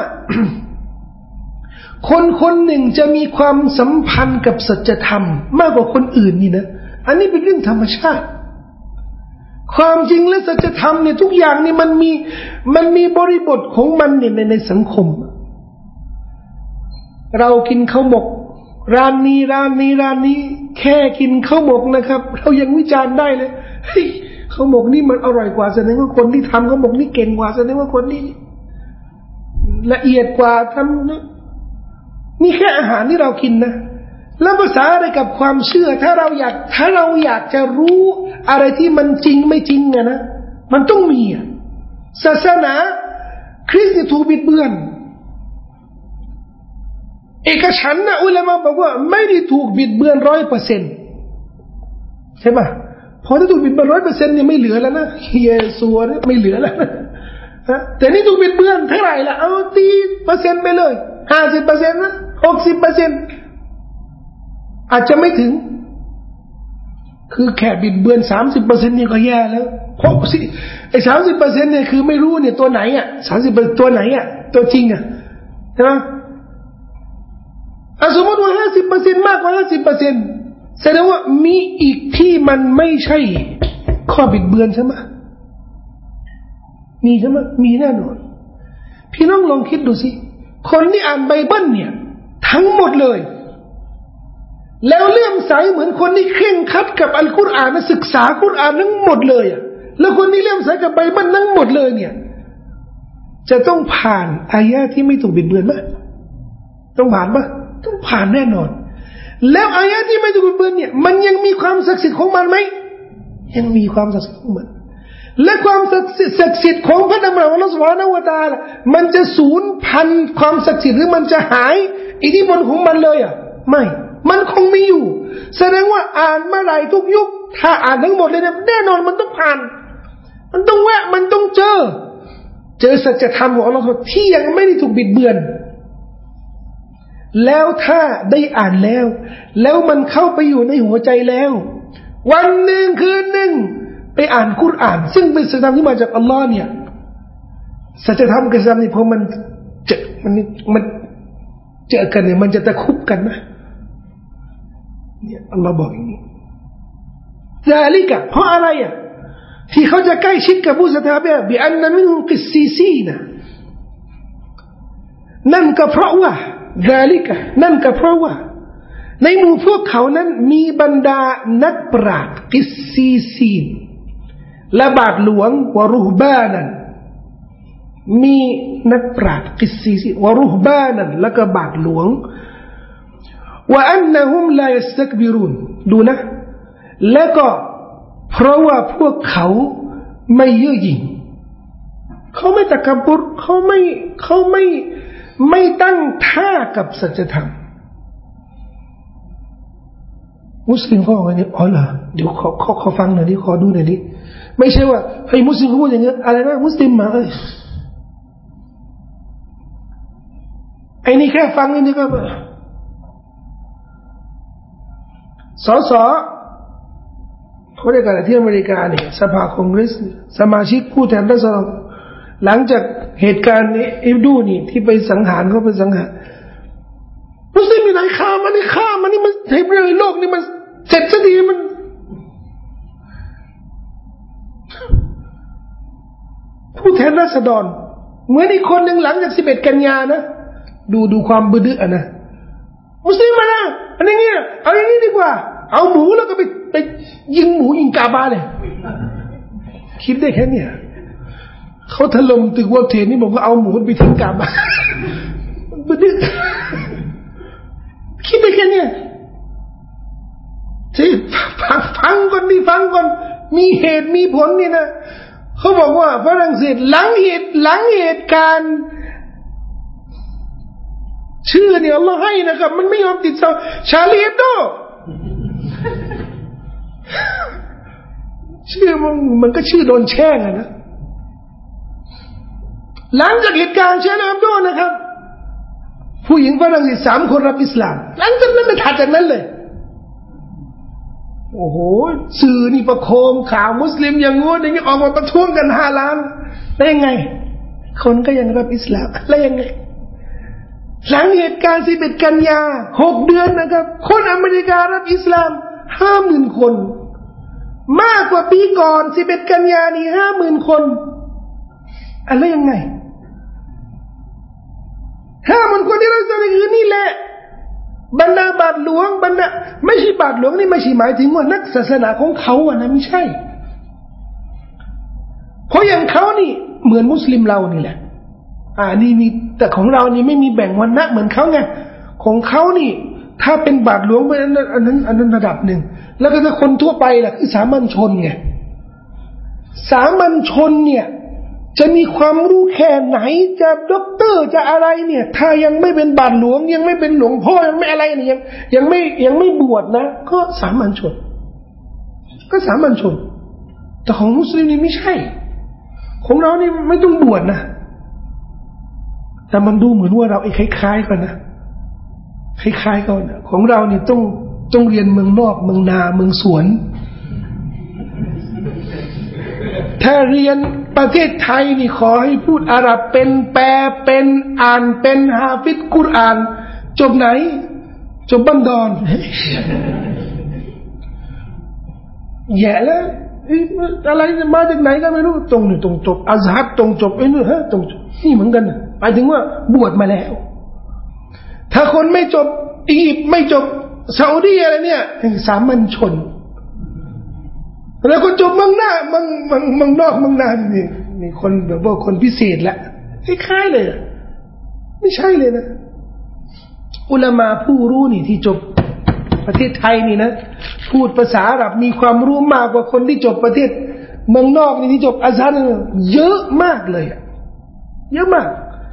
คนคนหนึ่งจะมีความสัมพันธ์กับสัจธรรมมากกว่าคนอื่นนี่นะอันนี้เป็นเรื่องธรรมชาติความจริงและสัจธรรมเนี่ยทุกอย่างนี่มันมีมันมีบริบทของมันเนี่ยในในสังคมเรากินข้าวหมกร้านนี้ร้านนี้ร้านนี้แค่กินข้าวหมกนะครับเรายังวิจารณ์ได้เลยเฮ้ยข้าวหมกนี่มันอร่อยกว่าแสดงว่าคนที่ทำข้าวหมกนี่เก่งกว่าแสดงว่าคนนี้ละเอียดกว่าทำนะนี่แค่อาหารที่เรากินนะแล้วภาษาอะไรกับความเชื่อถ้าเราอยากถ้าเราอยากจะรู้อะไรที่มันจริงไม่จริงอะนะมันต้องมีอะศาสนาคริสต์ถูกบิดเบือนเอกฉันท์นะอุลามะบอกว่าไม่ได้ถูกบิดเบือนร้อยเปอร์เซ็นต์ใช่ปะพอถ้าถูกบิดเบือนร้อยเปอร์เซ็นต์เนี่ยไม่เหลือแล้วนะเยซูเนี่ยไม่เหลือแล้วนะแต่นี่ถูกบิดเบือนเท่าไหร่ละเอาตีเปอร์เซ็นต์ไปเลยห้าสิบเปอร์เซ็นต์นะหกสิบเปอร์เซ็นต์อาจจะไม่ถึงคือแค่บิดเบือนสามสิบเปอร์เซ็นต์นี่ก็แย่แล้วหกสิไอ้สามสิบเปอร์เซ็นต์เนี่ยคือไม่รู้เนี่ยตัวไหนอ่ะสามสิบตัวไหนอ่ะตัวจริงอ่ะใช่ไหมสมมติว่าห้าสิบเปอร์เซ็นต์มากกว่าห้าสิบเปอร์เซ็นต์แสดงว่ามีอีกที่มันไม่ใช่ข้อบิดเบือนใช่ไหมมีใช่ไหมมีแน่นอนพี่น้องลองคิดดูสิคนที่อ่านไบเบิลเนี่ยทั้งหมดเลยแล้วเลื่อมใสเหมือนคนที่เคร่งครัดกับอัลกุรอานศึกษากุรอานทั้งหมดเลยอ่ะแล้วคนที่เลื่อมใสกับไบเบิลทั้งหมดเลยเนี่ยจะต้องผ่านอายะที่ไม่ถูกบิดเบือนไหมต้องผ่านปะต้องผ่านแน่นอนแล้วอายะที่ไม่ถูกบิดเบือนเนี่ยมันยังมีความศักดิ์สิทธิ์ของมันไหมยังมีความศักดิ์สิทธิ์ของมันและความศักดิ์สิทธิ์ของพระนามของอัลเลาะห์ซุบฮานะฮูวะตะอาลามันจะสูญพันธุ์ความศักดิ์สิทธิ์หรือมันจะหายอิทธิพลของมันเลยอ่ะไม่มันคงมีอยู่แสดงว่าอ่านเมื่อไหร่ทุกยุคถ้าอ่านทั้งหมดเลยนะแน่นอนมันต้องผ่านมันต้องแวะมันต้องเจอเจอสัจธรรมของอัลเลาะห์ที่ยังไม่ได้ถูกบิดเบือนแล้วถ้าได้อ่านแล้วแล้วมันเข้าไปอยู่ในหัวใจแล้ววันหนึ่งคืนหนึ่งไปอ่านกุรอานซึ่งเป็นสัจธรรมที่มาจากอัลลอฮ์เนี่ยสัจธรรมกับสัจธรรมนี่พอมันเจอมันมันเจอกันเนี่ยมันจะตะคุบกันนะเนี่ยอัลลอฮ์บอกอย่างนี้ซาลิกะเพราะอะไรอ่ะที่เขาจะใกล้ชิดกับผู้ศรัทธาแบบบิอันนั้นมินฮุมกิสซีซีนะนั่นก็เพราะว่าซาลิกะนั่นก็เพราะว่าในหมู่พวกเขานั้นมีบรรดานักปราชญ์กิสซีซีนและบาทหลวงวะรุฮบานันมีนักปราชญ์กิสซีซีนวะรุฮบานันและก็บาทหลวงว่าอันนะฮุมลายัสตักบิรุนดูนะแล้วก็เพราะว่าพวกเขาไม่เย่อหยิ่งเขาไม่ตะกับบรเขาไม่เขาไม่ไม่ตั้งท่ากับสัจธรรมมุสลิมเขาบอกว่าเนี่ยอ๋อเหรอเดี๋ยวขอขอขอฟังหน่อยดิขอดูหน่อยดิไม่ใช่ว่าเฮ้ยมุสลิมเขาพูดอย่างเงี้ยอะไรนะมุสลิมมาเอ้ยไอ้นี่แค่ฟังนี่ก็สอสอเขาเรียกกันที่อเมริกาเนี่ยสภาคองเกรสสมาชิกผู้แทนราษฎรหลังจากเหตุการณ์อิบดูนี่ที่ไปสังหารเขาไปสังหารมุสลิมมีหลายฆ่ามันนี่ฆ่ามันนี่มันเห็นเลยโลกนี่มันเสร็จสักทีมันผู้แทนราษฎรเหมือนอีกคนหนึ่งหลังจากสิบเอ็ดกันยานะดูดูความบื้อดื้อนะมุสลิมมานะอันนี้เนี่ยเอาอย่างนี้ดีกว่าเอาหมูแล้วก็ไปไปยิงหมูยิงกาบาเลยคิดได้แค่เนี้ยเขาถล่มตึกวอลเทรดนี่บอกว่าเอาหมูไปทิ้งกาบาบื้อดื้อคิดได้แค่เนี้ยที่ฟังฟังก่อนนี่ฟังก่อนมีเหตุมีผลนี่นะเขาบอกว่าฝรั่งเศสหลังเหตุหลังเหตุการณ์ชื่อเนี่ยอัลลอฮ์ให้นะครับมันไม่ยอมติดเสาชาลีเอฟโดชื่อมันมันก็ชื่อโดนแช่งนะหลังจากเหตุการณ์ชาลีเอฟโดนะครับผู้หญิงฝรั่งเศสสามคนรับอิสลามหลังจากนั้นไม่ถัดจากนั้นเลยโอ้โหสื่อนี่ประโคมข่าวมุสลิมอย่างงู้นอย่างนี้ออกมาประท้วงกันห้าล้านได้ยังไงคนก็ยังรับอิสลามแล้วยังไงหลังเหตุการณ์สิบเอ็ดกันยาหกเดือนนะครับคนอเมริการับอิสลามห้าหมื่นคนมากกว่าปีก่อนสิบเอ็ดกันยานี่ห้าหมื่นคนอะไรยังไงห้าหมื่นคนที่เราจะได้คือนี่แหละบรรดาบาทหลวงบรรดาไม่ใช่บาทหลวงนี่ไม่ใช่หมายถึงว่านักศาสนาของเขาอ่ะนะไม่ใช่เพราะอย่างเขานี่เหมือนมุสลิมเรานี่แหละอ่านี่นี่แต่ของเรานี่ไม่มีแบ่งวรรณะเหมือนเขาไงของเขานี่ถ้าเป็นบาทหลวงเป็นอันนั้นอันนั้นอันนั้นระดับหนึ่งแล้วก็ถ้าคนทั่วไปล่ะคือสามัญชนไงสามัญชนเนี่ยจะมีความรู้แค่ไหนจะด็อกเตอร์จะอะไรเนี่ยถ้ายังไม่เป็นบาทหลวงยังไม่เป็นหลวงพ่อยังไม่อะไรเนี่ยยังยังไม่ยังไม่บวชนะก็สามัญชนก็สามัญชนแต่ของมุสลิมนี่ไม่ใช่ของเรานี่ไม่ต้องบวชนะแต่มันดูเหมือนว่าเราไอ้คล้ายๆกันนะคล้ายๆกันนะของเราเนี่ยต้องต้องเรียนเมืองนอกเมืองนาเมืองสวนถ้าเรียนประเทศไทยนี่ขอให้พูดอาหรับเป็นแปลเป็นอ่านเป็นฮาฟิซกุรอานจบไหนจบบันดอนแย่แล้วอะไรมาจากไหนก็ไม่รู้ตรงนี่ตรงจบอัซฮัรตรงจบไอ้นู่นฮะตรงจบนี่เหมือนกันนะหมายถึงว่าบวชมาแล้วถ้าคนไม่จบอียิปต์ไม่จบซาอุดีอะไรเนี่ยสามัญชนแล้วคนจบเมืองหน้าเมืองเมืองเมืองนอกเมืองนานี่นี่คนแบบว่าคนพิเศษละคล้ายๆเลยไม่ใช่เลยนะอุลามาผู้รู้นี่ที่จบประเทศไทยนี่นะพูดภาษาอาหรับมีความรู้มากกว่าคนที่จบประเทศเมืองนอกนี่ที่จบอัซฮัรเยอะมากเลยเยอะมาก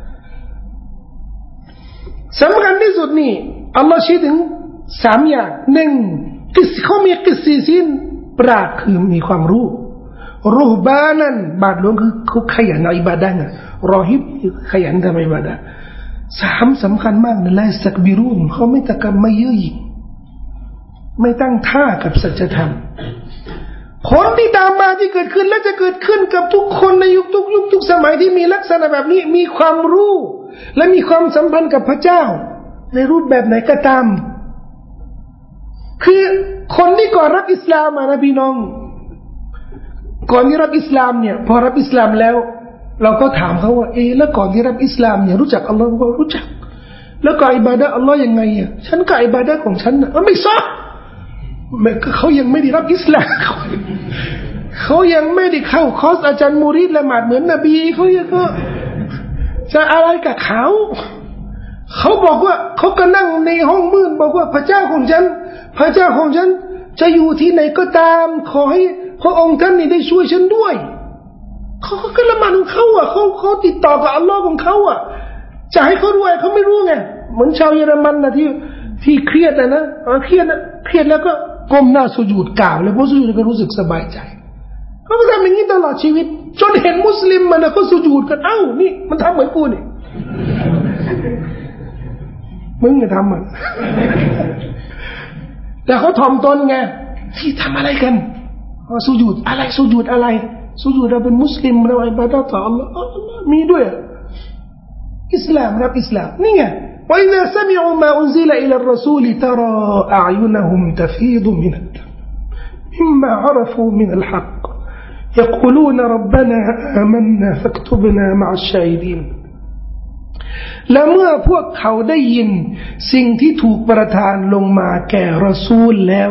สำคัญที่สุดนี่อัลลอฮ์ชี้ถึงสามอย่างหนึ่งกิสเขามีกิสซีซินปราดคือมีความรู้รูบานันบาทหลวงคือเขาขยันอิบาดะห์นะรอฮิบขยันทำอิบาดะห์สามสำคัญมากนะลาสักบิรูนเขาไม่ตะกำไม่เย่อหยิ่งไม่ตั้งท่ากับสัจธรรมผลที่ตามมาที่เกิดขึ้นและจะเกิดขึ้นกับทุกคนในยุคทุกยุคทุกสมัยที่มีลักษณะแบบนี้มีความรู้และมีความสัมพันธ์กับพระเจ้าในรูปแบบไหนก็ตามคือคนที่ก่อนรับอิสลามมานะพี่น้องก่อนที่รับอิสลามเนี่ยพอรับอิสลามแล้วเราก็ถามเขาว่าเออแล้วก่อนที่รับอิสลามเนี่ยรู้จักอัลลอฮ์ก็รู้จักแล้วก็อิบาดะห์อัลลอฮ์ยังไงอ่ะฉันก็อิบาดะห์ของฉันน่ะไม่ซอเขายังไม่ได้รับอิสลามเขายังไม่ได้เข้าคอร์สอาจารย์มูริดละหมาดเหมือนนบีเขายังก็จะอะไรกับเขาเขาบอกว่าเขาก็นั่งในห้องมืดบอกว่าพระเจ้าของฉันพระเจ้าของฉันจะอยู่ที่ไหนก็ตามขอให้พระองค์ท่านนี่ได้ช่วยฉันด้วยเขาก็ละหมาดของเขาอ่ะเขาเขาติดต่อกับอัลลอฮ์ของเขาอ่ะจะให้เขาด้วยเขาไม่รู้ไงเหมือนชาวเยอรมันนะที่ที่เครียดนะนะเครียดนะเครียดแล้วก็ก้มหน้าสุญูดกราบแล้วพอสุญูดก็รู้สึกสบายใจเขาก็ทำอย่างนี้ตลอดชีวิตจนเห็นมุสลิมมันนะเขาสุญูดกันเอ้านี่มันทำเหมือนกูนี่มึงจะทำมันแต่เขาถ่อมตนไงที่ทำอะไรกันสุญูดอะไรสุญูดอะไรสุญูดเราเป็นมุสลิมเราอิบาดะห์ต่ออัลลอฮ์มีด้วยอิสลามรับอิสลามนี่ไงوإذا سمعوا ما أنزل إلى الرسول ترى أعينهم تفيض من الدم مما عرفوا من الحق يقولون ربنا آمنا فاكتبنا مع الشاهدين และเมื่อพวกเขาได้ยินสิ่งที่ถูกประทานลงมาแก่รอซูลแล้ว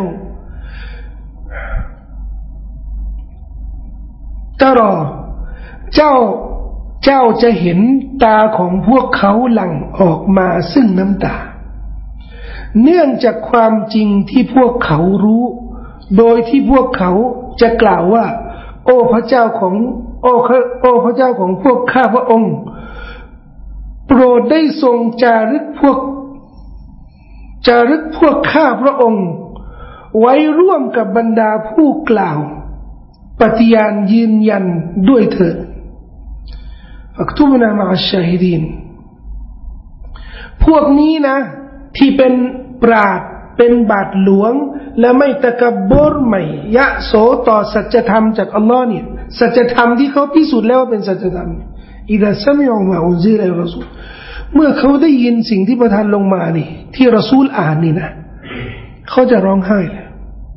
ตรอเจ้าเจ้าจะเห็นตาของพวกเขาหลั่งออกมาซึ่งน้ำตาเนื่องจากความจริงที่พวกเขารู้โดยที่พวกเขาจะกล่าวว่าโอ้พระเจ้าของโอ้โอ้พระเจ้าของพวกข้าพระองค์โปรดได้ทรงจารึกพวกจารึกพวกข้าพระองค์ไว้ร่วมกับบรรดาผู้กล่าวปฏิญาณยืนยันด้วยเถิดอักตุบนามะอัชชาฮิดีนพวกนี้นะที่เป็นปราชญ์เป็นบาทหลวงและไม่ตะกบบรไม่ยะโสต่อสัจธรรมจากอัลลอฮ์เนี่ยสัจธรรมที่เขาพิสูจน์แล้วว่าเป็นสัจธรรมอิดะซะมิอูมาอุนซิลอิลรอซูลเมื่อเขาได้ยินสิ่งที่ประทานลงมานี่ที่รอซูลอ่านนี่นะเขาจะร้องไห้เลย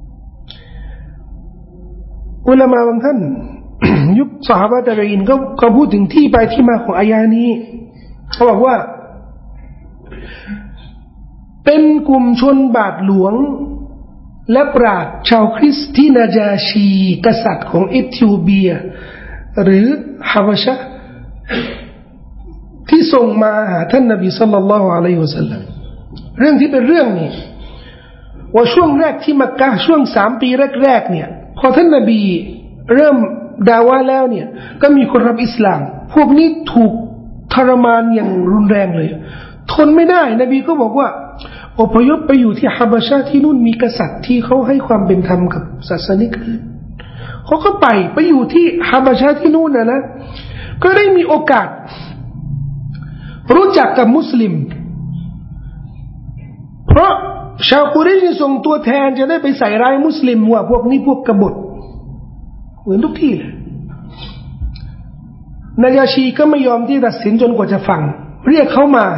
อุลามะบางท่าน ยุคซอฮาบะห์ตะบีอีนก็ก็พูดถึงที่ไปที่มาของอายะนี้เขาบอกว่าเป็นกลุ่มชนบาทหลวงและปราชญ์ชาวคริสต์ที่นาจาชีกษัตริย์ของเอธิโอเปียหรือฮะบะชะห์ที่ส่งมาหาท่านนบีศ็อลลัลลอฮุอะลัยฮิวะซัลลัมเรื่องที่เป็นเรื่องนี้ว่าช่วงแรกที่มักกะฮ์ช่วงสามปีแรกๆเนี่ยพอท่านนบีเริ่มดาวะแล้วเนี่ยก็มีคนรับอิสลามพวกนี้ถูกทรมานอย่างรุนแรงเลยทนไม่ได้นบีก็บอกว่าอพยพไปอยู่ที่ฮะบะชะห์ที่นู่นมีกษัตริย์ที่เขาให้ความเป็นธรรมกับศาสนิกอื่นเขาก็ไปไปอยู่ที่ฮะบะชะห์ที่นู่นนะนะก็ได้มีโอกาสรู้จักกับมุสลิมเพราะชาวกุเรชส่งตัวแทนจะได้ไปใส่ร้ายมุสลิมว่าพวกนี้พวกกบฏเหมือนทุกที่เลยนายาชีก็ไม่ยอมที่ตัดสินจนกว่าจะฟังเรียกเขามา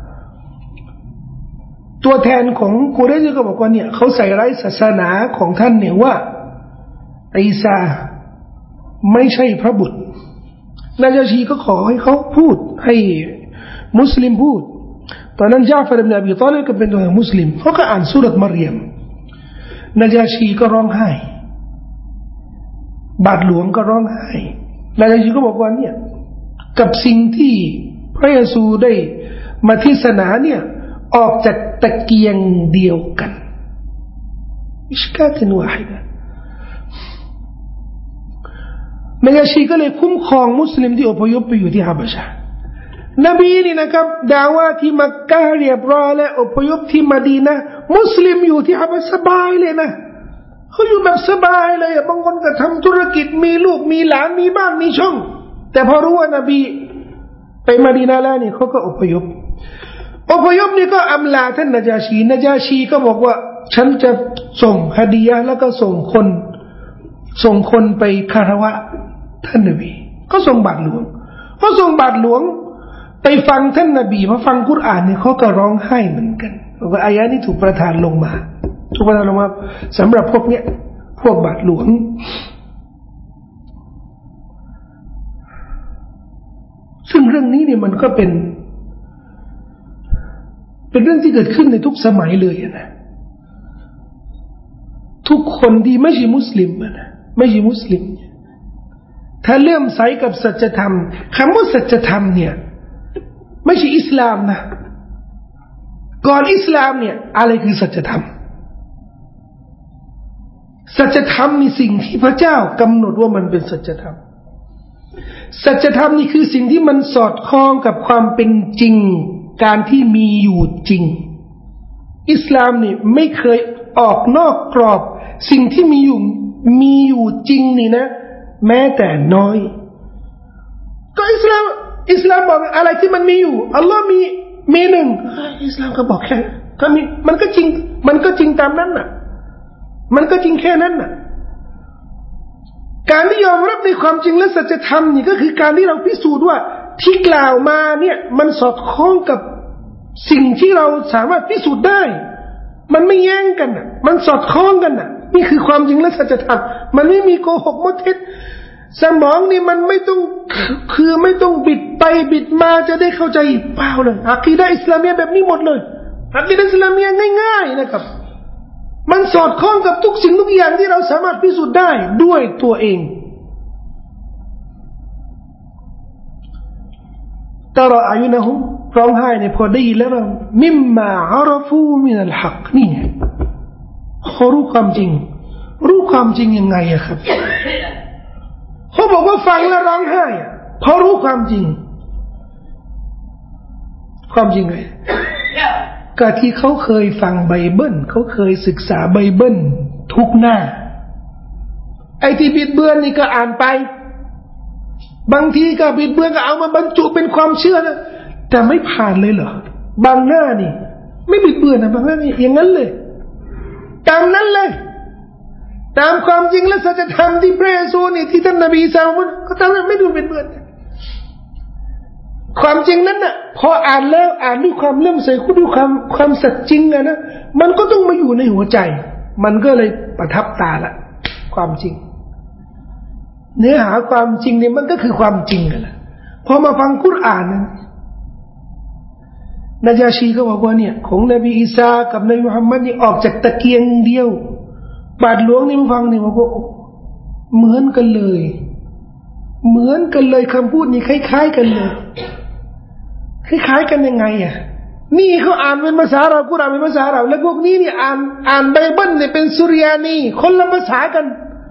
ตัวแทนของกุเรชก็บอกว่าเนี่ยเขาใส่ร้ายศาสนาของท่านเนี่ยว่าอีสาไม่ใช่พระบุตรนายาชีก็ขอให้เขาพูดให้มุสลิมพูดตอนนั้นญาฟรอิบนุอบีฏอลิบก็เป็นตัวแทนมุสลิมเขาก็อ่านซูเราะห์มารยมนายาชีก็ร้องไห้บาทหลวงก็ร้องไห้นายาชีก็บอกว่าเนี่ยกับสิ่งที่พระเยซูได้มาเทศนาเนี่ยออกจากตะเกียงเดียวกันมิชกาตุนวาฮิดะห์นายาชีก็เลยคุ้มครองมุสลิมที่อพยพไปอยู่ที่ฮะบะชะห์นบีนี่นะครับดาวะที่มักกะฮ์เรียบร้อยแล้วอพยพที่มะดีนะห์มุสลิมอยู่ที่ฮะบะชะห์สบายเลยนะเขาอยู่แบบสบายเลยบางคนก็ทำธุรกิจมีลูกมีหลานมีบ้านมีช่องแต่พอรู้ว่านบีไปมะดีนะห์แล้วนี่เขาก็อพยพอพยพนี่ก็อำลาท่านนจาชีนจาชีก็บอกว่าฉันจะส่งฮะดียะห์แล้วก็ส่งคนส่งคนไปคารวะท่านนบีก็ส่งบาทหลวงก็ส่งบาทหลวงไปฟังท่านนบีพอฟังกุรอานเนี่ยเขาก็ร้องไห้เหมือนกันว่าอายะนี้ถูกประทานลงมาถูกประทานลงมาสำหรับพวกเนี้ยพวกบาทหลวงซึ่งเรื่องนี้เนี่ยมันก็เป็นเป็นเรื่องที่เกิดขึ้นในทุกสมัยเลยนะทุกคนที่ไม่ใช่มุสลิมนะไม่ใช่มุสลิมถ้าเลื่อมใสกับสัจธรรมคำว่าสัจธรรมเนี่ยไม่ใช่อิสลามนะก่อนอิสลามเนี่ยอะไรคือสัจธรรมสัจธรรมนี่สิ่งที่พระเจ้ากำหนดว่ามันเป็นสัจธรรมสัจธรรมนี่คือสิ่งที่มันสอดคล้องกับความเป็นจริงการที่มีอยู่จริงอิสลามนี่ไม่เคยออกนอกกรอบสิ่งที่มีอยู่มีอยู่จริงนี่นะแม้แต่น้อยก็อิสลามอิสลามบอกอะไรที่มันมีอยู่อัลลอฮ์มีมีหนึ่งอิสลามก็บอกแค่ก็มีมันก็จริงมันก็จริงตามนั้นน่ะมันก็จริงแค่นั้นน่ะการที่ยอมรับในความจริงและสัจธรรมนี่ก็คือการที่เราพิสูจน์ว่าที่กล่าวมาเนี่ยมันสอดคล้องกับสิ่งที่เราสามารถพิสูจน์ได้มันไม่แย้งกันน่ะมันสอดคล้องกันน่ะนี่คือความจริงและสัจธรรมมันไม่มีโกหกมดเท็จสมองนี่มันไม่ต้องคือไม่ต้องบิดไปบิดมาจะได้เข้าใจเปล่าเลยอะกีดะห์อิสลามียะห์แบบนี้หมดเลยอะกีดะห์อิสลามียะห์ง่ายๆนะครับมันสอดคล้องกับทุกสิ่งทุกอย่างที่เราสามารถพิสูจน์ได้ด้วยตัวเองตะรออายุนะฮุมร้องไห้เนี่ยพอได้ยินแล้วมิมมาอาราฟูมินัลฮักนี่เขารู้ความจริงรู้ความจริงยังไงอะครับเขาบอกว่าฟังแล้วร้องไห้เพราะรู้ความจริงความจริงไงก็ที่เขาเคยฟังไบเบิลเขาเคยศึกษาไบเบิลทุกหน้าไอ้ที่บิดเบือนนี่ก็อ่านไปบางทีก็บิดเบือนก็เอามาบรรจุเป็นความเชื่อนะแต่ไม่ผ่านเลยเหรอบางหน้านี่ไม่บิดเบือนนะบางหน้านี่อย่างนั้นเลยตามนั้นเลยตามความจริงและสัจธรรมที่พระเยซูนี่ที่ท่านนบีสอนก็ตามนั้นไม่ดูบิดเบือนความจริงนั้นน่ะพออ่านแล้วอ่านด้วยความเลื่อมใสด้วยความความสัจจริงอะนะมันก็ต้องมาอยู่ในหัวใจมันก็เลยประทับตาละความจริงเนื้อหาความจริงเนี่ยมันก็คือความจริงกันแหละพอมาฟังกุรอานนั้นนาจาชีก็บอกว่าเนี่ยของนบีอีสากับนบีมุฮัมมัดนี่ออกจากตะเกียงเดียวบาทหลวงนี่มาฟังนี่บอกว่าเหมือนกันเลยเหมือนกันเลยคำพูดนี่คล้ายๆกันเลยคล้ายๆกันยังไงอ่ะนี่เขาอ่านเป็นภาษาเรากุรอานเป็นภาษาเราแล้วพวกนี้นี่อ่านอ่านไบเบิลเนี่ยเป็นสุริยานีคนละภาษากัน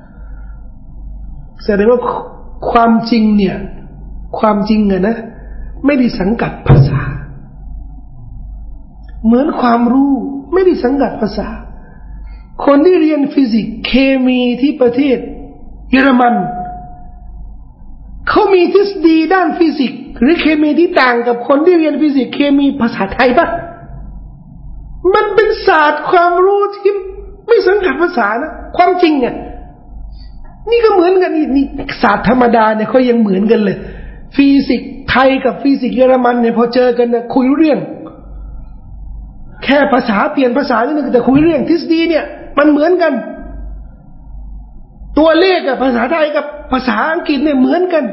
แสดงว่าความจริงเนี่ยความจริงอะนะไม่ได้สังกัดภาษาเหมือนความรู้ไม่ได้สังกัดภาษาคนที่เรียนฟิสิกส์เคมีที่ประเทศเยอรมันเขามีทฤษฎีด้านฟิสิกส์หรือเคมีที่ต่างกับคนที่เรียนฟิสิกส์เคมีภาษาไทยปะมันเป็นศาสตร์ความรู้ที่ไม่สังกัดภาษานะความจริงเนี่ยนี่ก็เหมือนกันนี่ศาสตร์ธรรมดาเนี่ยเขายังเหมือนกันเลยฟิสิกส์ไทยกับฟิสิกส์เยอรมันเนี่ยพอเจอกันนะคุยเรื่องแค่ภาษาเปลี่ยนภาษานิดนึงแต่คุยเรื่องทฤษฎีเนี่ยมันเหมือนกันตัวเลขกับภาษาไทยกับภาษาอังกฤษเนี่ยเหมือนกัน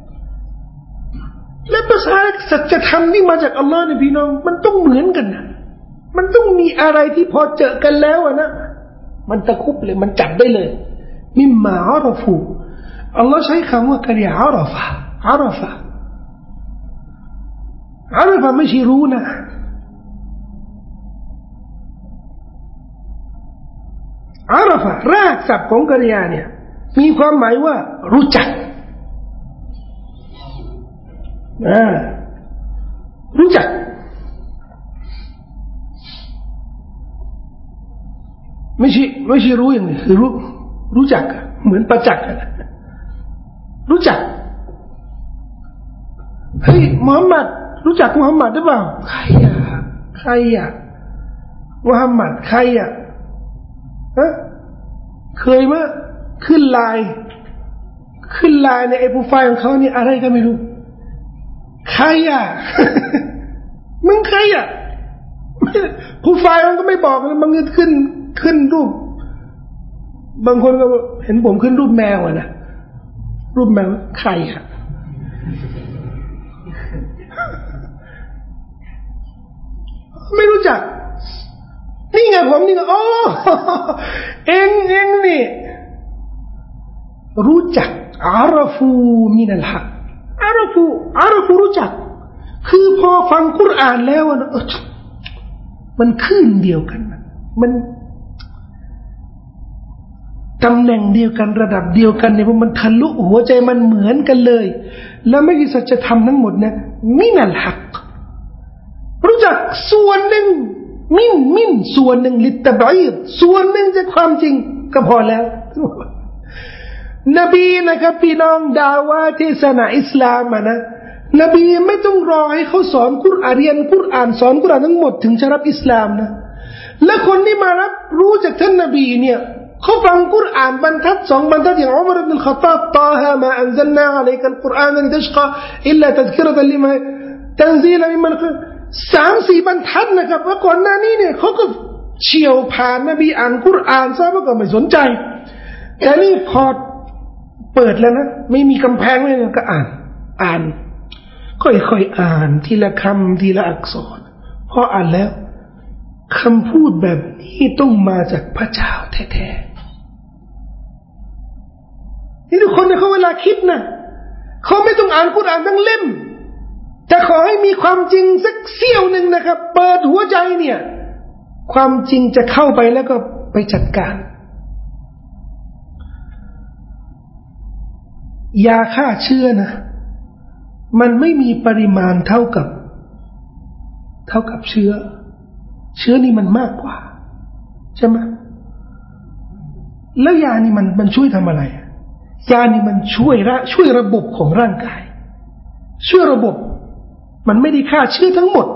และภาษาสัจธรรมที่มาจากอัลลอฮ์เนี่ยพี่น้องมันต้องเหมือนกันนะมันต้องมีอะไรที่พอเจอกันแล้วอะนะมันตะคุบเลยมันจับได้เลยมิมมาอาราฟูอัลลอฮ์ใช้คำว่ากะริอาราฟะอาราฟะอาราฟะไม่ใช่รู้นะอาราฟะรากศัพท์ของกะริยาเนี่ยมีความหมายว่ารู้จักอ่ารู้จักไม่ใช่ไม่ใช่รู้อย่างนี้คือรู้รู้จักเหมือนประจักษ์รู้จักเฮ้ยมุฮัมมัดรู้จักมุฮัมมัดหรือเปล่าใครอ่ะใครอ่ะมุฮัมมัดใครอ่ะฮะเคยมั้ยขึ้นไลน์ขึ้นไลน์ในไอ้โปรไฟล์ของเขานี่อะไรก็ไม่รู้ใครอ่ะ มึงใครอ่ะโปรไฟล์มันก็ไม่บอกนะมันขึ้นขึ้นรูปบางคนก็เห็นผมขึ้นรูปแมวอ่ะนะรูปแมวใครอ่ะไม่รู้จักนี่ไงผมนี่ไงโอ้เอ็งเอ็งนี่รู้จักอาราฟูมินัลฮักอาราฟูอาราฟูรู้จักคือพอฟังกุรอานแล้วนะเออมันขึ้นเดียวกันมันตำแหน่งเดียวกันระดับเดียวกันเนี่ยมันทะลุหัวใจมันเหมือนกันเลยแล้วไม่ใช่สัจธรรมทั้งหมดนะมินัลฮักรู้จักส่วนหนึ่งมินมินส่วนหนึ่งลิตตะบีดส่วนหนึ่งจากความจริงก็พอแล้วนบีนะครับพี่น้องดาวาเทศนาอิสลามนะนบีไม่ต้องรอให้เขาสอนกุรอานเรียนกุรอานสอนกุรอานทั้งหมดถึงจะรับอิสลามนะและคนที่มารับรู้จากท่านนบีเนี่ยเขาฟังกุรอานบรรทัดสองบรรทัดอย่างอุมัรอิบนุลค็อฏฏอบตาฮามาอันซัลนาอะลัยกัลกุรอานลิตัชกออิลลาตัซกิเราะตันลิมันตันซีละมิมันสามสี่บรรทัดนะครับว่าก่อนหน้านี้เนี่ยเขาก็เฉียวผ่านนบีอ่านกุรอานซะว่าก็ไม่สนใจแต่นี่พอเปิดแล้วนะไม่มีกำแพงเลยก็อ่านอ่านค่อยๆอ่านทีละคำทีละอักษรพออ่านแล้วคำพูดแบบนี้ต้องมาจากพระเจ้าแท้ๆนี่ทุกคนเนี่ยเขาเวลาคิดนะเขาไม่ต้องอ่านกุรอานทั้งเล่มแต่ขอให้มีความจริงสักเสี้ยวหนึ่งนะครับเปิดหัวใจเนี่ยความจริงจะเข้าไปแล้วก็ไปจัดการยาฆ่าเชื้อนะมันไม่มีปริมาณเท่ากับเท่ากับเชื้อเชื้อนี่มันมากกว่าใช่ไหมแล้วยานี่มันมันช่วยทำอะไรยานี่มันช่วยระช่วยระบบของร่างกายช่วยระบบมันไม่ได้ฆ่าเชื้อทั้งหมด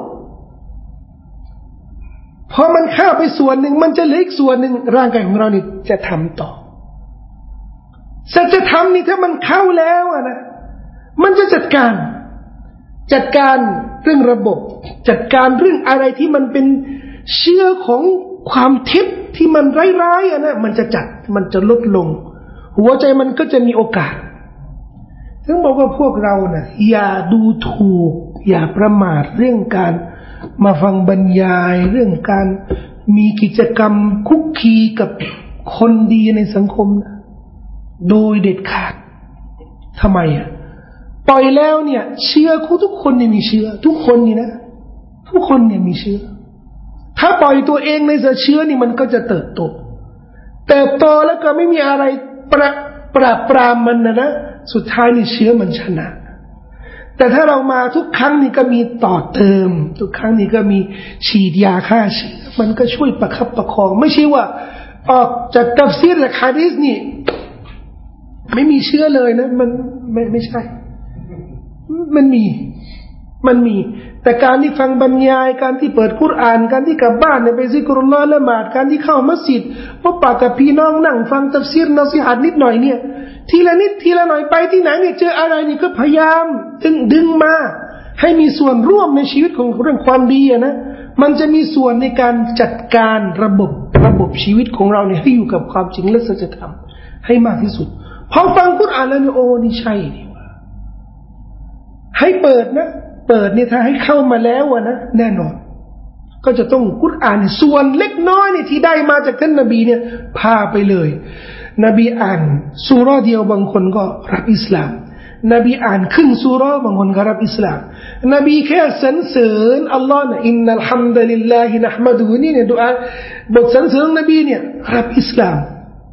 พอมันฆ่าไปส่วนหนึ่งมันจะเหลืออีกส่วนหนึ่งร่างกายของเรานี่จะทำต่อสัจธรรมนี่ถ้ามันเข้าแล้วอะนะมันจะจัดการจัดการเรื่องระบบจัดการเรื่องอะไรที่มันเป็นเชื้อของความทิพย์ที่มันร้ายๆอะนะมันจะจัดมันจะลดลงหัวใจมันก็จะมีโอกาสถึงบอกว่าพวกเรานะ่ะอย่าดูถูกอย่าประมาทเรื่องการมาฟังบรรยายเรื่องการมีกิจกรรมคุกคีกับคนดีในสังคมนะโดยเด็ดขาดทำไมอ่ะปล่อยแล้วเนี่ยเชื้อคู่ทุกคนเนี่ยมีเชื้อทุกคนนี่นะทุกคนเนี่ยมีเชื้อถ้าปล่อยตัวเองในเชื้อนี่มันก็จะเติบโตเติบโตแล้วก็ไม่มีอะไรประปราบปรามมันนะนะสุดท้ายนี่เชื้อมันชนะแต่ถ้าเรามาทุกครั้งนี่ก็มีต่อเติมทุกครั้งนี่ก็มีฉีดยาฆ่าเชื้อมันก็ช่วยประคับประคองไม่ใช่ว่าออกจากตัฟซีรและหะดีษนี่ไม่มีเชื้อเลยนะมันไม่ไม่ใช่มันมีมันมีแต่การที่ฟังบรรยายการที่เปิดกุรอานการที่กลับบ้านเนี่ยไปซิกรุลลอฮ์ละหมาดการที่เข้ามัสยิดพบปะกับพี่น้องนั่งฟังตัฟซีรนะซีฮะห์นิดหน่อยเนี่ยทีละนิดทีละหน่อยไปที่ไหนเนี่ยเจออะไรนี่ก็พยายามดึงดึงมาให้มีส่วนร่วมในชีวิตของเรื่องความดีอะนะมันจะมีส่วนในการจัดการระบบระบบชีวิตของเราเนี่ยให้อยู่กับความจริงและสัจธรรมให้มากที่สุดพอฟังกุรอานแล้วเนี่ยโอ้นี่ใช่ดีว่าให้เปิดนะเปิดเนี่ยถ้าให้เข้ามาแล้วอะนะแน่นอนก็จะต้องกุรอานส่วนเล็กน้อยเนี่ยที่ได้มาจากท่านนบีเนี่ยพาไปเลยนบีอ่านซูเราะห์เดียวบางคนก็รับอิสลามนบีอ่านครึ่งซูเราะห์บางคนก็รับอิสลามนบีแค่สรรเสริญอัลลอฮ์นะอินนัลฮัมดุลิลลาฮินะห์มะดุฮูนี่เนี่ยดุอาบทสรรเสริญนบีเนี่ยรับอิสลาม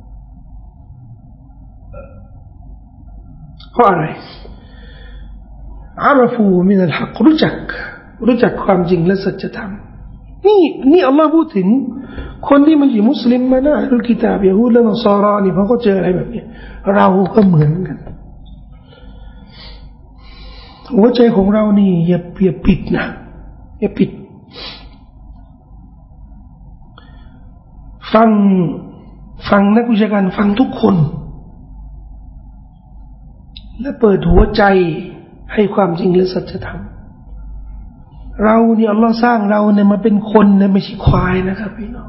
เพราะอะไรอาราฟูมินัลฮักรู้จักรู้จักความจริงและสัจธรรมนี่นี่อัลลอฮ์พูดถึงคนที่ไม่ใช่มุสลิมมานะอัลกิตาบยะฮูดและนอซารานี่พอเขาเจออะไรแบบนี้เราก็เหมือนกันหัวใจของเรานี่อย่าอย่าปิดนะอย่าปิดฟังฟังนักวิชาการฟังทุกคนและเปิดหัวใจให้ความจริงและสัจธรรมเราเนี่ยอัลลอฮ์สร้างเราเนี่ยมาเป็นคนเนี่ยไม่ใช่ควายนะครับพี่น้อง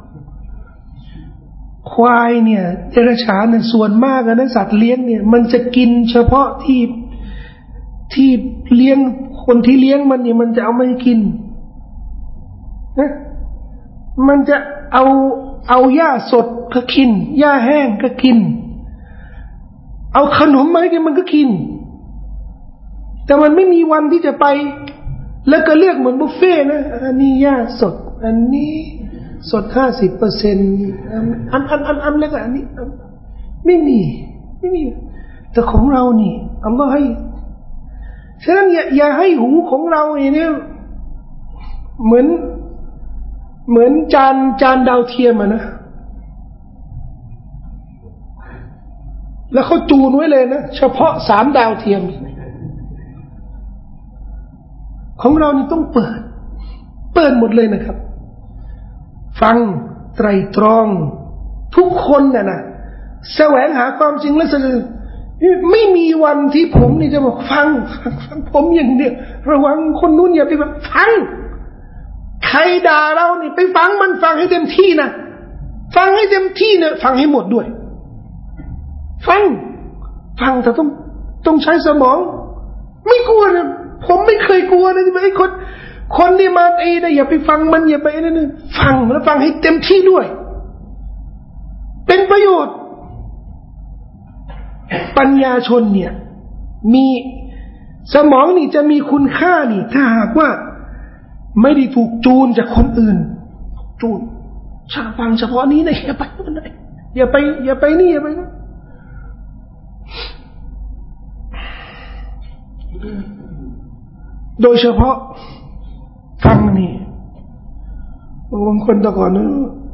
ควายเนี่ยเดรัจฉานเนี่ยส่วนมากนะสัตว์เลี้ยงเนี่ยมันจะกินเฉพาะที่ที่เลี้ยงคนที่เลี้ยงมันเนี่ยมันจะเอาไม่กินนะมันจะเอาเอาหญ้าสดก็กินหญ้าแห้งก็กินเอาขนมมาให้กินมันก็กินแต่มันไม่มีวันที่จะไปแล้วก็เลือกเหมือนบุฟเฟ่นะอันนี้หญ้าสดอันนี้สดห้าสิบเปอร์เซ็นต์อันอันอันอันแล้วก็อันนี้ไม่มีไม่มีแต่ของเรานี่อัลลอฮ์ให้ฉะนั้นอย่าอย่าให้หูของเราเนี่ยเหมือนเหมือนจานจานดาวเทียมอะนะแล้วเขาจูนไว้เลยนะเฉพาะสามดาวเทียมของเรานี่ต้องเปิดเปิดหมดเลยนะครับฟังไตรตรองทุกคนน่ะนะแสวงหาความจริงและสัจธรรมไม่มีวันที่ผมนี่จะบอกฟังฟังฟังผมอย่างเดียวระวังคนนู้นอย่าไปแบบฟังใครด่าเรานี่ไปฟังมันฟังให้เต็มที่นะฟังให้เต็มที่เนี่ยฟังให้หมดด้วยฟังฟังแต่ต้องต้องใช้สมองไม่กลัวนะผมไม่เคยกลัวนะที่ไอ้คนคนที่มาไอ้นะอย่าไปฟังมันอย่าไปนั่นฟังแล้วฟังให้เต็มที่ด้วยเป็นประโยชน์ปัญญาชนเนี่ยมีสมองนี่จะมีคุณค่านี่ถ้าหากว่าไม่ได้ถูกจูนจากคนอื่นจูนชาฟังเฉพาะนี้นะอย่าไปนั่นอย่าไปอย่าไปนี่อย่าไปนั่นโดยเฉพาะฟังนี่บางคนแต่ก่อนนะ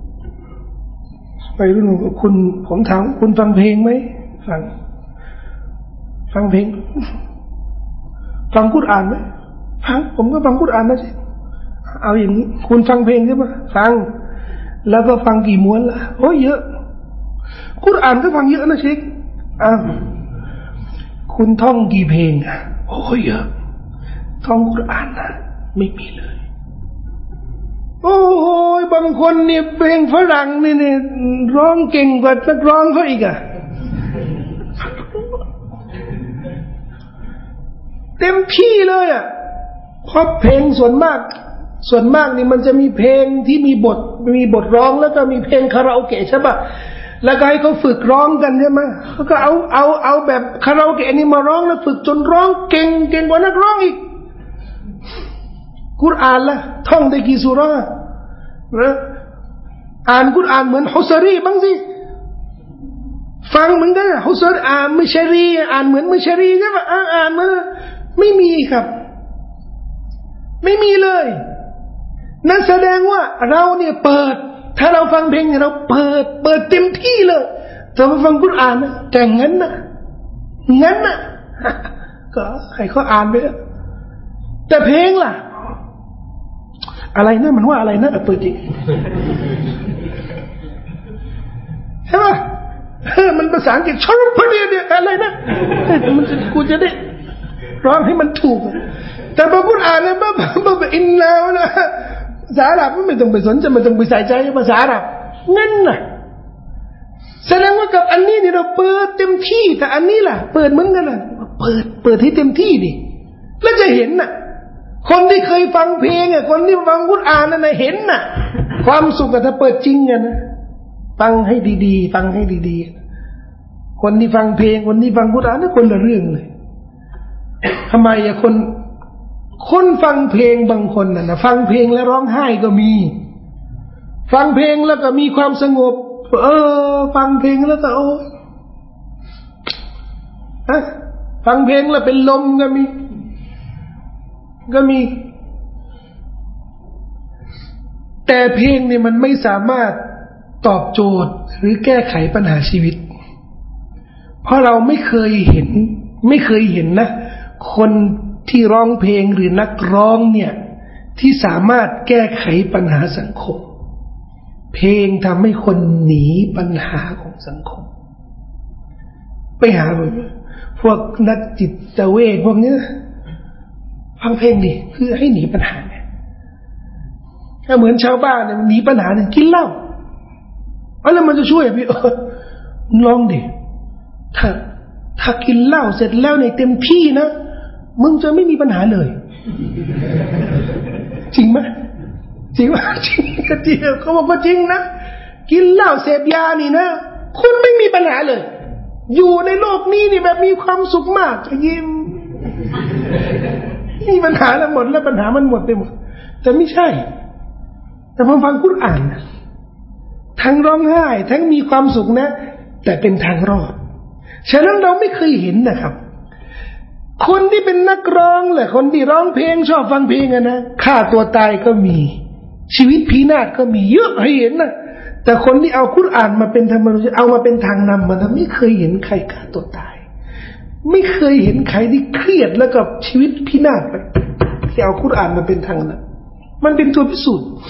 ไปรุ่นคุณผมถามคุณฟังเพลงไหมฟังฟังเพลงฟังกุรอานไหมฟังผมก็ฟังกุรอานนะสิเอาอย่างนี้คุณฟังเพลงใช่ไหมฟังแล้วก็ฟังกี่ม้วนล่ะโอ้เยอะกุรอานก็ฟังเยอะนะเชคอ้าวคุณท่องกี่เพลงอ่ะโอ้เยอะท่องกุรอานนะไม่มีเลยโอ้โหบางคนเนี่ยเพลงฝรั่งนี่เนี่ยร้องเก่งกว่านักร้องเขาอีกอ่ะเต็มที่เลยอ่ะเพราะเพลงส่วนมากส่วนมากนี่มันจะมีเพลงที่มีบทมีบทร้องแล้วก็มีเพลงคาราโอเกะใช่ป่ะแล้วก็ให้เขาฝึกร้องกันใช่ไหมเขาก็เอาเอาเอาแบบคาราโอเกะนี่มาร้องแล้วฝึกจนร้องเก่งเก่งกว่านักร้องอีกกุรอานล่ะท่องได้กี่ซูเราะห์นะอ่านกุรอานเหมือนฮุซรีบ้างสิฟังเหมือนกันฮุซรีอ่านมิชรีอ่านเหมือนมิชรีใช่ป่ะอ่านเหมือนไม่มีครับไม่มีเลยนั่นแสดงว่าเราเนี่ยเปิดถ้าเราฟังเพลงเราเปิดเปิดเต็มที่เลยแต่มาฟังกุรอานนะแต่งั้นนะงั้นนะก็ให้เขาอ่านไปแล้วแต่เพลงล่ะอะไรนะมันว่าอะไรนะเปิดจริงใช่ป่ะมันภาษาอังกฤษชอบพอดีเนี่ยอะไรนะมันกูจะได้ร้องให้มันถูกแต่พอพูดอ่านแล้วบ้าบ้าอินแล้วนะภาษาอาหรับไม่ต้องไปสนใจไม่ต้องไปใส่ใจภาษาอาหรับงั้นน่ะแสดงว่ากับอันนี้เนี่ยเราเปิดเต็มที่แต่อันนี้ล่ะเปิดเหมือนกันล่ะเปิดเปิดให้เต็มที่ดิแล้วจะเห็นน่ะคนที่เคยฟังเพลงอ่ะคนที่ฟังกุรอานนั่นน่ะเห็นน่ะความสุขถ้าเปิดจริงอ่ะนะฟังให้ดีๆฟังให้ดีๆคนที่ฟังเพลงคนที่ฟังกุรอานนั่นคนละเรื่องเลยทำไมอะคนคนฟังเพลงบางคนน่ะนะฟังเพลงแล้วร้องไห้ก็มีฟังเพลงแล้วก็มีความสงบเออฟังเพลงแล้วก็โอ้ฮะฟังเพลงแล้วเป็นลมก็มีก็มีแต่เพลงเนี่ยมันไม่สามารถตอบโจทย์หรือแก้ไขปัญหาชีวิตเพราะเราไม่เคยเห็นไม่เคยเห็นนะคนที่ร้องเพลงหรือนักร้องเนี่ยที่สามารถแก้ไขปัญหาสังคมเพลงทำให้คนหนีปัญหาของสังคมไปหาพวกนักจิตเวชพวกนี้ฟังเพลงดิคือให้หนีปัญหาเนี่ยถ้าเหมือนชาวบ้านเนี่ยหนีปัญหาเนี่ยกินเหล้าเอาแล้วมันจะช่วยพี่ลองดิถ้าถ้ากินเหล้าเสร็จแล้วในเต็มที่นะมึงจะไม่มีปัญหาเลยจริงไหมจริงไหมจริงก็จริงเขาบอกว่าจริงนะกินเหล้าเสพยานี่นะคุณไม่มีปัญหาเลยอยู่ในโลกนี้นี่แบบมีความสุขมากจะยิ้มมีปัญหาแล้วหมดแล้วปัญหามันหมดไปหมดแต่ไม่ใช่แต่พอฟังกุรอานนะทั้งร้องไห้ทั้งมีความสุขนะแต่เป็นทางรอดฉะนั้นเราไม่เคยเห็นนะครับคนที่เป็นนักร้องแหละคนที่ร้องเพลงชอบฟังเพลงอะนะฆ่าตัวตายก็มีชีวิตพินาศก็มีเยอะให้เห็นนะแต่คนที่เอากุรอานมาเป็นธรรมะเอามาเป็นทางนำมันไม่เคยเห็นใครฆ่าตัวตายไม่เคยเห็นใครที่เครียดแล้วกับชีวิตพินาศไปที่เอากุรอานมาเป็นทางนำมันเป็นตัวพิสูจน์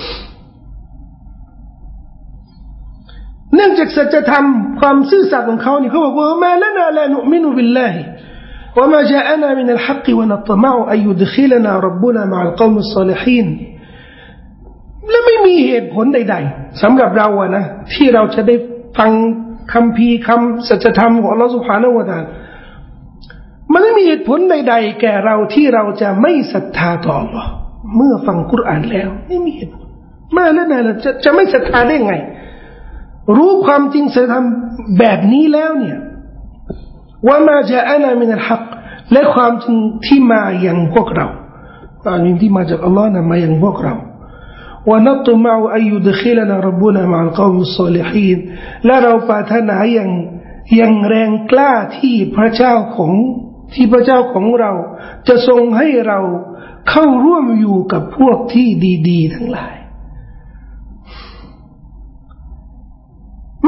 เนื่องจากสัจธรรมความซื่อสัตย์ของเขานี่เขาบอกว่ามาลานาลานุมินุบิลลาฮิوما جاءنا من الحق ونطمع أن يدخلنا ربنا مع القوم الصالحين และไม่มีเหตุผลใดๆสำหรับเราอะนะที่เราจะได้ฟังคัมภีร์คำสัจธรรมของอัลเลาะห์ซุบฮานะฮูวะตะอาลามันไม่มีเหตุผลใดๆแก่เราที่เราจะไม่ศรัทธาต่ออัลเลาะห์เมื่อฟังกุรอานแล้วไม่มีเหตุผลมาแล้วนะเราจะจะไม่ศรัทธาได้ไงรู้ความจริงสัจธรรมแบบนี้แล้วเนี่ยว่ามาจาอานามินัลฮักและความจริงที่มาอย่างพวกเราความจริงที่มาจากอัลลอฮ์นั้นมาอย่างพวกเราวะนัตมะอูอัยยุดขิลนาร็อบบุนามัลกอมุศศอลิฮีนและเราปรารถนาอย่างอย่างแรงกล้าที่พระเจ้าของที่พระเจ้าของเราจะทรงให้เราเข้าร่วมอยู่กับพวกที่ดีๆทั้งหลาย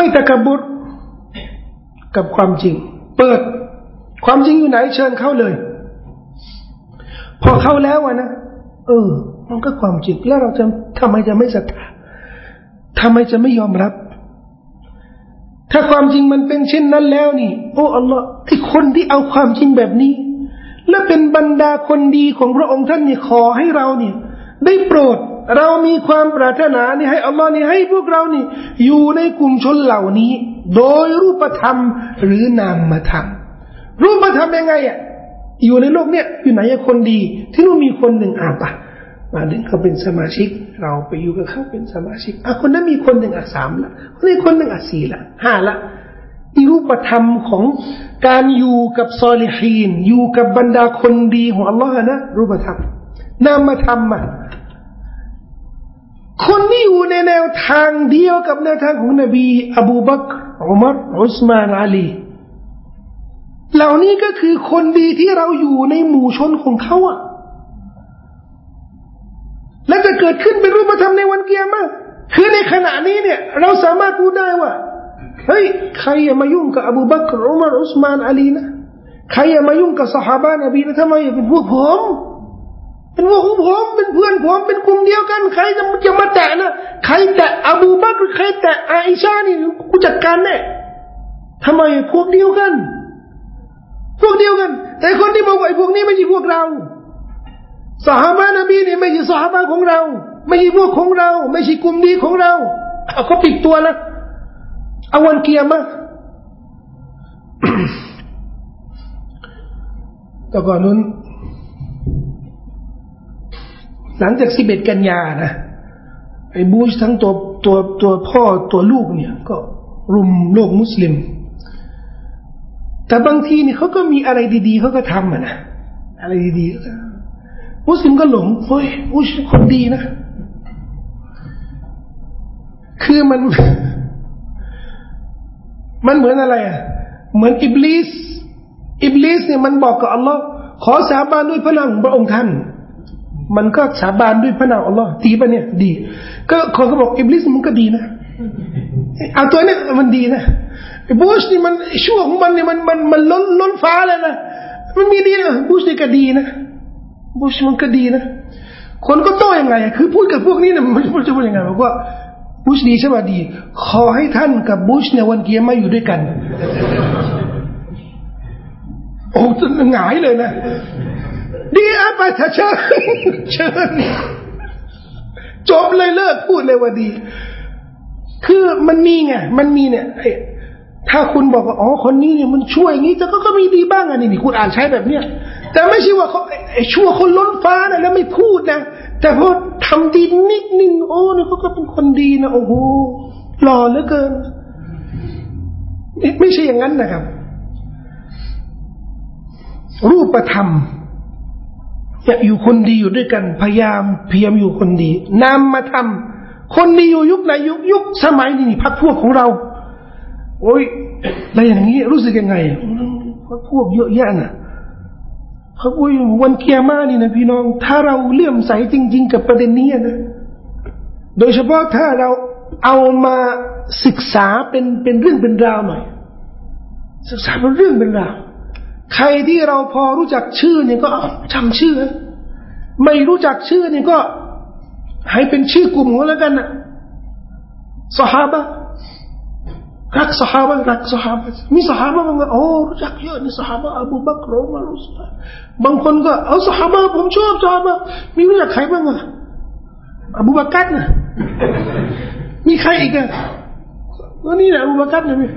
ไม่ตะกบุรกับความจริงเปิดความจริงอยู่ไหนเชิญเข้าเลยพอเข้าแล้วนะเออมันก็ความจริงแล้วเราจะทำไมจะไม่ศรัทธาทำไมจะไม่ยอมรับถ้าความจริงมันเป็นเช่นนั้นแล้วนี่โอ้อัลลอฮ์ไอ้คนที่เอาความจริงแบบนี้และเป็นบรรดาคนดีของพระองค์ท่านนี่ขอให้เราเนี่ยได้โปรดเรามีความปรารถนานี่ให้อัลลอฮ์นี่ให้พวกเรานี่อยู่ในกลุ่มชนเหล่านี้โดยรูปธรรมหรือนามธรรมรูปธรรมยังไงอ่ะอยู่ในโลกเนี่ยอยู่ไหนคนดีที่นู่นมีคนหนึ่งอ่ะปะมาดึงเขาเป็นสมาชิกเราไปอยู่กับเขาเป็นสมาชิกอ่ะคนนั้นมีคนหนึ่งอ่ะสามละคนนี้คนหนึ่งอ่ะสี่ละห้าละนี่รูปธรรมของการอยู่กับซอลิฮีนอยู่กับบรรดาคนดีของอัลลอฮ์นะรูปธรรมนามธรรมอ่ะคนที่อยู่ในแนวทางเดียวกับแนวทางของนบีอบูบักรอุมัรอุสมานอาลีเหล่านี้ก็คือคนดีที่เราอยู่ในหมู่ชนของเขาอ่ะและจะเกิดขึ้นเป็นรูปธรรมในวันเกียรติคือในขณะนี้เนี่ยเราสามารถพูดได้ว่าเฮ้ยใครอย่ามายุ่งกับอบูบักรอุมัรอุสมานอาลีนะใครอย่ามายุ่งกับซอฮาบะนบีนะทำไมเป็นพวกผมเป็นพวกของผมเป็นเพื่อนผมเป็นกลุ่มเดียวกันใครจะจะมาแตะนะใครแตะอบูบักรใครแตะอาอิชานี่กูจัดการแน่ทำไมพวกเดียวกันพวกเดียวกันแต่คนที่บอกว่าไอ้พวกนี้ไม่ใช่พวกเราซอฮาบะนบีนี่ไม่ใช่ซอฮาบะของเราไม่ใช่พวกของเราไม่ใช่กลุ่มดีของเราเอาเขาปิดตัวนะเอาวันเกียรติแต่ก่อนนู้นหลังจากสิบเอ็ดกันยานะไอ้บูชทั้งตัวตัวตัวพ่อตัวลูกเนี่ยก็รุมโลกมุสลิมแต่บางทีนี่เขาก็มีอะไรดีๆเขาก็ทำอ่ะนะอะไรดีๆมุสลิมก็หลงเฮ้ยบูชคนดีนะคือมันมันเหมือนอะไรอ่ะเหมือนอิบลิสอิบลิสเนี่ยมันบอกกับอัลลอฮ์ขอสาบานด้วยพระนามของพระองค์ท่านมันก็สาบานด้วยพระนามอัลลอฮ์ดีป่ะเนี่ยดีก็คนก็บอกอิบลิสมันก็ดีนะเอาตัวนี้มันดีนะไอ้บูชนี่มันชั่วของมันเนี่ยมันมันมันล้นล้นฟ้าเลยนะมันมีดีนะบูชนี่ก็ดีนะบูชมันก็ดีนะคนก็โต้ยังไงคือพูดกับพวกนี้เนี่ยมันจะพูดยังไงบอกว่าบูชดีใช่ป่ะดีขอให้ท่านกับบูชในวันเกียรติมาอยู่ด้วยกันโอ้จนหงายเลยนะดีอ่ะไปเถอะเชิญเชิญจบเลยเลิกพูดเลยว่าดีคือมันมีไงมันมีเนี่ยถ้าคุณบอกว่าอ๋อคนนี้เนี่ยมันช่วยอย่างนี้แต่ก็ก็มีดีบ้างอ่ะนี่นี่คุณอ่านใช้แบบเนี้ยแต่ไม่ใช่ว่าเขาไอ้ชั่วคนล้นฟ้านะแล้วไม่พูดนะแต่พอทำดีนิดนึงโอ้เนี่ยเขาก็เป็นคนดีนะโอ้โหหล่อเหลือเกินไม่ใช่อย่างนั้นนะครับรูปธรรมจะอยู่คนดีอยู่ด้วยกันพยายามพยายามอยู่คนดีนำมาทำคนดีอยู่ยุคไหนยุคยุคสมัยนี้พรรคพวกของเราโอ้ยอะไรอย่างนี้รู้สึกยังไงพรรคพวกเยอะแยะน่ะเขาพูดวันเกียร์มานี่นะพี่น้องถ้าเราเลื่อมใสจริงๆกับประเด็นนี้นะโดยเฉพาะถ้าเราเอามาศึกษาเป็นเป็นเรื่องเป็นราวหน่อยศึกษาเป็นเรื่องเป็นราวใครที่เราพอรู้จักชื่อเนี่ยก็จำชื่อไม่รู้จักชื่อเนี่ยก็ให้เป็นชื่อกลุ่มก็แล้วกันนะซอฮาบะรักซอฮาบะรักซอฮาบะมีซอฮาบะบางคนโอ้รู้จักเยอะนี่ซอฮาบะอบูบักรอุมัรอุสมานบางคนก็เอาซอฮาบะผมชอบซอฮาบะมีรู้จักใครบ้างอ่ะอบูบักรนะมีใครอีกอ่ะก็นี่แหละอบูบักรนะพี่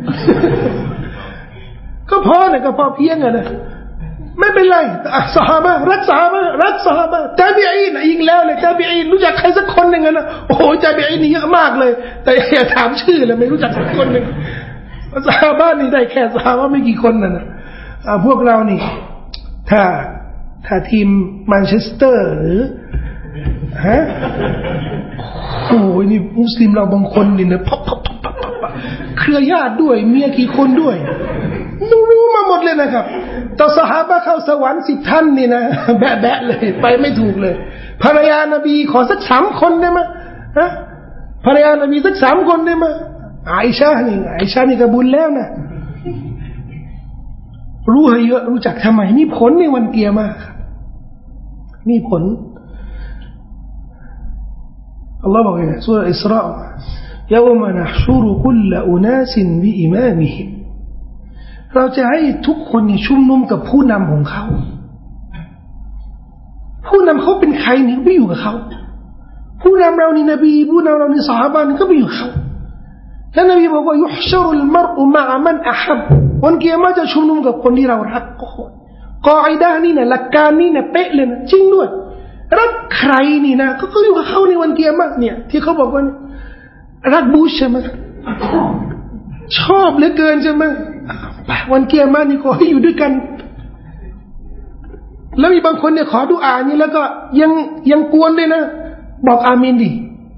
ก็พอเนี่ยก็พอเพียงอ่ะนะไม่เป็นไรซอฮาบะรักซอฮาบะรักซอฮาบะตาบีอีนอีกแล้วเลยตาบีอีนรู้จักใครสักคนหนึ่งนะโอ้โหตาบีอีนนี่เยอะมากเลยแต่อย่าถามชื่อเลยไม่รู้จักสักคนหนึ่งซอฮาบะนี่ได้แค่ซอฮาบะไม่กี่คนน่ะนะพวกเรานี่ถ้าถ้าทีมแมนเชสเตอร์หรือฮะโอ้ยนี่มุสลิมเราบางคนนี่นะพับพับพับพับเครือญาติด้วยเมียกี่คนด้วยรู้มาหมดเลยนะครับแต่ซอฮาบะเข้าสวรรค์สิบท่านนี่นะแบะแบะเลยไปไม่ถูกเลยภรรยานบีขอสักสามคนได้ไหมฮะภรรยานบีสักสามคนได้ไหมอาอิชานี่อาอิชานี่ก็บุญแล้วนะรู้ให้เยอะรู้จักทำไมมีผลในวันเกียร์มากมีผลอัลลอฮ์บอกอย่างนี้ซูเราะห์อิสราอ يوم نحشر كل أناس بإمامهم เราจะให้ทุกคนชุมนุมกับผู้นำของเขาผู้นำเขาเป็นใครนี่ไปอยู่กับเขาผู้นำเรานี่นบีผู้นำเรานี่ซอฮาบะห์นี่ก็ไปอยู่กับเขาแล้วนบีบอกว่ายุฮชรุลมัรอุมะอะมันอะฮับวันกิยามะฮ์จะชุมนุมกับคนที่เรารักกออิดะห์นี่นะหลักการนี่นะเป๊ะเลยนะจริงด้วยรักใครนี่นะก็อยู่กับเขาในวันกิยามะฮ์เนี่ยที่เขาบอกว่ารักบูชใช่ไหมชอบเหลือเกินใช่ไหมวันกิยามะฮ์นี่ขอให้อยู่ด้วยกันแล้วมีบางคนเนี่ยขอดุอานี่แล้วก็ยังยังกวนเลยนะบอกอามีนดิ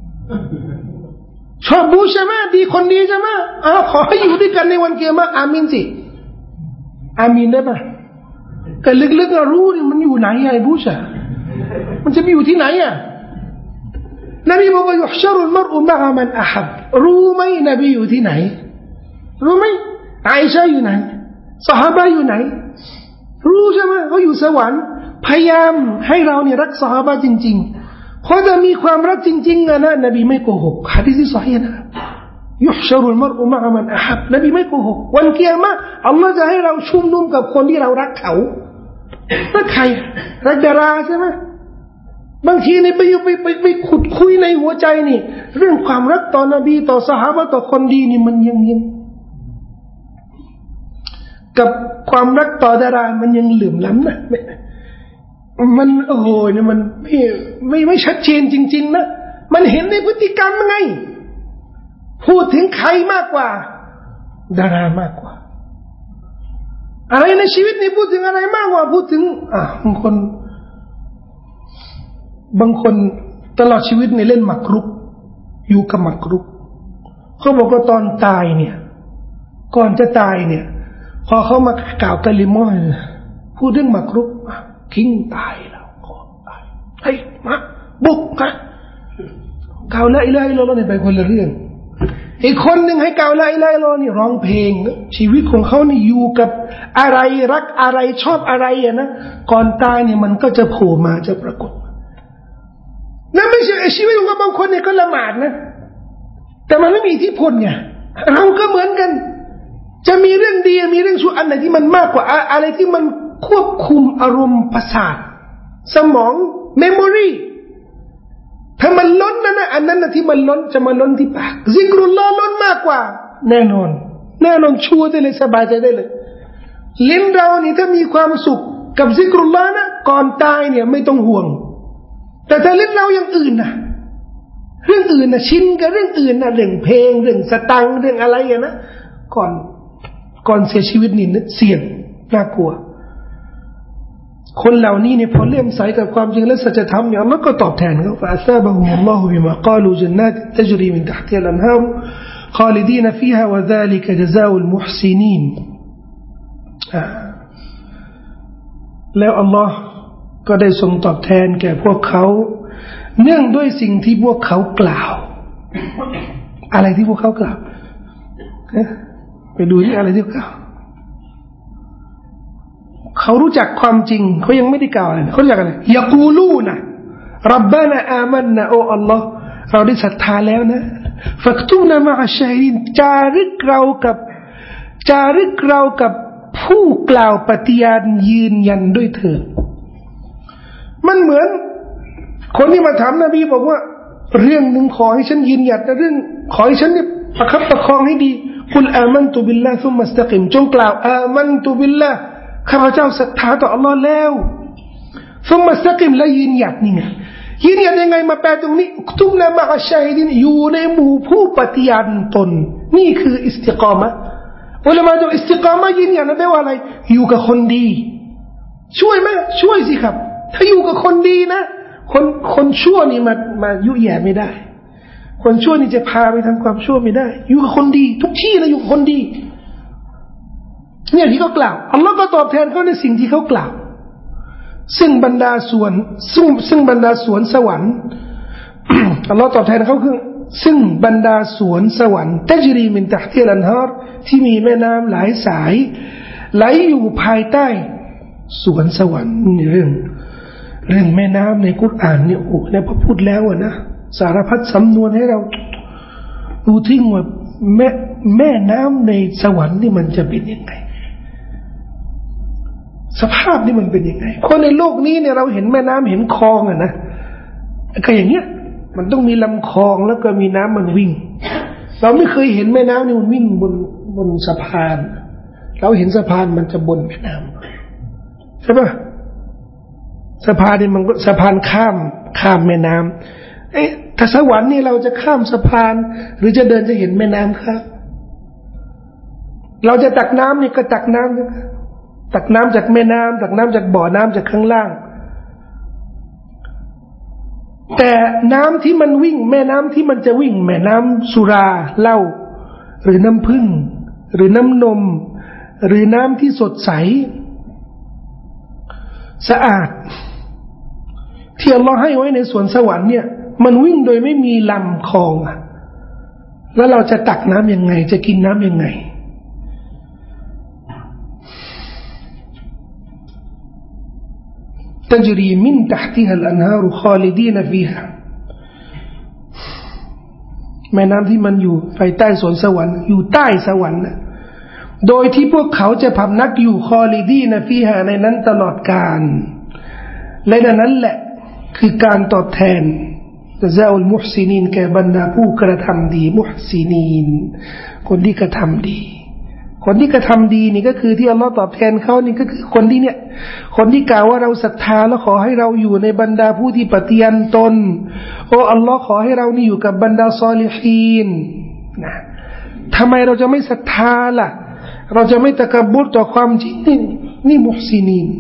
ชอบบูชใช่ไหมดีคนดีใช่ไหมอ้าวขอให้อยู่ด้วยกันในวันกิยามะฮ์อามีนสิอามีนได้ปะแต่ลึกๆเรารู้นี่มันอยู่ไหนไอ้บูชอะมันจะไปอยู่ที่ไหนอ่ะนบีบอกว่ายุฮชรุลมัรอุมะอะมันอะฮับรู้ไหมนบีอยู่ที่ไหนรู้ไหมอาอิชาอยู่ไหนซอฮาบะห์อยู่ไหนรู้ใช่ไหมเขาอยู่สวรรค์พยายามให้เราเนี่ยรักซอฮาบะห์จริงๆเพราะจะมีความรักจริงๆนะนบีไม่โกหกหะดีษที่ซอฮีฮ์นะยุฮชรุลมัรอุมะอะมันอะฮับนบีไม่โกหกวันกิยามะฮ์อัลลอฮ์จะให้เราชุมนุมกับคนที่เรารักเขารักใครรักดาราใช่ไหมบางทีนี่ไปไปไปไปขุดคุยในหัวใจนี่เรื่องความรักต่อนบีต่อซอฮาบะห์ต่อคนดีนี่มันยังยังกับความรักต่อดารามันยังเหลื่อมล้ำนะมันโอ้โหเนี่ยมันไม่ไม่ไม่ชัดเจนจริงๆนะมันเห็นในพฤติกรรมไงพูดถึงใครมากกว่าดารามากกว่าอะไรในชีวิตนี่พูดถึงอะไรมากกว่าพูดถึงอ่ะบางคนบางคนตลอดชีวิตเนี่ยเล่นหมากรุกอยู่กับหมากรุกเขาบอกว่าตอนตายเนี่ยก่อนจะตายเนี่ยพอเขามากล่าวกะลิมะห์พูดเรื่องหมากรุกทิ้งตายแล้วขอตายเฮ้ยมาบุกกันกล่าวละอิลาฮะอิลลัลลอฮ์เนี่ยไปคนละเรื่องอีกคนหนึ่งให้กล่าวละอิลาฮะอิลลัลลอฮ์นี่ร้องเพลงชีวิตของเขานี่อยู่กับอะไรรักอะไรชอบอะไรอ่ะนะก่อนตายเนี่ยมันก็จะโผล่มาจะปรากฏนั่นไม่ใช่ชีวิตของบางคนเนี่ยก็ละหมาดนะแต่มันไม่มีอิทธิพลไงเราก็เหมือนกันจะมีเรื่องดีมีเรื่องชั่วอันไหนที่มันมากกว่าอะไรที่มันควบคุมอารมณ์ประสาทสมองเมมโมรีถ้ามันล้นนั่นนะอันนั้นนะที่มันล้นจะมาล้นที่ปากซิกรุลลอฮ์ล้นมากกว่าแน่นอนแน่นอนชัวร์ได้เลยสบายใจได้เลยลิ้นเรานี่ถ้ามีความสุขกับซิกรุลลอฮ์นะก่อนตายเนี่ยไม่ต้องห่วงแต่ถ้าลิ้นเราอย่างอื่นนะเรื่องอื่นนะชินกับเรื่องอื่นนะเรื่องเพลงเรื่องสตังเรื่องอะไรอ่ะนะก่อนก่อนเสียชีวิตนี่เสี่ยงน่ากลัวคนเหล่านี้เนี่ยพอเลื่อมใสกับความจริงและสัจธรรมเนี่ยอัลเลาะห์ก็ตอบแทนเขาฟะอัซาบะฮุมุลลอฮุบิมากาลูญันนาตตัจรีมินตะห์ติฮาอัลอันฮาร์คอลิดีนฟีฮาวะซาลิกะญะซาอุลมุห์ซินีนแล้วอัลลอฮ์ก็ได้ทรงตอบแทนแก่พวกเขาเนื่องด้วยสิ่งที่พวกเขากล่าวอะไรที่พวกเขากล่าวไปดูที่อะไรที่เขาเขารู้จักความจริงเขายังไม่ได้กล่าวอะไรเขารู้จักอะไรยะกูลูนะรับบานะอามันนะโอ้อัลลอฮ์เราได้ศรัทธาแล้วนะฟักตุมนะมะอัชชาฮิดจารึกเรากับจารึกเรากับผู้กล่าวปฏิญาณยืนยันด้วยเถิดมันเหมือนคนที่มาถามนบีบอกว่าเรื่องหนึ่งขอให้ฉันยืนหยัดนะเรื่องขอให้ฉันเนี่ยประคับประคองให้ดีกุลอามันตุบิลลาฮ์ซุมมัสตะกิมจงกล่าวอามันตุบิลลาฮ์ข้าพเจ้าศรัทธาต่ออัลลอฮ์แล้วซุมมัสตะกิมและยืนหยัดนี่ไงยืนหยัดยังไงมาแปลตรงนี้ทุกนะมะอัชชาฮิดินอยู่ในหมู่ผู้ปฏิญาณตนนี่คืออิสติกามะห์อุลามะบอกอิสติกามะห์ยืนหยัดแปลว่าอะไรอยู่กับคนดีช่วยไหมช่วยสิครับถ้าอยู่กับคนดีนะคนคนชั่วนี่มามายุแย่ไม่ได้คนชั่วนี่จะพาไปทำความชั่วไม่ได้อยู่กับคนดีทุกที่นะอยู่กับคนดีเนี่ยที่เขากล่าวอัลลอฮ์ก็ตอบแทนเขาในสิ่งที่เขากล่าวซึ่งบรรดาส่วนซึ่งซึ่งบรรดาสวนสวรรค์ อัลลอฮ์ตอบแทนเขาคือซึ่งบรรดาสวนสวรรค์ตัจรีมินตัฮติลันฮาร์ที่มีแม่น้ำหลายสายไหลอยู่ภายใต้สวนสวรรค์เรื่องเรื่องแม่น้ำในกุรอานเนี่ยโอ้เนี่ยพอพูดแล้วนะสารพัดสำนวนให้เราดูทิ้งว่าแม่แม่น้ำในสวรรค์นี่มันจะเป็นยังไงสภาพนี่มันเป็นยังไงเพราะในโลกนี้เนี่ยเราเห็นแม่น้ำเห็นคลองอ่ะนะก็อย่างเงี้ยมันต้องมีลำคลองแล้วก็มีน้ำมันวิ่งเราไม่เคยเห็นแม่น้ำนี่มันวิ่งบนบนสะพานเราเห็นสะพานมันจะบนแม่น้ำใช่ปะสะพานนี่มันก็สะพานข้ามข้ามแม่น้ำเอ๊ะถ้าสวรรค์นี่เราจะข้ามสะพานหรือจะเดินจะเห็นแม่น้ำครับเราจะตักน้ำนี่ก็ตักน้ำตักน้ำจากแม่น้ำตักน้ำจากบ่อน้ำจากข้างล่างแต่น้ำที่มันวิ่งแม่น้ำที่มันจะวิ่งแม่น้ำสุราเหล้าหรือน้ำผึ้งหรือน้ำนมหรือน้ำที่สดใสสะอาดที่อัลลอฮ์ให้ไว้ในสวนสวรรค์เนี่ยมันวิ่งโดยไม่มีลำคลองอ่ะแล้วเราจะตักน้ำยังไงจะกินน้ำยังไงتجري من تحتها الأنهار خالدين فيها แม่น้ำที่มันอยู่ภายใต้สวนสวรรค์อยู่ใต้สวรรค์นะโดยที่พวกเขาจะพำนักอยู่คอลิดีนะฟีฮาในนั้นตลอดกาลและนั้นแหละคือการตอบแทนจะซาอุลมุฮซินีนแก่บรรดาผู้กระทำดีมุฮซินีนคนที่กระทำดีคนที่กระทำดีนี่ก็คือที่อัลลอฮ์ตอบแทนเขานี่ก็คือคนที่เนี่ยคนที่กล่าวว่าเราศรัทธาแล้วขอให้เราอยู่ในบรรดาผู้ที่ปฏิญาณตนโอ้อัลลอฮ์ขอให้เรานี่อยู่กับบรรดาซอลิฮีนนะทำไมเราจะไม่ศรัทธาล่ะเราจะไม่ตะกบบุรต่อความจริงนี่นี่มุฮซินีน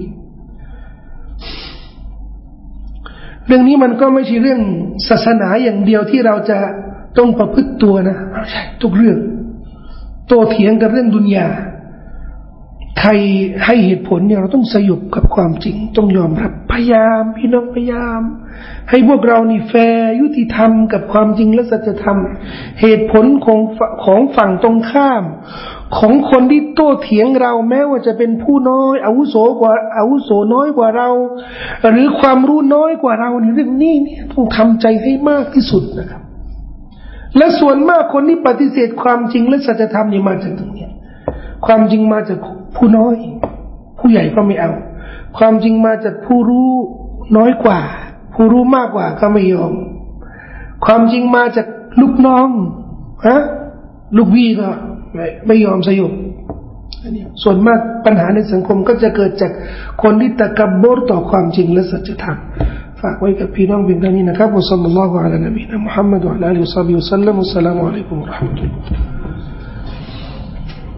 เรื่องนี้มันก็ไม่ใช่เรื่องศาสนาอย่างเดียวที่เราจะต้องประพฤติตัวนะใช่ทุกเรื่องโตเถียงกับเรื่องดุนยาใครให้เหตุผลเนี่ยเราต้องสยบกับความจริงต้องยอมรับพยายามพี่น้องพยายามให้พวกเรานี่แฟร์ยุติธรรมกับความจริงและสัจธรรมเหตุผลของของฝั่งตรงข้ามของคนที่โต้เถียงเราแม้ว่าจะเป็นผู้น้อยอาวุโสกว่าอาวุโสน้อยกว่าเราหรือความรู้น้อยกว่าเราในเรื่องนี้เนี่ยต้องทำใจให้มากที่สุดนะครับและส่วนมากคนที่ปฏิเสธความจริงและสัจธรรมนี่มาจากตรงนี้ความจริงมาจากผู้น้อยผู้ใหญ่ก็ไม่เอาความจริงมาจากผู้รู้น้อยกว่าผู้รู้มากกว่าก็ไม่ยอมความจริงมาจากลูกน้องฮะลูกพี่ก็ไม่ไม่ยอมสยบอันนี้ส่วนมากปัญหาในสังคมก็จะเกิดจากคนที่ตะกับบรต่อความจริงและสัจธรรมฝากไว้กับพี่น้องเพียงเท่านี้นะครับวะซัลลัลลอฮุอะลานบีนะมุฮัมมัดวะอะลาลิฮิวะซัลลัมอัสสลามุอะลัยกุมวะเราะห์มะตุลลอฮ์